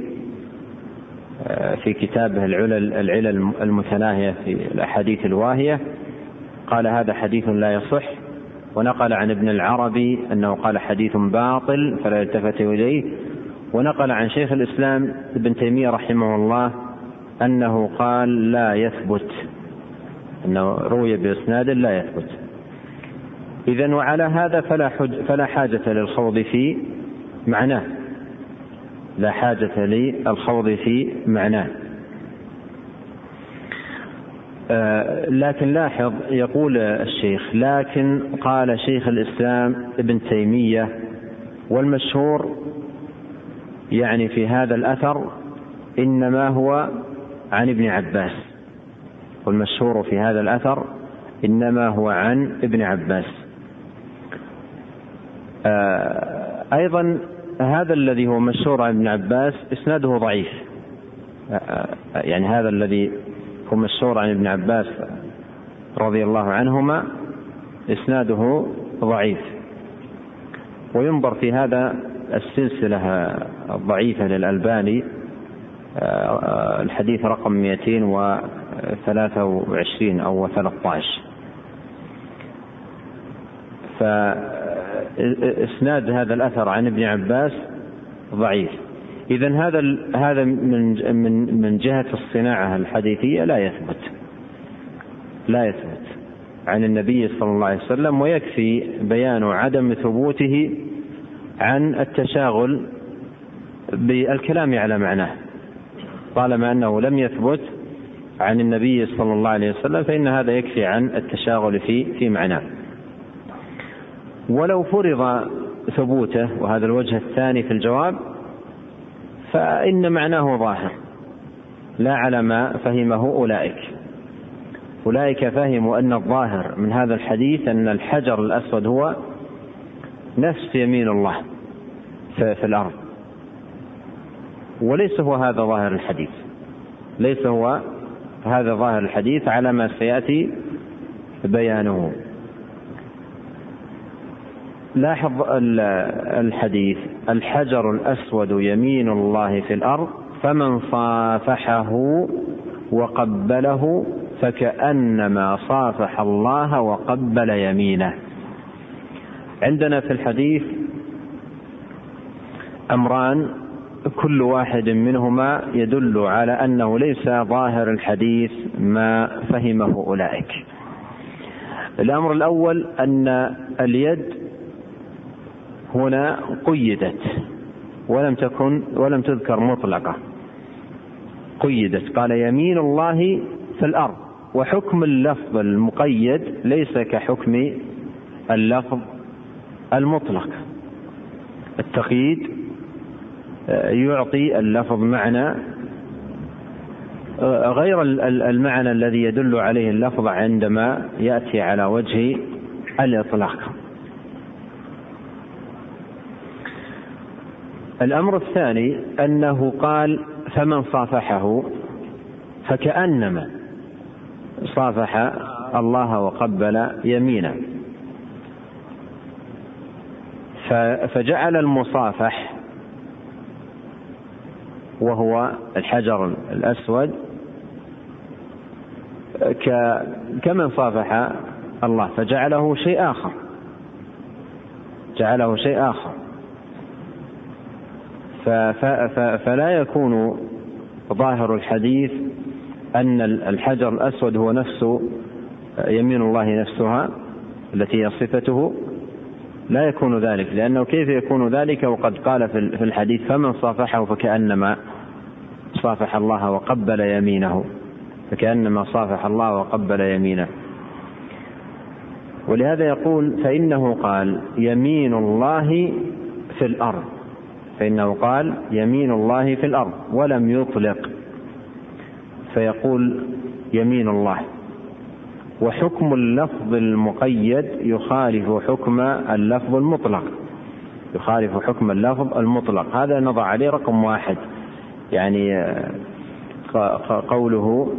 في كتابه العلل المتناهية في الأحاديث الواهية قال هذا حديث لا يصح. ونقل عن ابن العربي أنه قال حديث باطل فلا يلتفت إليه. ونقل عن شيخ الإسلام ابن تيمية رحمه الله أنه قال لا يثبت، أنه روي بإسناد لا يثبت. إذن وعلى هذا فلا حاجة للخوض في معناه، لا حاجة للخوض في معناه. لكن لاحظ يقول الشيخ لكن قال شيخ الإسلام ابن تيمية والمشهور يعني في هذا الأثر إنما هو عن ابن عباس، والمشهور في هذا الأثر إنما هو عن ابن عباس. أيضا هذا الذي هو مشهور عن ابن عباس إسناده ضعيف، يعني هذا الذي هو مشهور عن ابن عباس رضي الله عنهما إسناده ضعيف. وينظر في هذا السلسلة الضعيفة للألباني الحديث رقم 223 أو 13. فإسناد هذا الأثر عن ابن عباس ضعيف. إذن هذا من جهة الصناعة الحديثية لا يثبت عن النبي صلى الله عليه وسلم، ويكفي بيان عدم ثبوته عن التشاغل بالكلام على معناه. طالما أنه لم يثبت عن النبي صلى الله عليه وسلم فإن هذا يكفي عن التشاغل في معناه. ولو فرض ثبوته، وهذا الوجه الثاني في الجواب، فإن معناه ظاهر لا على ما فهمه أولئك فهموا أن الظاهر من هذا الحديث أن الحجر الأسود هو نفس يمين الله في الأرض، وليس هو هذا ظاهر الحديث، ليس هو هذا ظاهر الحديث على ما سيأتي بيانه. لاحظ الحديث: الحجر الأسود يمين الله في الأرض، فمن صافحه وقبله فكأنما صافح الله وقبل يمينه. عندنا في الحديث أمران كل واحد منهما يدل على أنه ليس ظاهر الحديث ما فهمه أولئك. الأمر الأول أن اليد هنا قيدت ولم تذكر مطلقة، قيدت، قال يمين الله في الأرض، وحكم اللفظ المقيد ليس كحكم اللفظ المطلق. التقييد يعطي اللفظ معنى غير المعنى الذي يدل عليه اللفظ عندما يأتي على وجه الإطلاق. الأمر الثاني أنه قال فمن صافحه فكأنما صافح الله وقبل يمينه، فجعل المصافح وهو الحجر الأسود كمن صافح الله، فجعله شيء آخر، فلا يكون ظاهر الحديث أن الحجر الأسود هو نفس يمين الله نفسها التي هي صفته، لا يكون ذلك، لأنه كيف يكون ذلك وقد قال في الحديث فمن صافحه فكأنما صافح الله وقبل يمينه، فكأنما صافح الله وقبل يمينه. ولهذا يقول فإنه قال يمين الله في الأرض، فإنه قال يمين الله في الأرض ولم يطلق، فيقول يمين الله. وحكم اللفظ المقيد يخالف حكم اللفظ المطلق، هذا نضع عليه رقم 1. يعني قوله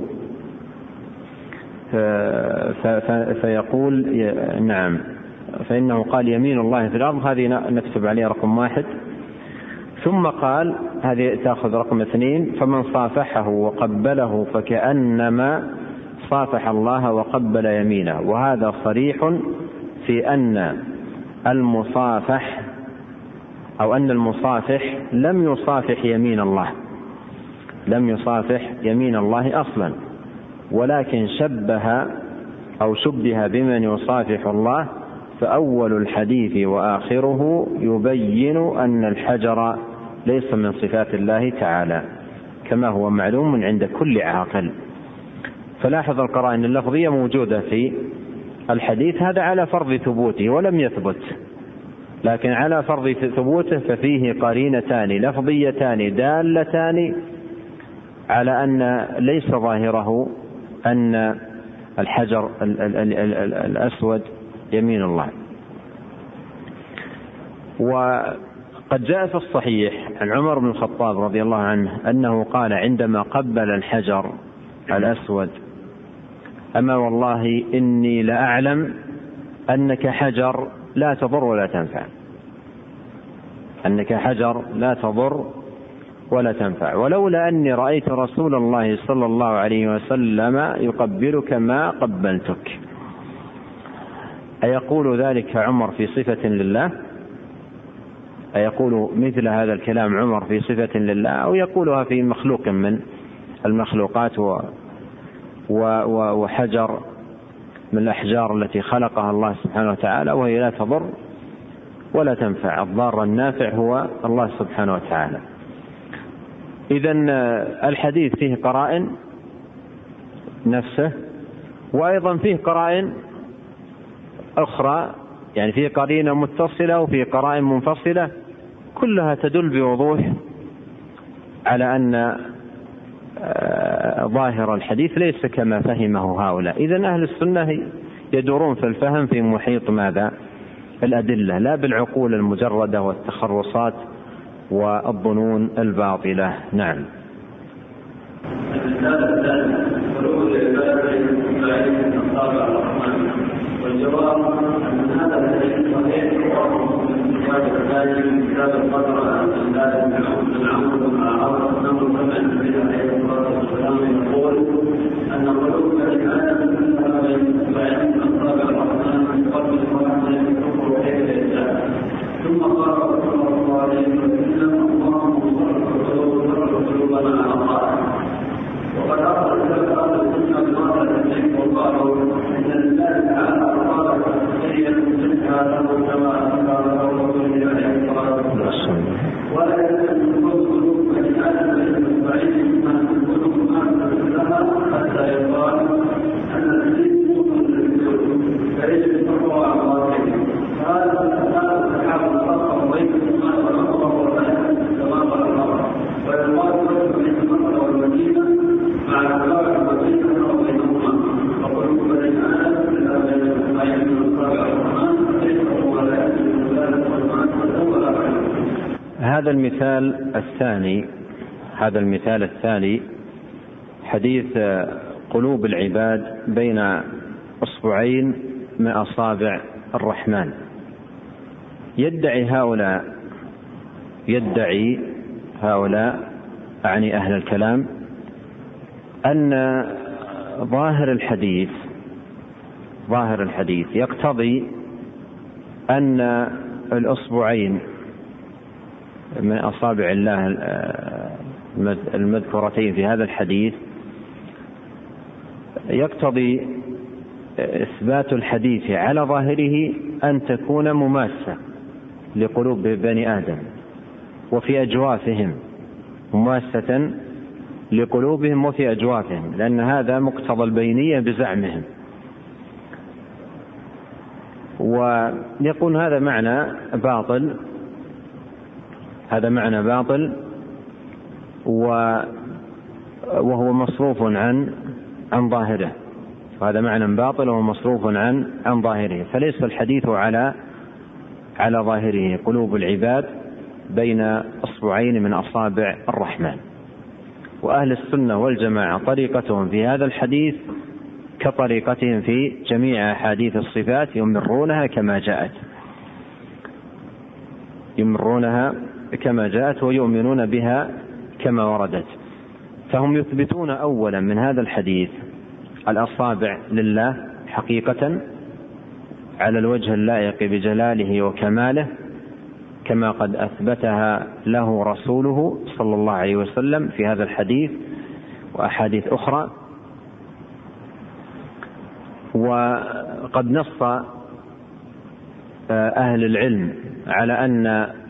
فيقول نعم، فإنه قال يمين الله في الأرض، هذه نكتب عليه رقم 1. ثم قال هذه تأخذ رقم 2 فمن صافحه وقبله فكأنما صافح الله وقبل يمينه. وهذا صريح في أن المصافح أو أن المصافح لم يصافح يمين الله أصلا، ولكن شبه بمن يصافح الله. فأول الحديث وآخره يبين أن الحجر ليس من صفات الله تعالى كما هو معلوم عند كل عاقل. فلاحظ القرائن اللفظية موجودة في الحديث، هذا على فرض ثبوته ولم يثبت، لكن على فرض ثبوته ففيه قرينتان لفظيتان دالتان على أن ليس ظاهره أن الحجر الأسود يمين الله. وقد جاء في الصحيح عن عمر بن الخطاب رضي الله عنه أنه قال عندما قبل الحجر الأسود أما والله إني لأعلم أنك حجر لا تضر ولا تنفع، ولولا أني رأيت رسول الله صلى الله عليه وسلم يقبلك ما قبلتك. أيقول ذلك عمر في صفة لله؟ أيقول مثل هذا الكلام عمر في صفة لله، أو يقولها في مخلوق من المخلوقات وحجر من الأحجار التي خلقها الله سبحانه وتعالى، وهي لا تضر ولا تنفع. الضار النافع هو الله سبحانه وتعالى. إذن الحديث فيه قرائن نفسه، وأيضا فيه قرائن أخرى، يعني فيه قرينة متصلة وفيه قرائن منفصلة، كلها تدل بوضوح على أن ظاهر الحديث ليس كما فهمه هؤلاء. إذن أهل السنة يدورون في الفهم في محيط ماذا؟ الأدلة، لا بالعقول المجردة والتخرصات والظنون الباطلة. نعم. والجواب أن هذا الذي صحيح من كتاب القدر العمود مع عرض النمر كما النبي عليه الصلاة والسلام يقول أن قلوب بني آدم كلها بين أصابع الرحمن من قبل الرحمن تكفر كيف يشاء. ثم قال رسول الله صلى الله عليه وسلم اللهم صل قلوبنا على طاعتك. وقد أخذ هذا السنة بمعنى التشريك وقالوا إن الله تعالى أراد شيئا منها له كما أخبر رسوله عليه الصلاة والسلام. ولا يلزم من قلوب بني آدم المستعين مما تكون ما لها حتى يقال أن الحديث موصل للقلوب فيجب التقوى على الله. هذا الصحابة الفرق بين ما تلقى والآية كما قال الله. ويقال بين مكة والمدينة مع الصلاة والمدينة وبينهما وقلوب بني آدم إلا بين المستعين من الصلاة والرحمن ليس هو لا يأتي من ذلك والمعنى ولا غيره. هذا المثال الثاني حديث قلوب العباد بين أصبعين من أصابع الرحمن. يدعي هؤلاء أعني أهل الكلام أن ظاهر الحديث يقتضي أن الأصبعين من أصابع الله المذكورتين في هذا الحديث يقتضي إثبات الحديث على ظاهره أن تكون مماسة لقلوب بني آدم وفي أجوافهم، مماسة لقلوبهم وفي أجوافهم، لأن هذا مقتضى البينية بزعمهم. ويقول هذا معنى باطل وهو مصروف عن ظاهره، وهذا معنى باطل وهو مصروف عن ظاهره، فليس الحديث على ظاهره قلوب العباد بين أصبعين من أصابع الرحمن. وأهل السنة والجماعة طريقتهم في هذا الحديث كطريقتهم في جميع أحاديث الصفات، يمرونها كما جاءت ويؤمنون بها كما وردت. فهم يثبتون أولا من هذا الحديث الأصابع لله حقيقة على الوجه اللائق بجلاله وكماله كما قد أثبتها له رسوله صلى الله عليه وسلم في هذا الحديث وأحاديث أخرى. وقد نص أهل العلم على أن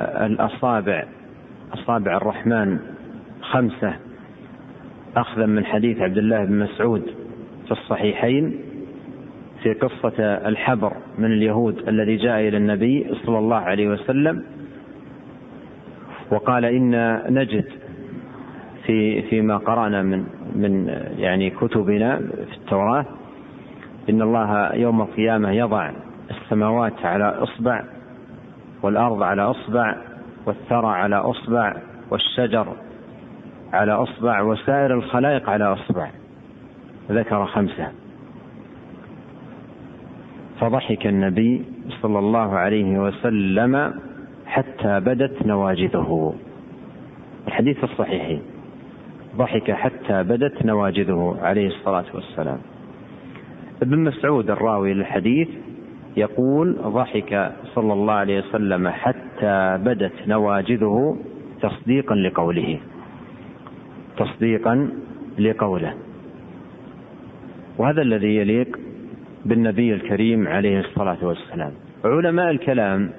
أصابع الرحمن 5 أخذا من حديث عبد الله بن مسعود في الصحيحين في قصة الحبر من اليهود الذي جاء إلى النبي صلى الله عليه وسلم وقال إن نجد فيما قرأنا من يعني كتبنا في التوراة إن الله يوم القيامة يضع السماوات على أصبع والأرض على أصبع والثرى على أصبع والشجر على أصبع وسائر الخلائق على أصبع، ذكر 5. فضحك النبي صلى الله عليه وسلم حتى بدت نواجذه، الحديث الصحيح، ضحك حتى بدت نواجذه عليه الصلاة والسلام. ابن مسعود الراوي للحديث يقول ضحك صلى الله عليه وسلم حتى بدت نواجذه تصديقا لقوله. وهذا الذي يليق بالنبي الكريم عليه الصلاة والسلام. علماء الكلام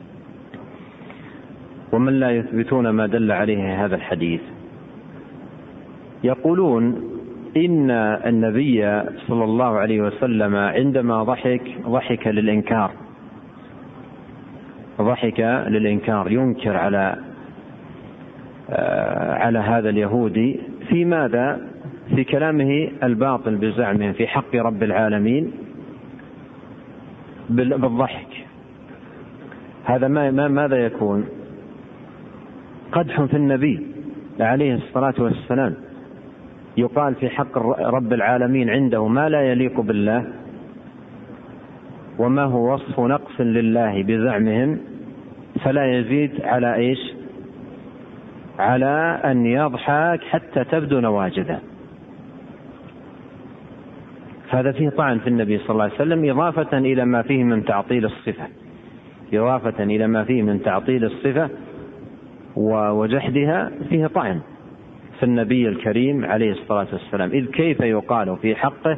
ومن لا يثبتون ما دل عليه هذا الحديث يقولون إن النبي صلى الله عليه وسلم عندما ضحك للإنكار، ينكر على هذا اليهودي في ماذا؟ في كلامه الباطل بزعمه في حق رب العالمين بالضحك. هذا ماذا يكون؟ قدح في النبي عليه الصلاة والسلام. يقال في حق رب العالمين عنده ما لا يليق بالله، وما هو وصف نقص لله بزعمهم، فلا يزيد على إيش؟ على أن يضحك حتى تبدو نواجذه. هذا فيه طعن في النبي صلى الله عليه وسلم، إضافة إلى ما فيه من تعطيل الصفة وجحدها، فيه طعن في النبي الكريم عليه الصلاة والسلام. إذ كيف يقال في حقه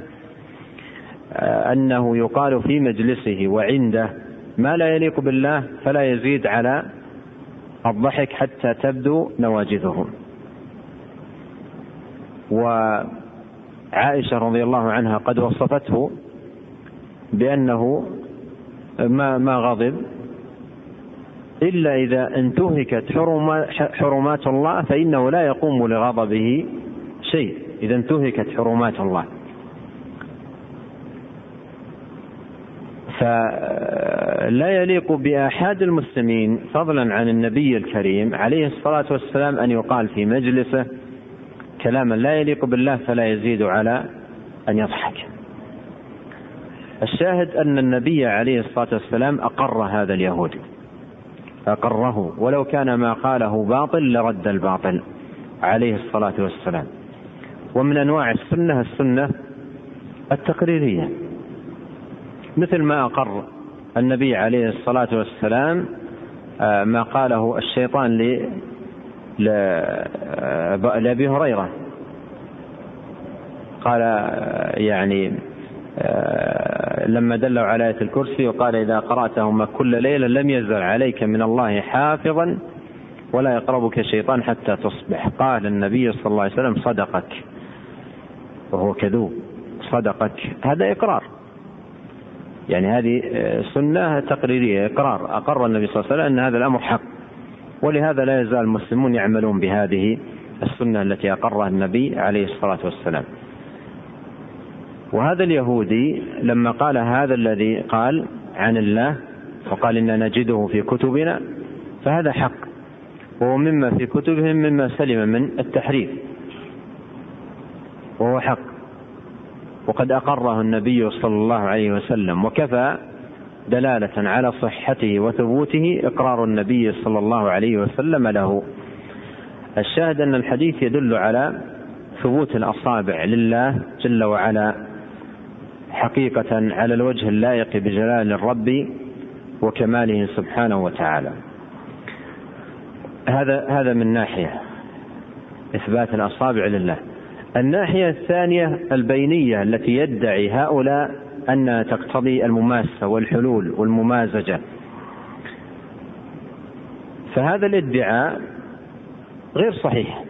أنه يقال في مجلسه وعنده ما لا يليق بالله، فلا يزيد على الضحك حتى تبدو نواجذهم. وعائشة رضي الله عنها قد وصفته بأنه ما غضب إلا إذا انتهكت حرمات الله، فإنه لا يقوم لغضبه شيء إذا انتهكت حرمات الله. فلا يليق بأحد المسلمين فضلا عن النبي الكريم عليه الصلاة والسلام أن يقال في مجلسه كلاما لا يليق بالله فلا يزيد على أن يضحك. الشاهد أن النبي عليه الصلاة والسلام أقر هذا اليهودي، أقره، ولو كان ما قاله باطل لرد الباطل عليه الصلاة والسلام. ومن أنواع السنة التقريرية، مثل ما أقر النبي عليه الصلاة والسلام ما قاله الشيطان لأبي هريرة، قال يعني لما دلوا على آية الكرسي وقال إذا قرأتهما كل ليلة لم يزل عليك من الله حافظا ولا يقربك شيطان حتى تصبح. قال النبي صلى الله عليه وسلم صدقك، وهو كذوب، صدقك. هذا إقرار، يعني هذه سنة تقريرية، إقرار، أقر النبي صلى الله عليه وسلم أن هذا الأمر حق. ولهذا لا يزال المسلمون يعملون بهذه السنة التي أقرها النبي عليه الصلاة والسلام. وهذا اليهودي لما قال هذا الذي قال عن الله وقال إننا نجده في كتبنا، فهذا حق، وهو مما في كتبهم مما سلم من التحريف، وهو حق، وقد أقره النبي صلى الله عليه وسلم. وكفى دلالة على صحته وثبوته إقرار النبي صلى الله عليه وسلم له. الشاهد أن الحديث يدل على ثبوت الأصابع لله جل وعلا حقيقة على الوجه اللائق بجلال الرب وكماله سبحانه وتعالى. هذا من ناحية إثبات الأصابع لله. الناحية الثانية البينية التي يدعي هؤلاء أن تقتضي المماسة والحلول والممازجة، فهذا الادعاء غير صحيح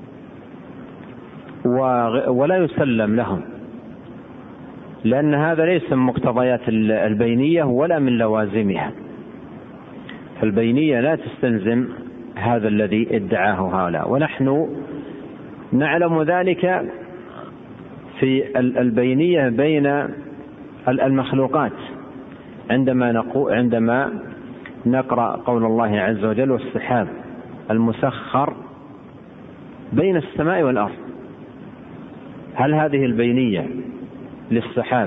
ولا يسلم لهم، لأن هذا ليس من مقتضيات البينية ولا من لوازمها. فالبينية لا تستلزم هذا الذي ادعاه هؤلاء، ونحن نعلم ذلك في البينية بين المخلوقات عندما نقرأ قول الله عز وجل والسحاب المسخر بين السماء والأرض. هل هذه البينية للسحاب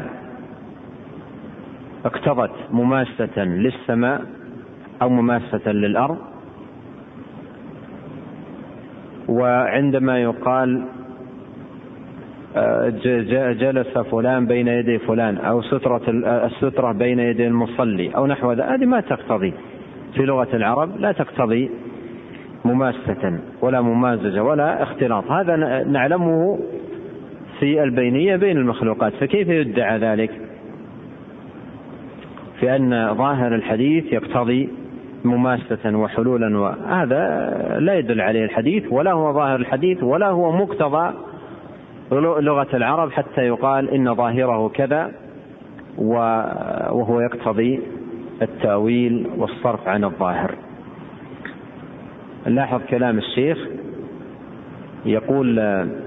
اقتضت مماسة للسماء أو مماسة للأرض؟ وعندما يقال جلس فلان بين يدي فلان أو السترة بين يدي المصلي أو نحو ذلك، هذه ما تقتضي في لغة العرب، لا تقتضي مماسة ولا ممازجة ولا اختلاط. هذا نعلمه في البينية بين المخلوقات، فكيف يدعى ذلك في أن ظاهر الحديث يقتضي مماسة وحلولا، وهذا لا يدل عليه الحديث ولا هو ظاهر الحديث ولا هو مقتضى لغة العرب حتى يقال إن ظاهره كذا وهو يقتضي التأويل والصرف عن الظاهر. لاحظ كلام الشيخ يقول: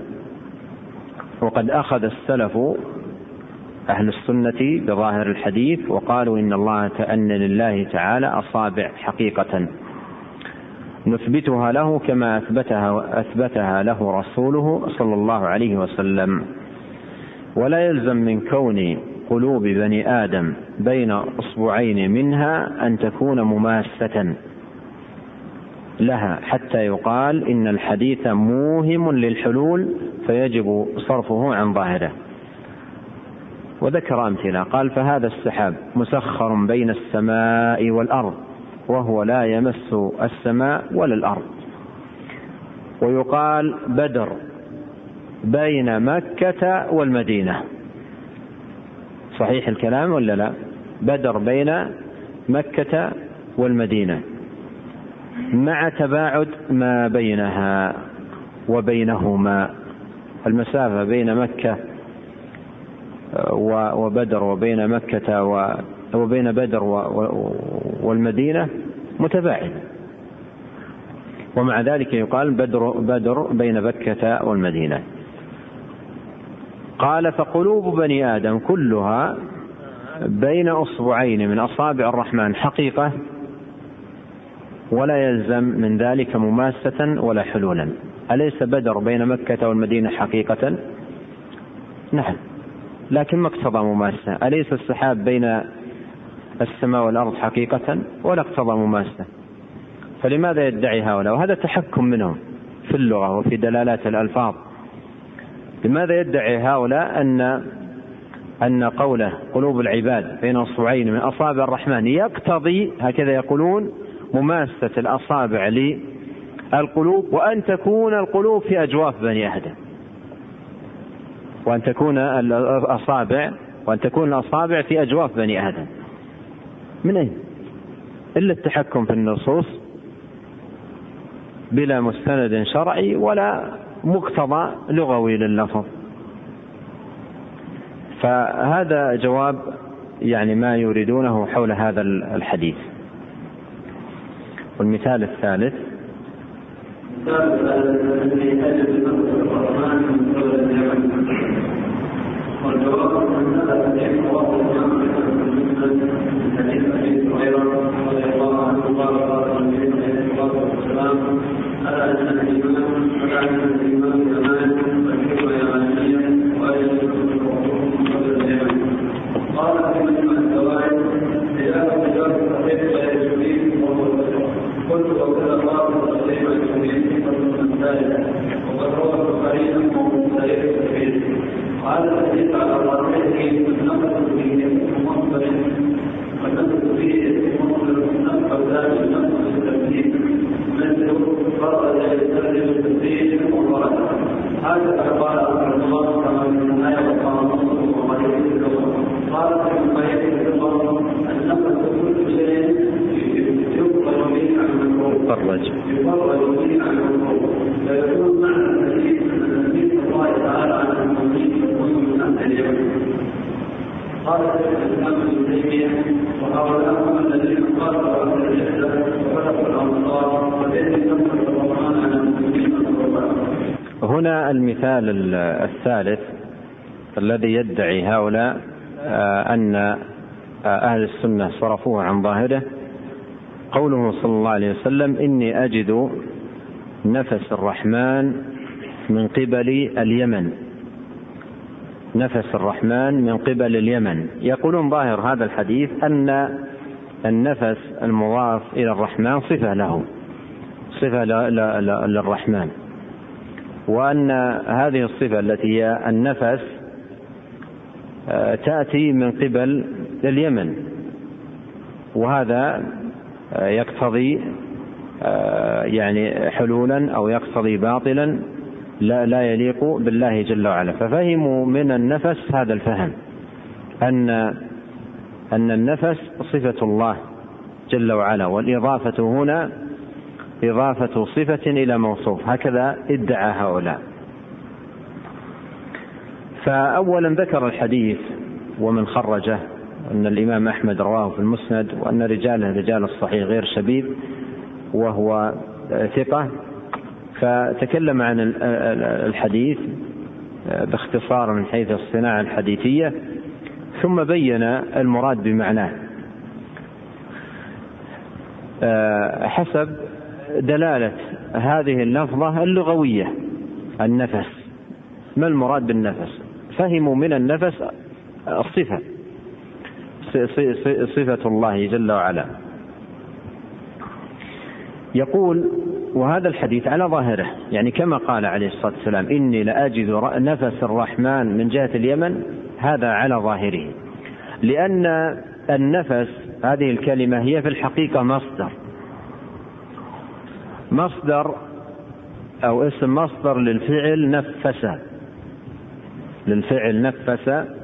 وقد أخذ السلف أهل السنة بظاهر الحديث وقالوا إن الله أن لله تعالى أصابع حقيقة نثبتها له كما أثبتها له رسوله صلى الله عليه وسلم، ولا يلزم من كون قلوب بني آدم بين أصبعين منها أن تكون مماسة لها حتى يقال إن الحديث موهم للحلول فيجب صرفه عن ظاهره. وذكر أمثلة، قال: فهذا السحاب مسخر بين السماء والأرض وهو لا يمس السماء ولا الأرض. ويقال بدر بين مكة والمدينة. صحيح الكلام ولا لا؟ بدر بين مكة والمدينة مع تباعد ما بينها وبينهما، المسافة بين مكة وبدر وبين مكة وبين بدر والمدينة متباعد، ومع ذلك يقال بدر بين مكة والمدينة. قال: فقلوب بني آدم كلها بين أصبعين من أصابع الرحمن حقيقة ولا يلزم من ذلك مماسة ولا حلولا. أليس بدر بين مكة والمدينة حقيقة؟ نعم، لكن ما اقتضى مماسة. أليس السحاب بين السماء والأرض حقيقة ولا اقتضى مماسة؟ فلماذا يدعي هؤلاء؟ وهذا تحكم منهم في اللغة وفي دلالات الألفاظ. لماذا يدعي هؤلاء أن قوله قلوب العباد بين أصبعين من أصابع الرحمن يقتضي، هكذا يقولون، مماسة الأصابع للقلوب، وأن تكون القلوب في أجواف بني آدم، وأن تكون الأصابع في أجواف بني آدم. من أين؟ إلا التحكم في النصوص بلا مستند شرعي ولا مقتضى لغوي لللفظ. فهذا جواب يعني ما يريدونه حول هذا الحديث. والمثال الثالث: والجواب أن هذا الحديث رواه الإمام من حديث أبي هريرة رضي الله عنه قال: قال النبي عليه الصلاة والسلام: ألا أن الإيمان زمان والحكمة يمانية وأجل الرسول قبل اليمن. قال في مجمع الزوائد: خلاف الجواب الصحيح لا يجوز وهو البشر. قلت: وكذا قال الصحيح الجميل فمن ذلك وقد روى البخاري ومسلم الكبير. قال الحديث على رأسه النقل فيه مصدر والنقل فيه مصدر نقل ذات النقل التبديل مثل فرد يستخدم التبديل ومرد. هذا قال رحمه الله كما في النهاية وقال نصر وغيره اللغة. قال ابن قيم في اللغة: النقل كل شيء يفرج به عن المفروض فيكون معنى الحديث أن النبي صلى الله تعالى عن المؤمنين يكون من أهل اليمن. قال الإسلام ابن تيمية: وهؤلاء هم الذين قاتلوا أهل الجهل وفتحوا الأمصار وبين سمح الرحمن على المسلمين القربان. هنا المثال الثالث الذي يدعي هؤلاء أن أهل السنة صرفوه عن ظاهره، قوله صلى الله عليه وسلم: إني أجد نفس الرحمن من قبل اليمن. نفس الرحمن من قبل اليمن. يقولون ظاهر هذا الحديث أن النفس المضاف إلى الرحمن صفة له، صفة للرحمن، وأن هذه الصفة التي هي النفس تأتي من قبل اليمن، وهذا يقتضي يعني حلولا أو يقتضي باطلا لا يليق بالله جل وعلا. ففهموا من النفس هذا الفهم، أن أن النفس صفة الله جل وعلا، والإضافة هنا إضافة صفة إلى موصوف، هكذا ادعى هؤلاء. فأولا ذكر الحديث ومن خرجه أن الإمام أحمد رواه في المسند، وأن رجاله رجال الصحيح غير شبيب وهو ثقة، فتكلم عن الحديث باختصار من حيث الصناعة الحديثية، ثم بين المراد بمعناه حسب دلالة هذه اللفظة اللغوية. النفس، ما المراد بالنفس؟ فهموا من النفس الصفة، صفة الله جل وعلا. يقول وهذا الحديث على ظاهره، يعني كما قال عليه الصلاة والسلام إني لأجد نفس الرحمن من جهة اليمن، هذا على ظاهره، لأن النفس هذه الكلمة هي في الحقيقة مصدر أو اسم مصدر للفعل نفس،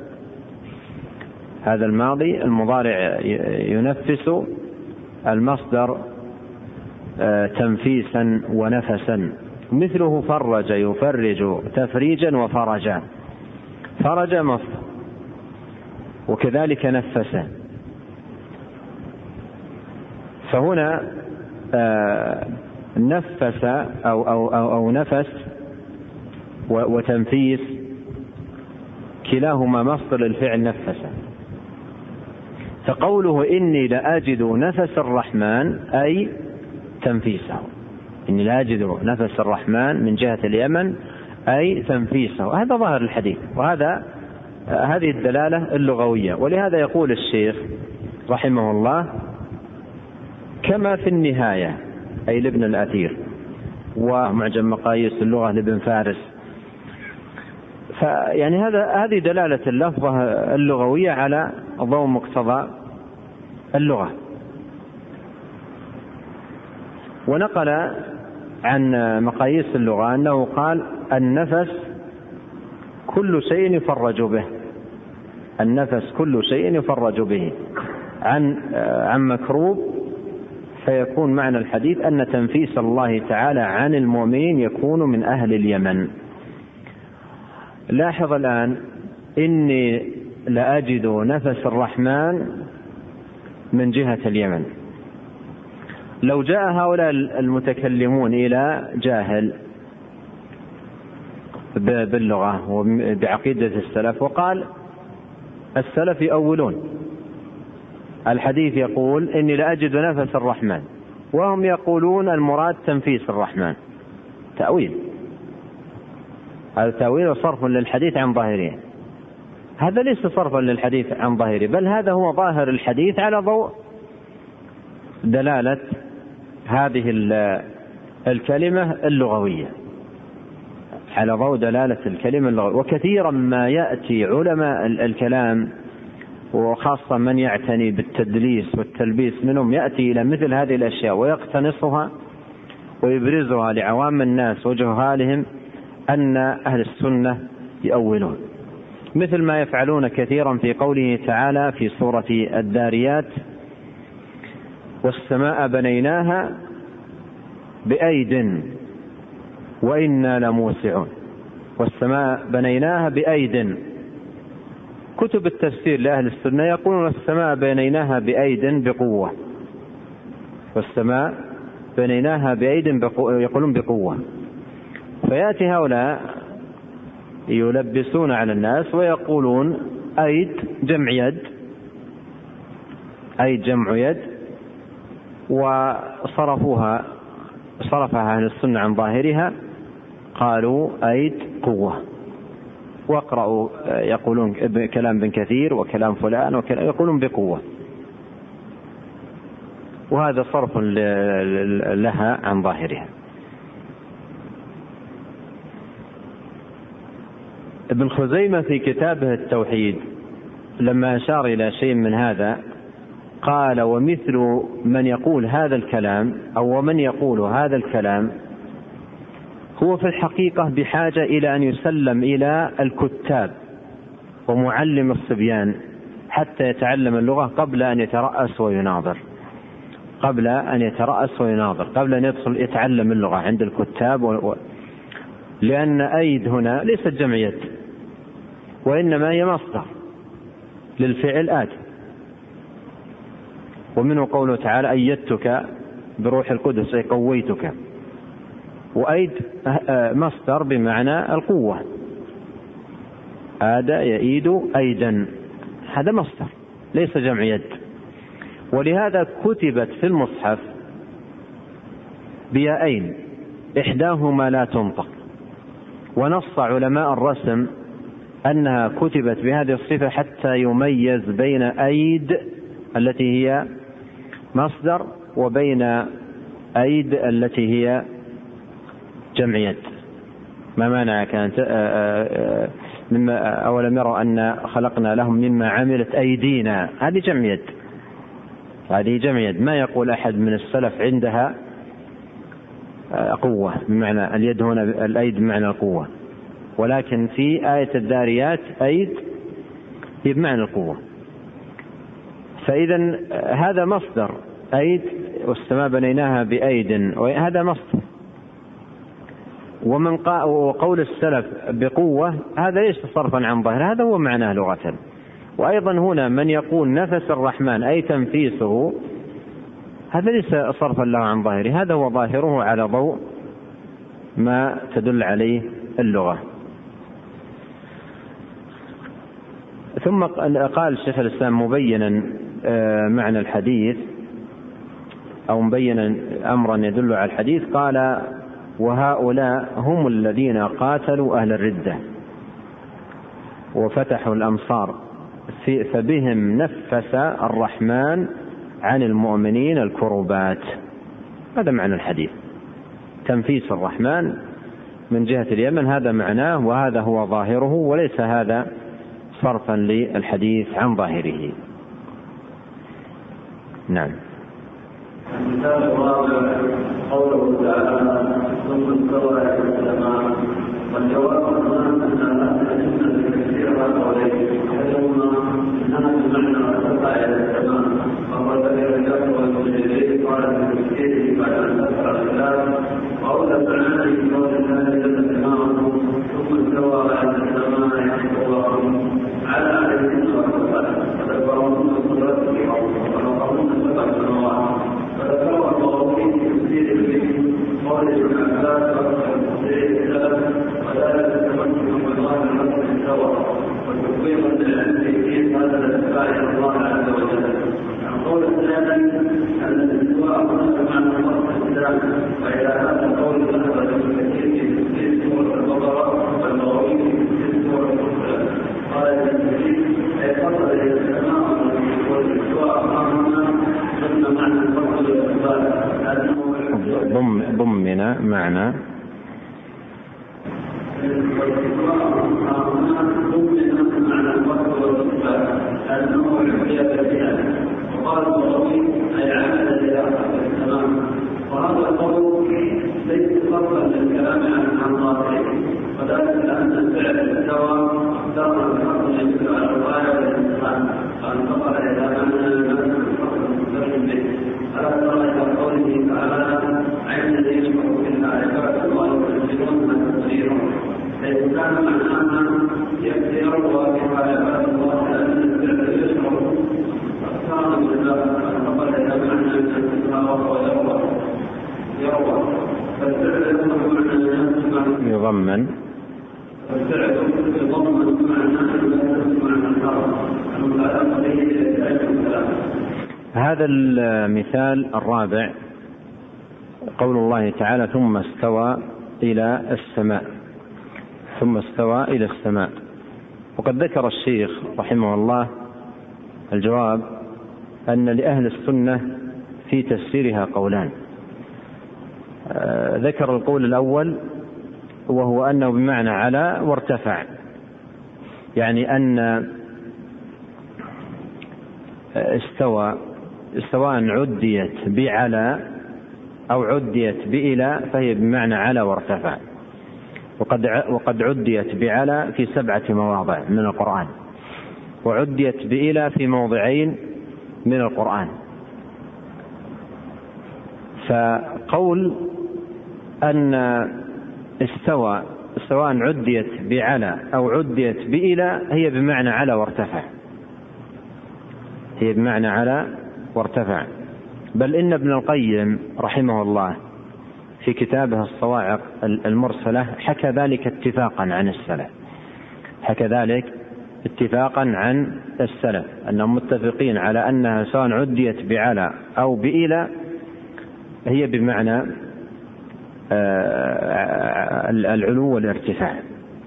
هذا الماضي، المضارع ينفس، المصدر تنفيسا ونفسا، مثله فرج يفرج تفريجا وفرجا، فرج مصدر، وكذلك نفس. فهنا نفس أو نفس وتنفيس كلاهما مصدر الفعل نفس. فقوله إني لأجد نفس الرحمن أي تنفيسه، إني لأجد نفس الرحمن من جهة اليمن أي تنفيسه، هذا ظاهر الحديث، هذه الدلالة اللغوية. ولهذا يقول الشيخ رحمه الله كما في النهاية أي لابن الأثير، ومعجم مقاييس اللغة لابن فارس، فيعني هذه دلالة اللفظة اللغوية على ضوء مقتضى اللغة. ونقل عن مقاييس اللغة أنه قال النفس كل شيء يفرج به، النفس كل شيء يفرج به عن مكروب، فيكون معنى الحديث أن تنفيس الله تعالى عن المؤمنين يكون من أهل اليمن. لاحظ الآن إني لأجد نفس الرحمن من جهة اليمن. لو جاء هؤلاء المتكلمون إلى جاهل باللغة وبعقيدة السلف وقال السلف يؤولون الحديث، يقول إني لأجد نفس الرحمن، وهم يقولون المراد تنفيس الرحمن، تأويل، هذا تأويل وصرف للحديث عن ظاهره. هذا ليس صرفا للحديث عن ظاهره، بل هذا هو ظاهر الحديث على ضوء دلالة هذه الكلمة اللغوية، على ضوء دلالة الكلمة اللغوية. وكثيرا ما يأتي علماء الكلام وخاصة من يعتني بالتدليس والتلبيس منهم يأتي إلى مثل هذه الأشياء ويقتنصها ويبرزها لعوام الناس وجهالهم أن أهل السنة يؤولون، مثل ما يفعلون كثيرا في قوله تعالى في سورة الذاريات والسماء بنيناها بأيد وإنا لموسعون، والسماء بنيناها بأيد. كتب التفسير لأهل السنة يقولون السماء بنيناها بأيد بقوة، والسماء بنيناها بأيد يقولون بقوة. فيأتي هؤلاء يلبسون على الناس ويقولون أيد جمع يد، أيد جمع يد، وصرفها أهل السنة عن ظاهرها، قالوا أيد قوة. واقرأوا يقولون كلام ابن كثير وكلام فلان يقولون بقوة، وهذا صرف لها عن ظاهرها. ابن خزيمة في كتابه التوحيد لما أشار إلى شيء من هذا قال ومثل من يقول هذا الكلام أو ومن يقول هذا الكلام هو في الحقيقة بحاجة إلى أن يسلم إلى الكتاب ومعلم الصبيان حتى يتعلم اللغة قبل أن يترأس ويناظر، قبل أن يدخل يتعلم اللغة عند الكتاب. لأن أيد هنا ليست جمع يد، وإنما هي مصدر للفعل آتي. ومنه قوله تعالى أيدتك بروح القدس أي قويتك. وأيد مصدر بمعنى القوة، آد يئيد أيدا، هذا مصدر ليس جمع يد. ولهذا كتبت في المصحف بياءين إحداهما لا تنطق، ونص علماء الرسم أنها كتبت بهذه الصفة حتى يميز بين أيد التي هي مصدر وبين أيد التي هي جمع يد. ما مانع كانت مما أولم يروا أن خلقنا لهم مما عملت أيدينا، هذه جمع يد، هذه جمع يد. ما يقول أحد من السلف عندها قوة بمعنى اليد هنا الأيد بمعنى القوة، ولكن في آية الذاريات أيد بمعنى القوة. فإذا هذا مصدر أيد، والسماء بنيناها بأيد، وهذا مصدر. وقول السلف بقوة هذا ليس صرفا عن ظاهر، هذا هو معناه لغة. وأيضا هنا من يقول نفس الرحمن أي تنفيسه، هذا ليس صرفا له عن ظاهره، هذا هو ظاهره على ضوء ما تدل عليه اللغة. ثم قال شيخ الإسلام مبينا معنى الحديث أو مبينا أمرا يدل على الحديث، قال وهؤلاء هم الذين قاتلوا أهل الردة وفتحوا الأمصار فبهم نفس الرحمن عن المؤمنين الكربات. هذا معنى الحديث، تنفيس الرحمن من جهة اليمن، هذا معناه وهذا هو ظاهره، وليس هذا صرفا للحديث عن ظاهره. نعم. المثال الرابع قوله تعالى ثم استوى إلى السماء، والجواب أن كثيرا قولين، أحدهما أنها بمعنى ارتفع إلى السماء، وهو ذكر الجبر والمجرين قال بتفسيره بعد أن ذكر الخلاف، وأولى معناه في قول الله جل جلاله ثم استوى إلى السماء يحفظهم على عدد وارتفع ودبرهم قدرته وخلقهم سبع سماوات. فذكر الله في تفسير الذكر قول ابن عباس وتفسير السلف وذلك التمسك بالله الرب استوى وتكبير العلم في هذا الاتباع الله عز وجل. القول الثاني ان الاستواء هناك معنى الله الاسلام، والى هذا القول ذهب ابن كثير في تفسير سوره البقره والمغربي في تفسير سوره الفصل. قال ابن كثير اي فصل الى السماء والاستواء هنا ضمن معنى الفصل والاثبات، ضمن معنى أنه العبية بالجهل، وقال الضروري أي عمل لآخر السماء. وهذا القول ليس صرفا للكلام عن ظاهره، وذلك أن الفعل استوى اختار الحق يدل على الغاية والامتحان، فانتقل إلى معنى الفصل المستقيم به. ألا ترى إلى قوله تعالى عين الذين كفروا بالله عباد الله يكذبون ما تسيرون، حيث كان معناها يكثر وكفى عباد الله لأن الفعل يشعر أكثر من ذلك، فانتقل إلى معنى الانتهاء وهو يروى فالفعل يضمن فالفعل يضمن معنى الحرف المتعلق به الكلام. هذا المثال الرابع قول الله تعالى ثم استوى إلى السماء، ثم استوى إلى السماء. وقد ذكر الشيخ رحمه الله الجواب أن لأهل السنة في تفسيرها قولان. ذكر القول الأول وهو أنه بمعنى على وارتفع، يعني أن استوى سواء عديت بعلى أو عديت بإلى فهي بمعنى على وارتفع، وقد عديت بعلى في 7 مواضع من القرآن. وعديت بإلى في موضعين من القرآن. فقول أن استوى سواء عديت بعلى أو عديت بإلى هي بمعنى على وارتفع، هي بمعنى على وارتفع. بل إن ابن القيم رحمه الله في كتابه الصواعق المرسلة حكى ذلك اتفاقا عن السلف، حكى ذلك اتفاقا عن السلف أنهم متفقين على أنها سواء عديت بعلى أو بإلى هي بمعنى العلو والارتفاع.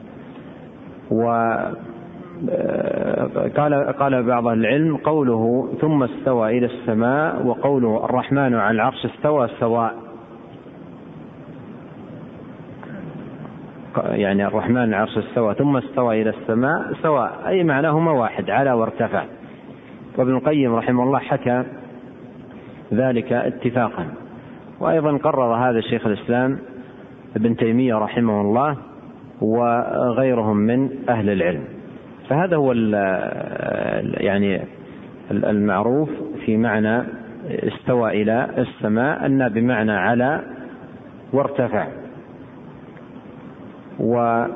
وقال بعض العلم قوله ثم استوى إلى السماء وقوله الرحمن على العرش استوى سواء، يعني الرحمن على العرش استوى ثم استوى إلى السماء سواء، أي معناهما واحد، على وارتفع. وابن القيم رحمه الله حكى ذلك اتفاقا. وأيضا قرر هذا الشيخ الإسلام ابن تيمية رحمه الله وغيرهم من أهل العلم. فهذا هو يعني المعروف في معنى استوى إلى السماء أن بمعنى على وارتفع. وهذا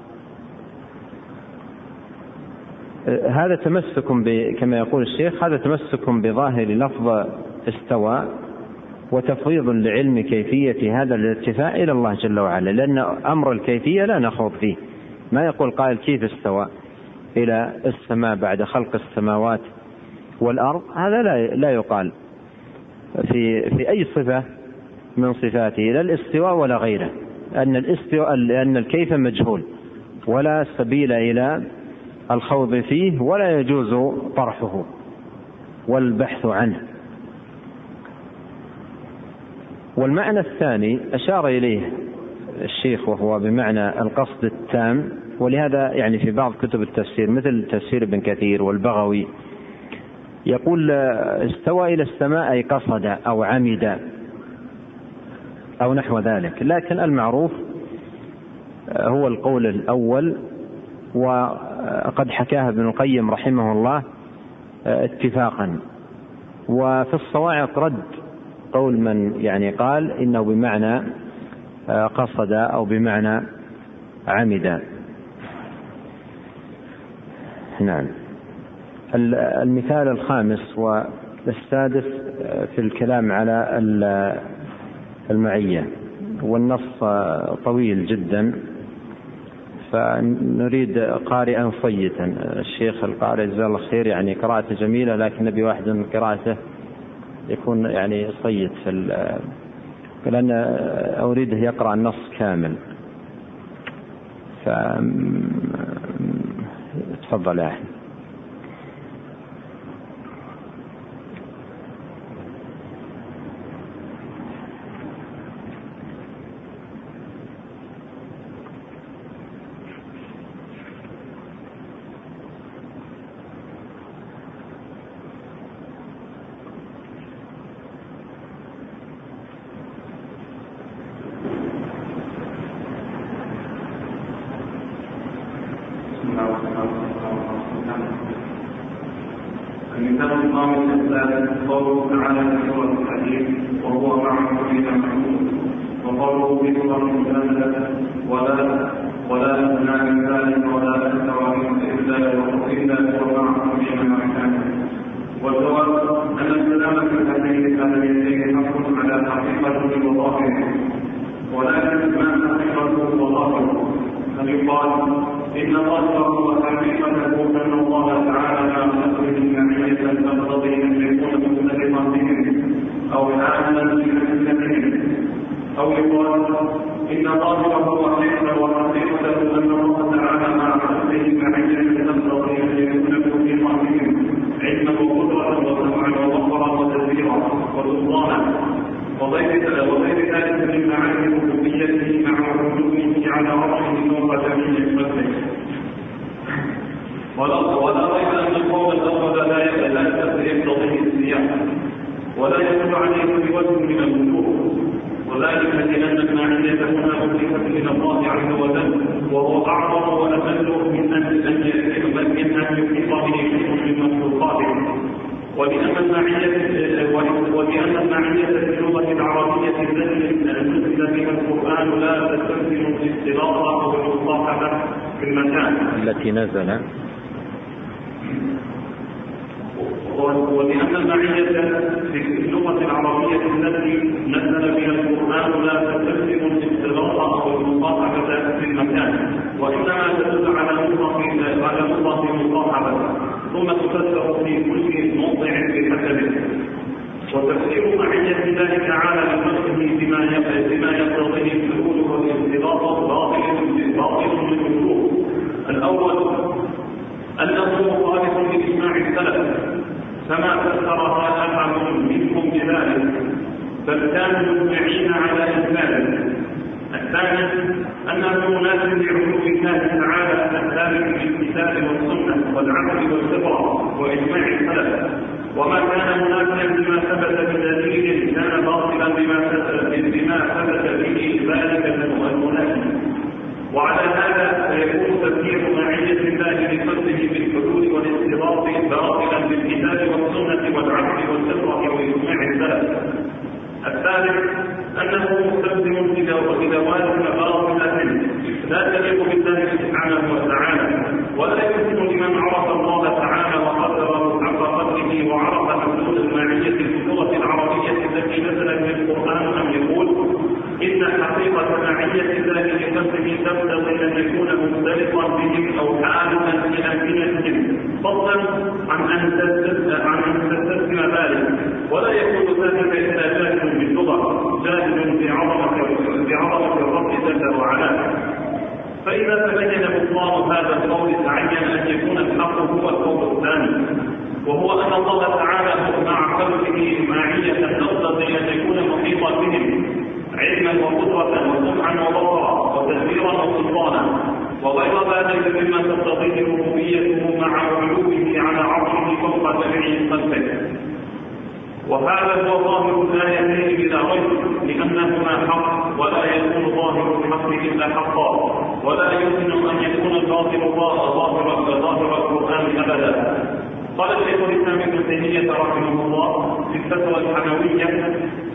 تمسك كما يقول الشيخ، هذا تمسك بظاهر لفظ استوى وتفويض لعلم كيفية هذا الارتفاع إلى الله جل وعلا، لأن أمر الكيفية لا نخوض فيه. ما يقول قائل كيف استوى إلى السماء بعد خلق السماوات والأرض، هذا لا يقال في أي صفة من صفاته، لا الاستواء ولا غيره، لأن الكيف مجهول ولا سبيل إلى الخوض فيه ولا يجوز طرحه والبحث عنه. والمعنى الثاني أشار إليه الشيخ وهو بمعنى القصد التام، ولهذا يعني في بعض كتب التفسير مثل تفسير ابن كثير والبغوي يقول استوى إلى السماء أي قصد أو عمد أو نحو ذلك، لكن المعروف هو القول الأول، وقد حكاها ابن القيم رحمه الله اتفاقا. وفي الصواعق رد قول من يعني قال إنه بمعنى قصد أو بمعنى عمد. نعم. المثال الخامس والسادس في الكلام على المعية، والنص طويل جدا فنريد قارئا صيتا. الشيخ القارئ جزاه الله خير يعني قراءته جميلة، لكن نبي واحد من قراءته يكون يعني صيت لأن أريده يقرأ النص كامل. فتفضل يا أحمد. المثال الخامس الثالث قوله تعالى في سورة الحديد وهو معكم إذا محمود، وقوله في سورة الجنة ولا أدنى من ذلك ولا أكثر إلا هو معكم أينما كنتم. والجواب أن الكلام في هذين الآيتين حق على حقيقته وظاهره، ولكن ما حقيقته وظاهره فيقال إن ظاهره وحقيقته أن الله تعالى لا يخرج معية تقتضي أن يكون مختلفا بهم أو عاما بمثلهم، أو يقال إن ظاهره وحقيقته أن الله تعالى مع خلقه معية تقتضي أن يكون مختلفا بهم علما وقدرة وسمعا وبصرا وتدبيرا وسلطانا وغير ذلك من معاني ربوبيته مع وجوده على عرشه فوق جميع خلقه. ولا ريب أن القول الأول لا يقتضي السياق ولا يدل عليه بوجه من الوجوه، وذلك لأن المعية هنا أضيفت إلى الله عز وجل، وهو أعظم وأجل من أن يحيط به شيء من مخلوقاته. ولأن المعية في اللغة العربية التي نزل بها القرآن لا تستلزم الاختلاط أو المصاحبة في المكان التي نزل، ولأن المعية في اللغة العربية التي نزل بها القرآن لا تستلزم الاختلاط أو المصاحبة في المكان، وإنما تدل على مطلق المصاحبة، ثم تفسر في كل موضع بحسبه. وتفسير معية الله تعالى لنفسه بما يقتضيه الدخول والاختلاط باطل للوجوه. الأول أنه مخالف لإجماع السلف كما فسرها أحد منهم بذلك، بل كانوا مجمعين على إنكاره. الثاني أنه مناسب لعلو الله تعالى الثابت بالكتاب والسنة والعقل والخبرة وإجماع السلف، وما كان مناسبا بما ثبت بدليل كان باطلا بما ثبت به ذلك المناسب. وعلى هذا فيكون تفسير معية الله لفضله بالحلول والاستضاف باطلا بالكتاب والسنة والعقل والخبرة وإجماع السلف. الثالث أنه مستلزم لذوات باطلة لا تليق بالله سبحانه وتعالى، ولا يمكن لمن عرف الله تعالى وقدره حق قدره وعرف حدود المعية في اللغة العربية التي نزلت في القرآن أن يقول إن حقيقة معية الله لنفسه تقتضي أن يكون مختلطا بهم أو حالما في أمكنتهم، فضلا عن أن تستثنى ذلك، ولا يكون ذلك إلا جاهل باللغة جاهل بعظمة الرب جل وعلا. فإذا تبين بطلان هذا القول تعين أن يكون الحق هو القول الثاني، وهو أن الله تعالى مع خلقه معية تقتضي أن يكون محيطا بهم علما وقدرة وسمعا وبصرا وتدبيرا وسلطانا، وغير ذلك مما تقتضيه ربوبيته مع علوه على عرشه فوق جميع خلقه. وهذا هو ظاهر الآيتين بلا ريب، لأنهما حق، ولا يكون ظاهر الحق إلا حقا، ولا يمكن أن يكون الباطل ظاهر القرآن أبدا. قال الشيخ الإسلام ابن تيمية رحمه الله في الفتوى الحموية: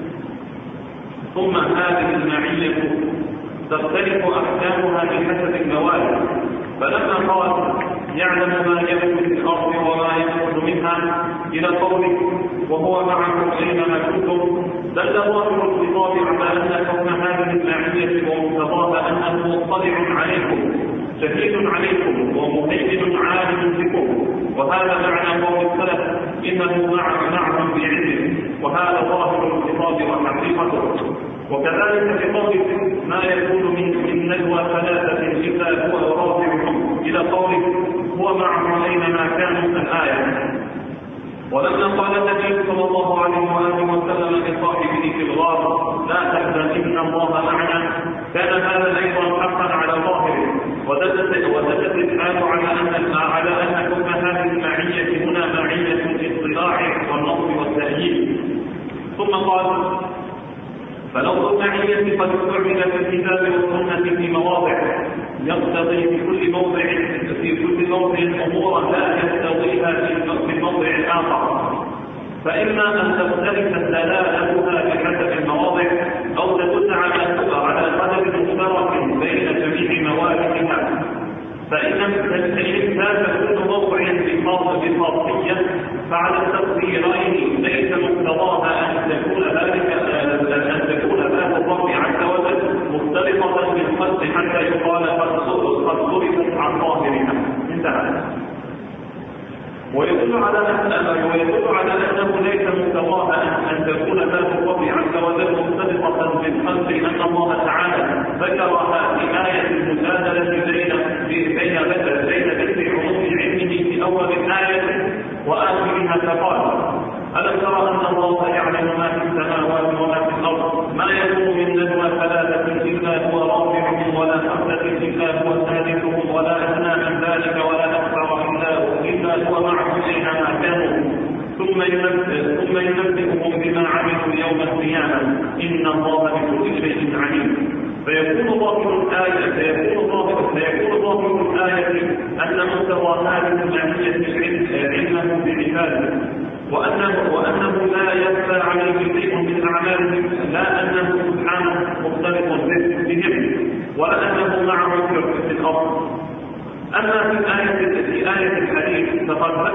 ثم هذه المعية تختلف أحكامها بحسب الموارد، فلما قال يعلم ما يلج في الأرض وما يخرج منها إلى قوله وهو معكم أينما كنتم، دل ظاهر الخطاب على أن حكم هذه المعية ومقتضاها أنه مطلع عليكم شهيد عليكم ومهيمن عالم بكم، وهذا معنى قول السلف إنه معهم بعلمه، وهذا ظاهر الخطاب وحقيقته. وكذلك في قوله ما يكون من نجوى ثلاثة إلا هو رابعهم إلى قوله هو معهم أينما كانوا الآية. ولما قال النبي صلى الله عليه وآله وسلم لصاحبه في الغار لا تحزن إن الله معنا، كان هذا أيضا حقا على ظاهره، ودلت الحال على أن حكم هذه المعية هنا معية الاطلاع والنصر والتأييد. ثم قال فلو المعية قد استعمل في الكتاب والسنة في مواضع يقتضي في كل موضع أمورا لا يقتضيها في الموضع الآخر، فإما أن تختلف دلالتها بحسب المواضع أو تدل على قدر مشترك بين جميع مواردها، فإن كان كل موضع بخاصية فعلى التقديرين ليس مقتضاها أن تكون باب الرب عز وجل مختلطة بالخلق حتى يقال قد صرفت عن ظاهرها. انتهى. ويدل على أنه ليس مقتضاها أن تكون باب الرب عز وجل مختلطة بالخلق، أن الله تعالى ذكرها في آية المجادلة بين ذكر عموم علمه في أول الآية وآخرها، فقال ألم ترى أن الله يعلم ما في السماوات وما في الأرض، ما يكون من نجوى ثلاثة إلا هو رابعهم ولا خمسة إلا هو سادسهم ولا أدنى من ذلك ولا أكثر إلا هو معهم أينما كانوا ثم ينبئهم بما عملوا يوم القيامة القيامة إن الله بكل شيء عليم. فيكون ظاهر الآية أن مقتضى هذه المعية علمه بعباده، وأنه لا يخفى عليه شيء من أعمالهم، لا أنه سبحانه مختلط بهم ولا أنه معهم في الأرض. أما في آية الحديث فقد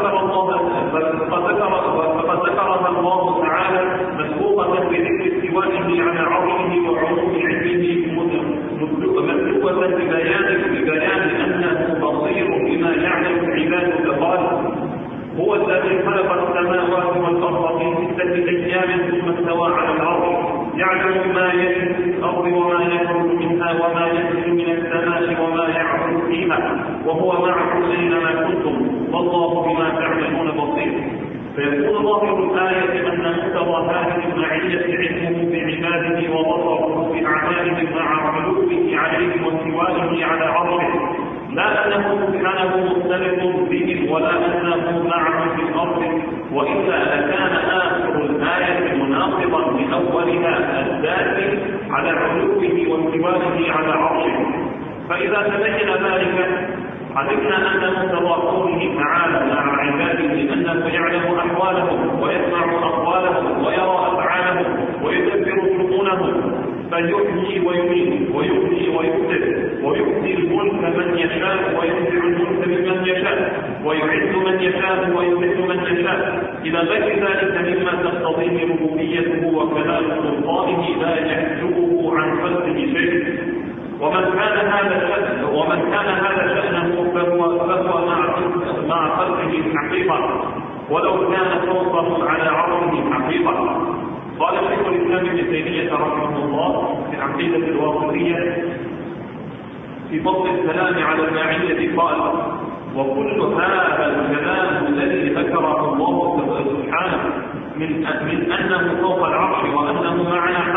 ذكرها الله تعالى مسبوقة بذكر استوائه على عرشه وعموم علمه مبلوغة ببيان أنه بصير بما يعلم عباده. قال: هو الذي خلق السماوات والأرض في 6 أيام ثم استوى على العرش، يعلم ما يلج في الأرض وما يخرج منها وما ينزل من السماء وما يعرج فيها، وهو معكم أينما كنتم والله بما تعملون بصير. فيكون ظاهر الآية أن مقتضى هذه المعية علمه بعباده وبصره بأعمالهم مع علوه عليهم واستوائه على عرشه، لا أنه سبحانه مختلط بهم ولا أنه معهم في الأرض، وإلا لكان آخر الآية مناقضا لأولها الدال على علوه واستوائه على عرشه. فإذا تبين ذلك علمنا أن مقتضى قوله تعالى مع عباده أنه يعلم أحوالهم ويسمع أقوالهم ويرى أفعالهم ويدبر شؤونهم، فيحيي ويميت ويحيي ويبدل ويؤتي الملك من يشاء وينزع الملك ممن يشاء ويعز من يشاء ويذل من يشاء إلى غير ذلك مما تقتضيه ربوبيته وكمال سلطانه لا يحجبه عن خلقه شيء. ومن كان هذا شأنه فهو مع خلقه حقيقة، ولو كان فوقه على عرشه حقيقة. قال شيخ الإسلام ابن تيمية رحمه الله في العقيدة الواسطية في فصل الكلام على المعية قال: وكل هذا الكلام الذي ذكره الله سبحانه من أنه فوق العرش وأنه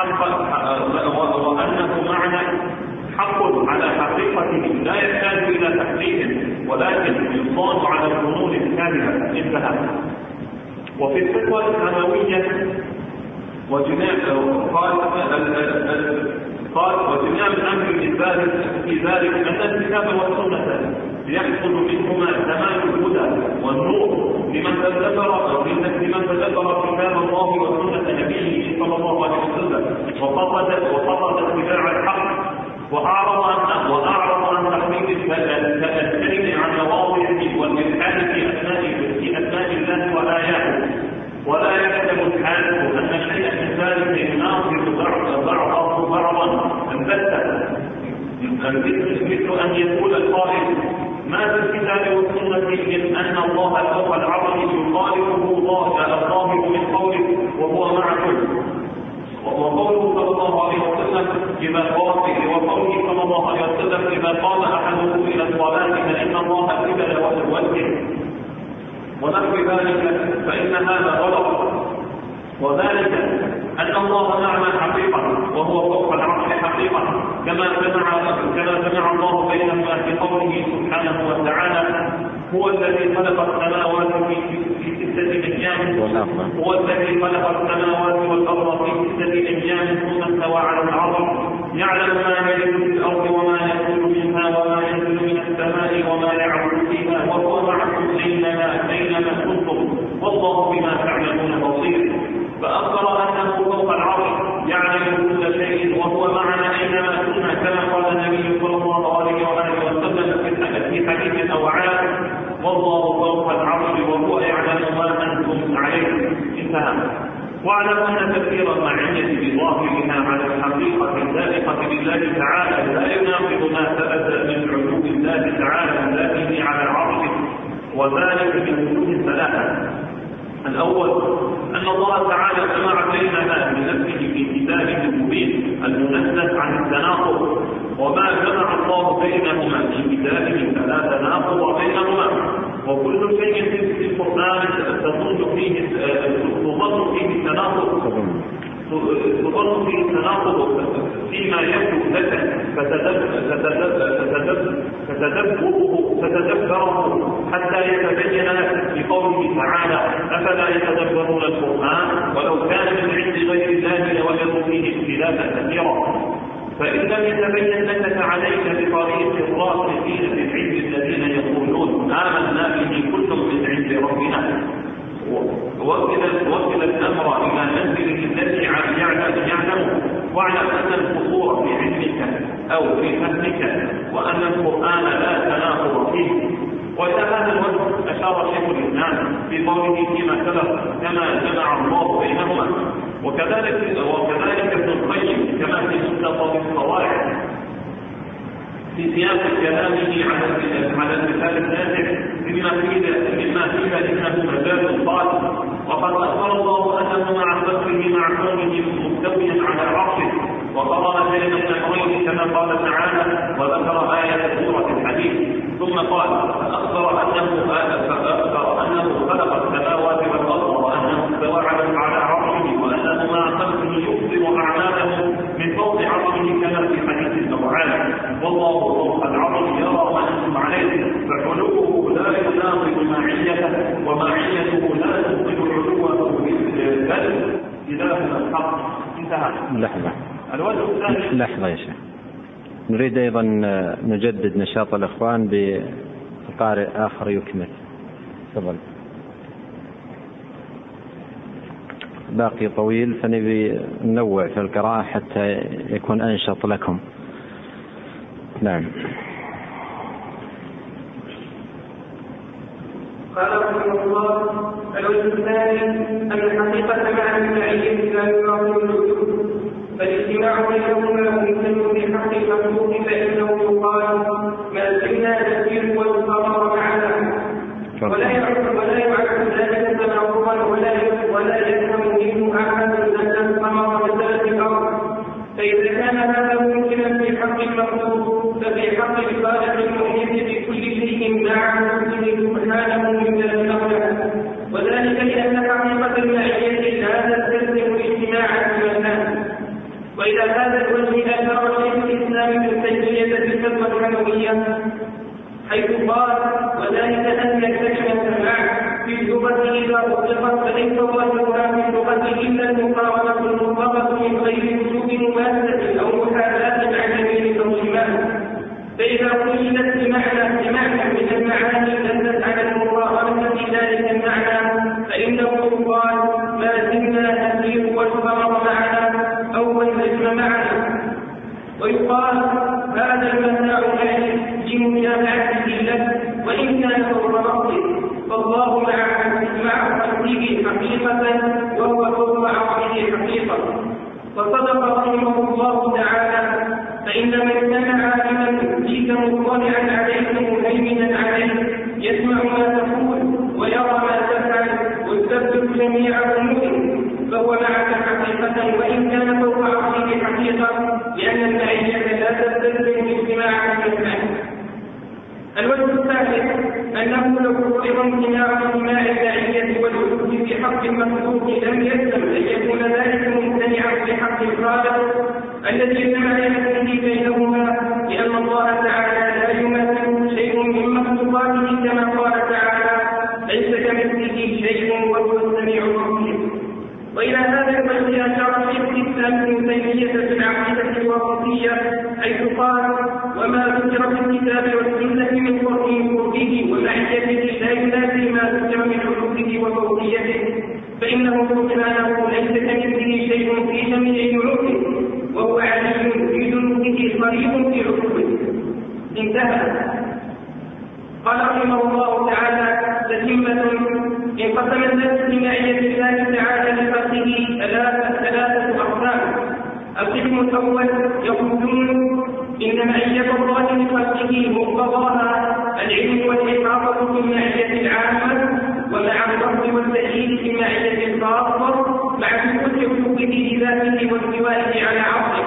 معنى حق على حقيقته لا يحتاج إلى تحقيق، ولكن يصان على الظنون الكاذبة. انتهى. وفي الفتوى السماوية وجميع الأمر في ذلك أن الكتاب والسنة يحصل منهما تمام الهدى والنور لمن تدبر كتاب الله وسنة نبيه صلى الله عليه وسلم وقصد اتباع الحق وأعرض عن تحريف الكلم عن مواضعه والإلحاد في أسماء الله وآياته. ولا يحسب الحادث أن شيئا من ذلك يناقض بعضه بعضا البتة، مثل أن يقول القائل: ما في الكتاب والسنة من أن الله فوق العرش يخالفه الظاهر من قوله وهو معكم، وقوله صلى الله عليه وسلم إذا قام أحدكم إلى الصلاة فإن الله قبل وجهه ونحو ذلك، فإن هذا غلط. وذلك أن الله معنا حقيقة وهو فوق العرش حقيقة، كما جمع الله بينهما في قوله سبحانه وتعالى: هو الذي خلق السماوات في 6 أيام والأرض في 6 أيام ثم استوى على العرش، يعلم ما يلج في الأرض وما يخرج منها وما ينزل من السماء وما يعرج فيها، وهو معكم أينما كنتم والله بما تعملون بصير. فأخبر أنه فوق العرش يعلم كل شيء وهو معنا أينما كنا، كما قال النبي صلى الله عليه وآله وسلم في حديث الأوعاد: والله فوق العرش وهو يعلم ما أنتم عليه. انتهى. واعلم أن تفسير المعية بظاهرها على الحقيقة اللائقة بالله تعالى لا يناقض ما ثبت من علو الله تعالى ذاته على عرشه، وذلك من وجوه 3. الأول أن الله تعالى جمع بينها بنفسه في كتابه المبين المنزه عن التناقض، وما جمع الله بينهما في كتابه فلا تناقض بينهما. وكل شيء في القرآن تظن فيه التناقض فيما يبدو لك فتدبره حتى يتبين لك بقوله تعالى: أفلا يتدبرون القرآن ولو كان من عند غير الله لوجدوا اختلافا كثيرا. فإن لم يتبين لك فعليك بطريق الراسخين في العلم الذين يقولون آمنا به كل من عند ربنا، وكل الأمر إلى منزله الذي يعلمه، واعلم أن القصور في علمك أو في فهمك وأن القرآن لا تناقض فيه. وإلى هذا الوجه أشار شيخ الإسلام في قوله فيما سبق كما جمع الله بينهما، وكذلك ابن القيم كما في مستقبل الصواعق في سياق كلامه على المثال النافع مما فيه انه مجال صالح. وقد اخبر الله انه مع خلقه مع كونه مستويا على عرشه، وقرن بين الامرين كما قال تعالى وذكر آية سورة الحديد، ثم قال فأخبر أنه خلق السماوات والأرض وأنه استوى على عرشه وأنه مع خلقه يبصر أعماله من فوق عرشه كما في حديث النوعان، والله فوق العرش يرى ما أنتم عليه، فحلوه لا يناقض معيته ومعيته لا تبطل علوه، بل إلهنا الحق. انتهى. لحظة يا شيخ، نريد أيضا نجدد نشاط الإخوان بقارئ آخر يكمل. تفضل. باقي طويل فنبي ننوع في القراءة حتى يكون أنشط لكم. نعم. قال رحمه الله: الوجه الثاني أن الحقيقة مع المعية لا يراقب الوجود، فالاجتماع بينهما ممكن في حق المخلوق، فإنه يقال ما زلنا نسير والقرار معنا، ولا يعد ذلك تناقضا ولا يفهم منه أحد أن القمر مسألة الأرض. فإذا كان هذا ممكنا في حق المخلوق، ففي حق الخالق المحيط بكل شيء مع نفسه سبحانه من ذلك، وذلك لأن حقيقة المعية لا تستلزم الاجتماع في مكان. وإلى هذا الوجه أشار شيخ الإسلام ابن تيمية في الفتوى الحموية حيث قال: وذلك أن كلمة مع في اللغة إذا أطلقت فليس ظاهرها في اللغة إلا المقارنة المطلقة من غير وجود مماثلة أو محاذاة عن جميع الترجمان. فإذا قيلت بمعنى من المعاني دلت على المقارنة في ذلك المعنى، فإنه يقال ما زلنا نسير والقمر معنا أو النجم معنا. ويقال هذا المتاع العلم لمتابعته له وإن كان فوق رأسه، فالله مع خلقه حقيقة وهو فوق عرشه حقيقة. فصدق رحمه الله تعالى: فإن من كان عالما فيك مطلعا عليك مهيمنا عليه يسمع ما تقول ويرى ما تفعل ويثبت جميع أموره، فهو معك حقيقة وإن كان فوق عرشه حقيقة، لأن المعية لا تستلزم الاجتماع في المكان. الوجه الثالث أنه لو فرض امتناع المعية والوجود في حق المخلوق لم يلزم أن يكون ذلك ممتنعا في حق الخالق الذي لا يكون بينهما، لأن الله تعالى لا يمثل شيء من مخلوقاته كما قال تعالى: ليس كمثله شيء وهو السميع البصير. وإلى هذا الوجه أشار شيخ الإسلام ابن تيمية في العقيدة الواسطية حيث قال: وما ذكر في الكتاب والسنة من قربه ومعيته لا ينافي ما ذكر من علوه وفوقيته، فإنه سبحانه ليس كمثله شيء في جميع علوه، وهو علي في ذنوبه قريب في علوه. انتهى. قال رحمه الله تعالى: تتمة انقسم الناس بمعية الله تعالى لخلقه ثلاثة أقسام. القسم الأول يقولون إن معية الله لخلقه مقتضاها العلم والإحاطة في المعية العامة، ومع الرفض والتأييد في المعية الخاصة مع ثبوت علوه بذاته واستوائه على عرشه.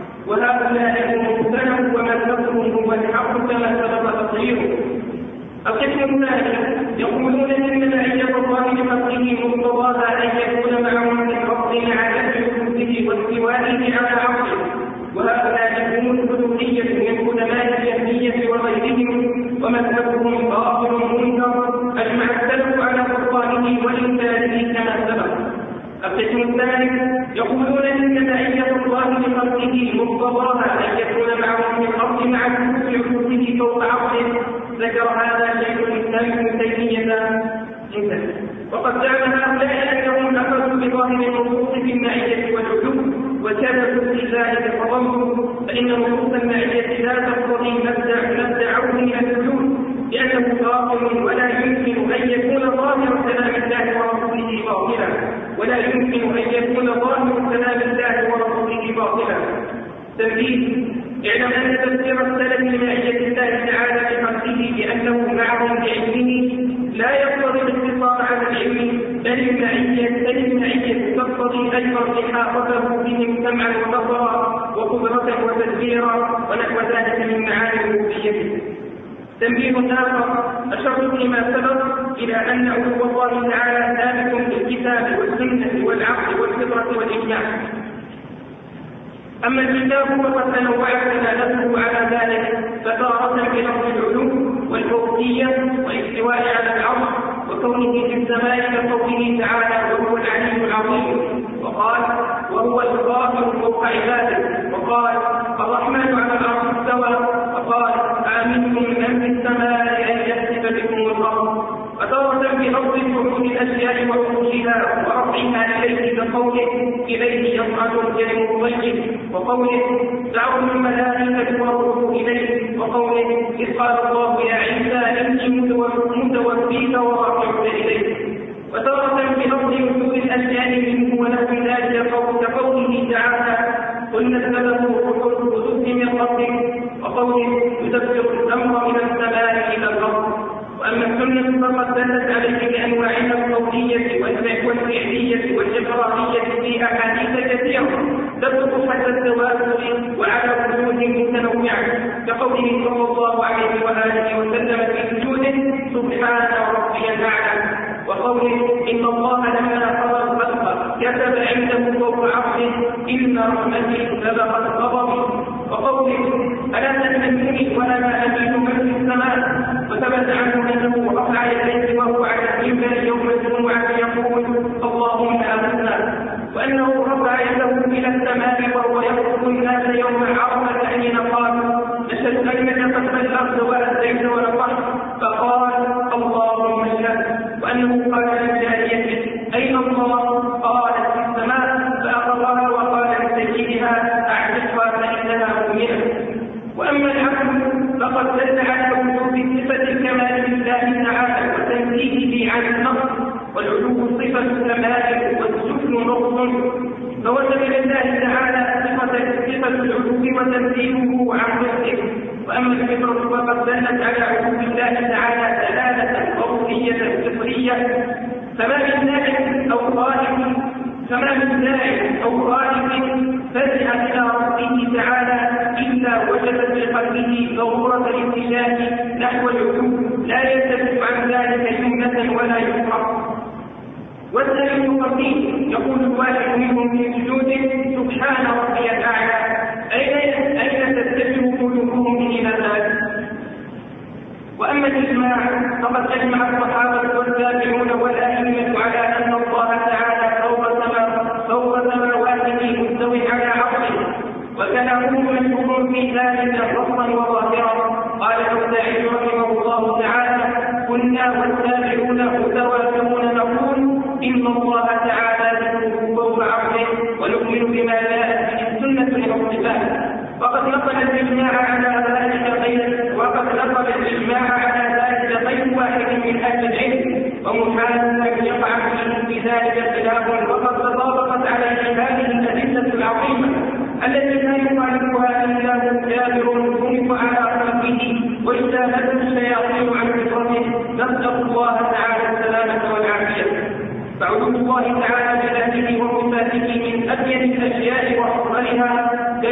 وهؤلاء هم مبتدأ ومذهبهم هو الحق كما سبق تصريحه. القسم الثاني يقولون إن معية الله لخلقه مقتضاها أن يكون معهم الرفض مع علوه واستوائه على عرشه، وهؤلاء هم الحلولية من علماء الجهمية وغيرهم، ومذهبهم باطل منكر أجمع السلف على بطلانه وإنكاره كما سبق. القسم الثالث يقولون وكذلك معية الله لخلقه مقتضاها أن يكون معهم في الأرض مع عروضه فوق عرشه. ذكر هذا شيخ الإسلام ابن تيمية. وقد زعم هؤلاء أنهم أخذوا بظاهر النصوص في المعية والعلو وكذبوا في ذلك فضلوا، فإن نصوص المعية لا تقتضي مبدعه من الوجود لأنه باطل ولا يمكن أن يكون ظاهر كلام الله ورسوله باطلا تنبيه: اعلم أن تفسير السلف لمعية الله تعالى بخلقه بأنه معهم بعلمه لا يقتضي الاقتصار على العلم، بل المعية تقتضي أيضا إحاطته بهم سمعا وبصرا وقدرة وتدبيرا ونحو ذلك من معاني ربوبيته. تنبيه آخر أشرت فيما سبق إلى أن علو الله تعالى ثابت بالكتاب والسنة والعقل والفطرة والإجماع. أما الكتاب فقد تنوعت دلالته على ذلك، فتارة بلفظ العلو والفوقية والاستواء على العرش وكونه في السماء كقوله تعالى وهو العلي العظيم، وقال وهو القاهر فوق عباده، وقال الرحمن على العرش استوى، وقال آمنتم من في السماء أن يخسف بكم الأرض. فتارة بلفظ وجود الأشياء وعروجها ورفعها إليه كقوله إليه يصعد الكلم الطيب، وقوله تعرض الملائكة والروح إليه، وقوله إذ قال الله يا عيسى إني متوفيك ورافعك إليه. وتارة بلفظ وجود الأشياء منه ونحو ذلك كقوله تعالى قل نزله روح القدس من ربك، وقوله يدبر الأمر من السماء إلى الأرض. وأما السنة فقد دلت عليه بأنواعها القولية والفعلية والإقرارية في أحاديث كثيرة تدل حتى التواتر وعلى وجوه متنوعة، كقوله صلى الله عليه وآله وسلم في سجوده سبحان ربي الأعلى، وقوله إن الله لما خلق الخلق كتب عنده فوق عرشه إن رحمتي سبقت غضبي، وقوله ألا تأمنوني ولا أمين من في السماء. وثبت عنه أنه رفع يديه وهو على المنبر يوم الجمعة يقول اللهم آمنا، وأنه رفع يده إلى السماء وهو يخطب الناس يوم عرفة حين قال نشهد أنك قد بلغت وأديت ونصحت، فقال اللهم اشهد، وأنه قال للجارية أين الله؟ قالت في السماء، فأخذها وقال لسيدها أعتقها فإنها مؤمنة. وأما العقل فقد دل على وجود صفة الكمال لله تعالى وتنزيهه عن النقص، والعلو صفة الكمال والسفل نقص، فوجب لله تعالى صفة العلو وتنزيهه عن نقصه. وأما الفطرة فقد دلت على علو الله تعالى دلالة ضرورية فطرية، فما من داعٍ أو خالق فزع إلى ربه تعالى إلا وجد في قلبه ضرورة الاتجاه نحو العلو لا يلتفت عن ذلك يمنة ولا يسرى. والسلف القديم يقول الواحد منهم في سجوده سبحان ربي الأعلى، أين تتجه قلوبهم إلى ذلك؟ وأما الإجماع فقد أجمع الصحابة والتابعون والأئمة على أن الله تعالى فوق سماواته مستوٍ على عرشه، وكلامهم مشهور في ذلك نصا وظاهرا. قال الأوزاعي رحمه الله تعالى كنا والتابعون متوافقون نقول إن الله تعالى ذكره فوق عرشه ونؤمن بما جاءت به السنة من الصفات. وقد نقل الإجماع على ذلك غير واحد من أهل العلم، ومحال أن يقع في ذلك خلاف، وقد تطابقت على هذه الأدلة العظيمة التي لا يخالفها إلا جابر خلق على خلقه واجتهدت الشياطين عن فطرته. نسأل الله تعالى السلامة والعافية. فعلو الله تعالى بذاته وصفاته من أبين الأشياء وأفضلها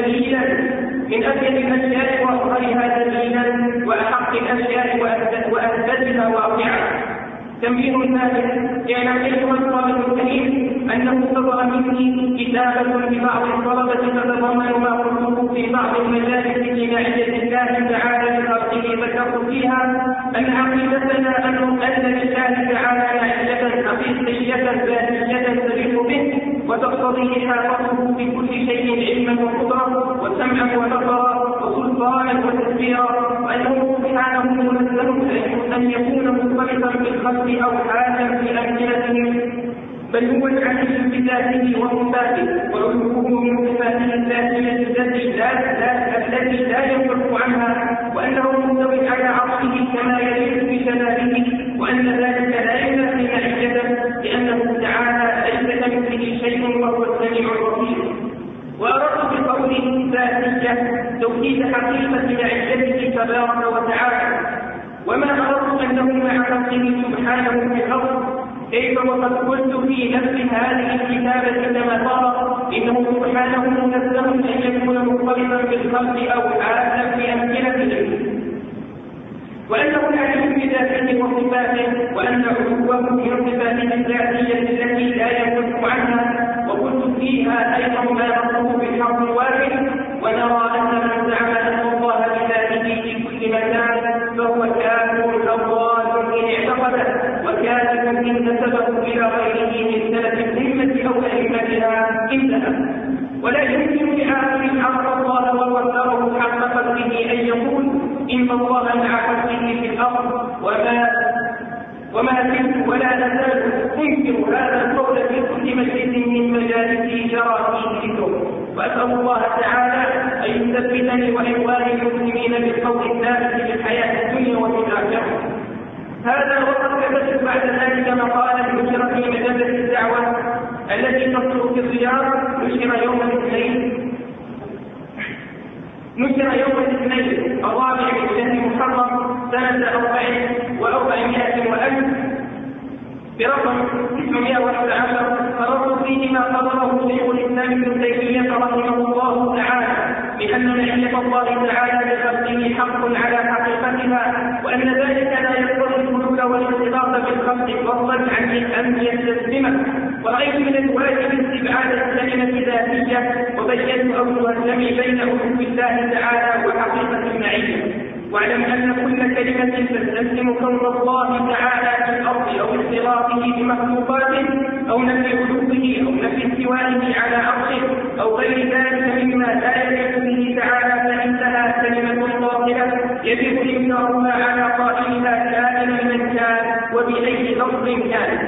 دليلا وأحق الأشياء وأثبتها واقعا. تنبيه ثالث: اعلم أيها الطالب الكريم أنه صدر مني كتابة لبعض الطلبة تتضمن ما قلته في بعض المجالس الاجتماعية الله تعالى لخلقه. ذكرت فيها أن عقيدتنا أن لله تعالى معية حقيقية ذاتية تليق به وتقتضي إحاطته بكل شيء علما وقدرة وسمعا ونظرا وسلطانا وتدبيرا، وأنه سبحانه منزه أن يكون مختلطا بالخلق أو حالا في أمكنتهم، بل هو العليم بذاته وصفاته، وعلوه من صفاته الذاتية التي لا ينفك عنها، وأنه مستوٍ على عرشه كما يليق بجلاله، وأن ذلك لا ينافي معيته، لأنه تعالى ليس كمثله شيء وهو السميع البصير. وأردت بقوله ذاتية توكيد حقيقة معيته تبارك وتعالى، وما أردت أنه مع خلقه سبحانه في الأرض، كيف وقد قلت في نفس هذه الكتابة كما ترى إنه سبحانه منزه أن يكون مختلطا بالخلق أو حالا في أمكنتهم، وأنه العليم بذاته وصفاته، وأن علوه من صفاته الذاتية التي لا ينفك عنها. وقلت فيها أيضا ما نقول بالحق الواحد، ونرى أن من زعم أن الله بذاته في كل مكان فهو كافر أو ضال إن اعتقده، وكاذب إن نسبه إلى غيره من سلف الأمة أو أئمتها انتهى. ولا يمكن لعاقل عرف الله وقدره حق قدره أن يقول إن الله مع خلقه في الأرض وما كنت ولا نزال أنكر هذا القول في كل مجلس من مجالسي جرى فيه ذكره. وأسأل الله تعالى أن يثبتني وإخواني المسلمين بالقول الثابت في الحياة الدنيا وفي الآخرة. هذا وقد كتبت بعد ذلك مقالا نشر في مجلة الدعوة التي تصدر في الرياض، نشر يوم الاثنين الرابع من شهر محرم سنة 1400 برقم 611، قررت فيه ما قرره شيخ الإسلام ابن تيمية رحمه الله تعالى بأن معية الله تعالى لخلقه حق على حقيقتها، وأن ذلك لا يقتضي الحلول والانخلاط بالخلق فضلا عن أن يستسلمه. ورأيت من الواجب استبعاد الكلمة ذاتية، وبينت أوجه الجمع بين علو الله تعالى وحقيقة المعية. واعلم أن كل كلمة تستلزم كون الله تعالى في الأرض أو اختلاطه بمخلوقاته أو نفي علوه أو نفي استوائه على عرشه أو غير ذلك مما لا يليق به تعالى، فإنها كلمة باطلة يجب إنكارها على قائلها كائنا من كان وبأي لفظ كان.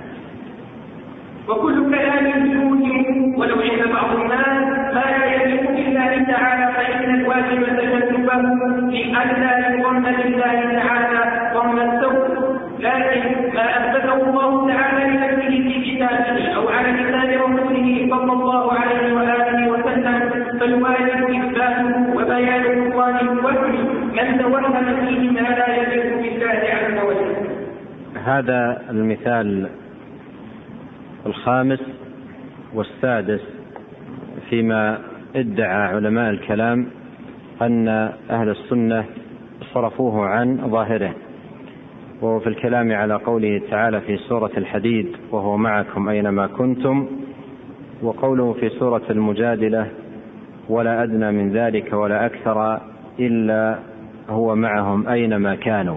وكل كلام يوهم ولو عند بعض الناس ما لا يليق بالله تعالى، فإن الواجب تجنبه لئلا يضم لله تعالى ضم السوء. لكن ما أثبته الله تعالى لنفسه في كتابه أو على لسان رسوله صلى الله عليه وآله وسلم فالواجب إثباته وبيان بطلان الوهم من توهم فيه ما لا يليق بالله عز وجل. هذا المثال الخامس والسادس فيما ادعى علماء الكلام أن أهل السنة صرفوه عن ظاهره، وهو في الكلام على قوله تعالى في سورة الحديد وهو معكم أينما كنتم، وقوله في سورة المجادلة ولا أدنى من ذلك ولا أكثر إلا هو معهم أينما كانوا.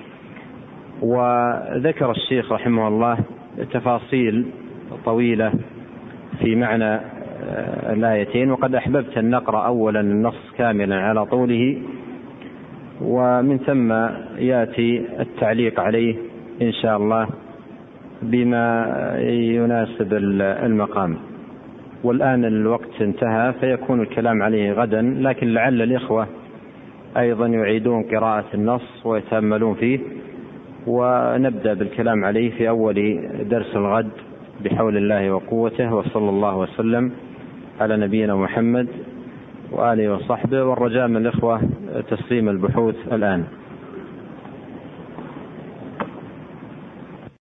وذكر الشيخ رحمه الله تفاصيل طويلة في معنى الآيتين، وقد أحببت أن نقرأ أولا النص كاملا على طوله، ومن ثم يأتي التعليق عليه إن شاء الله بما يناسب المقام. والآن الوقت انتهى فيكون الكلام عليه غدا، لكن لعل الإخوة أيضا يعيدون قراءة النص ويتأملون فيه، ونبدأ بالكلام عليه في أول درس الغد بحول الله وقوته. وصلى الله وسلم على نبينا محمد وآله وصحبه، والرجاء من الإخوة تسليم البحوث الآن.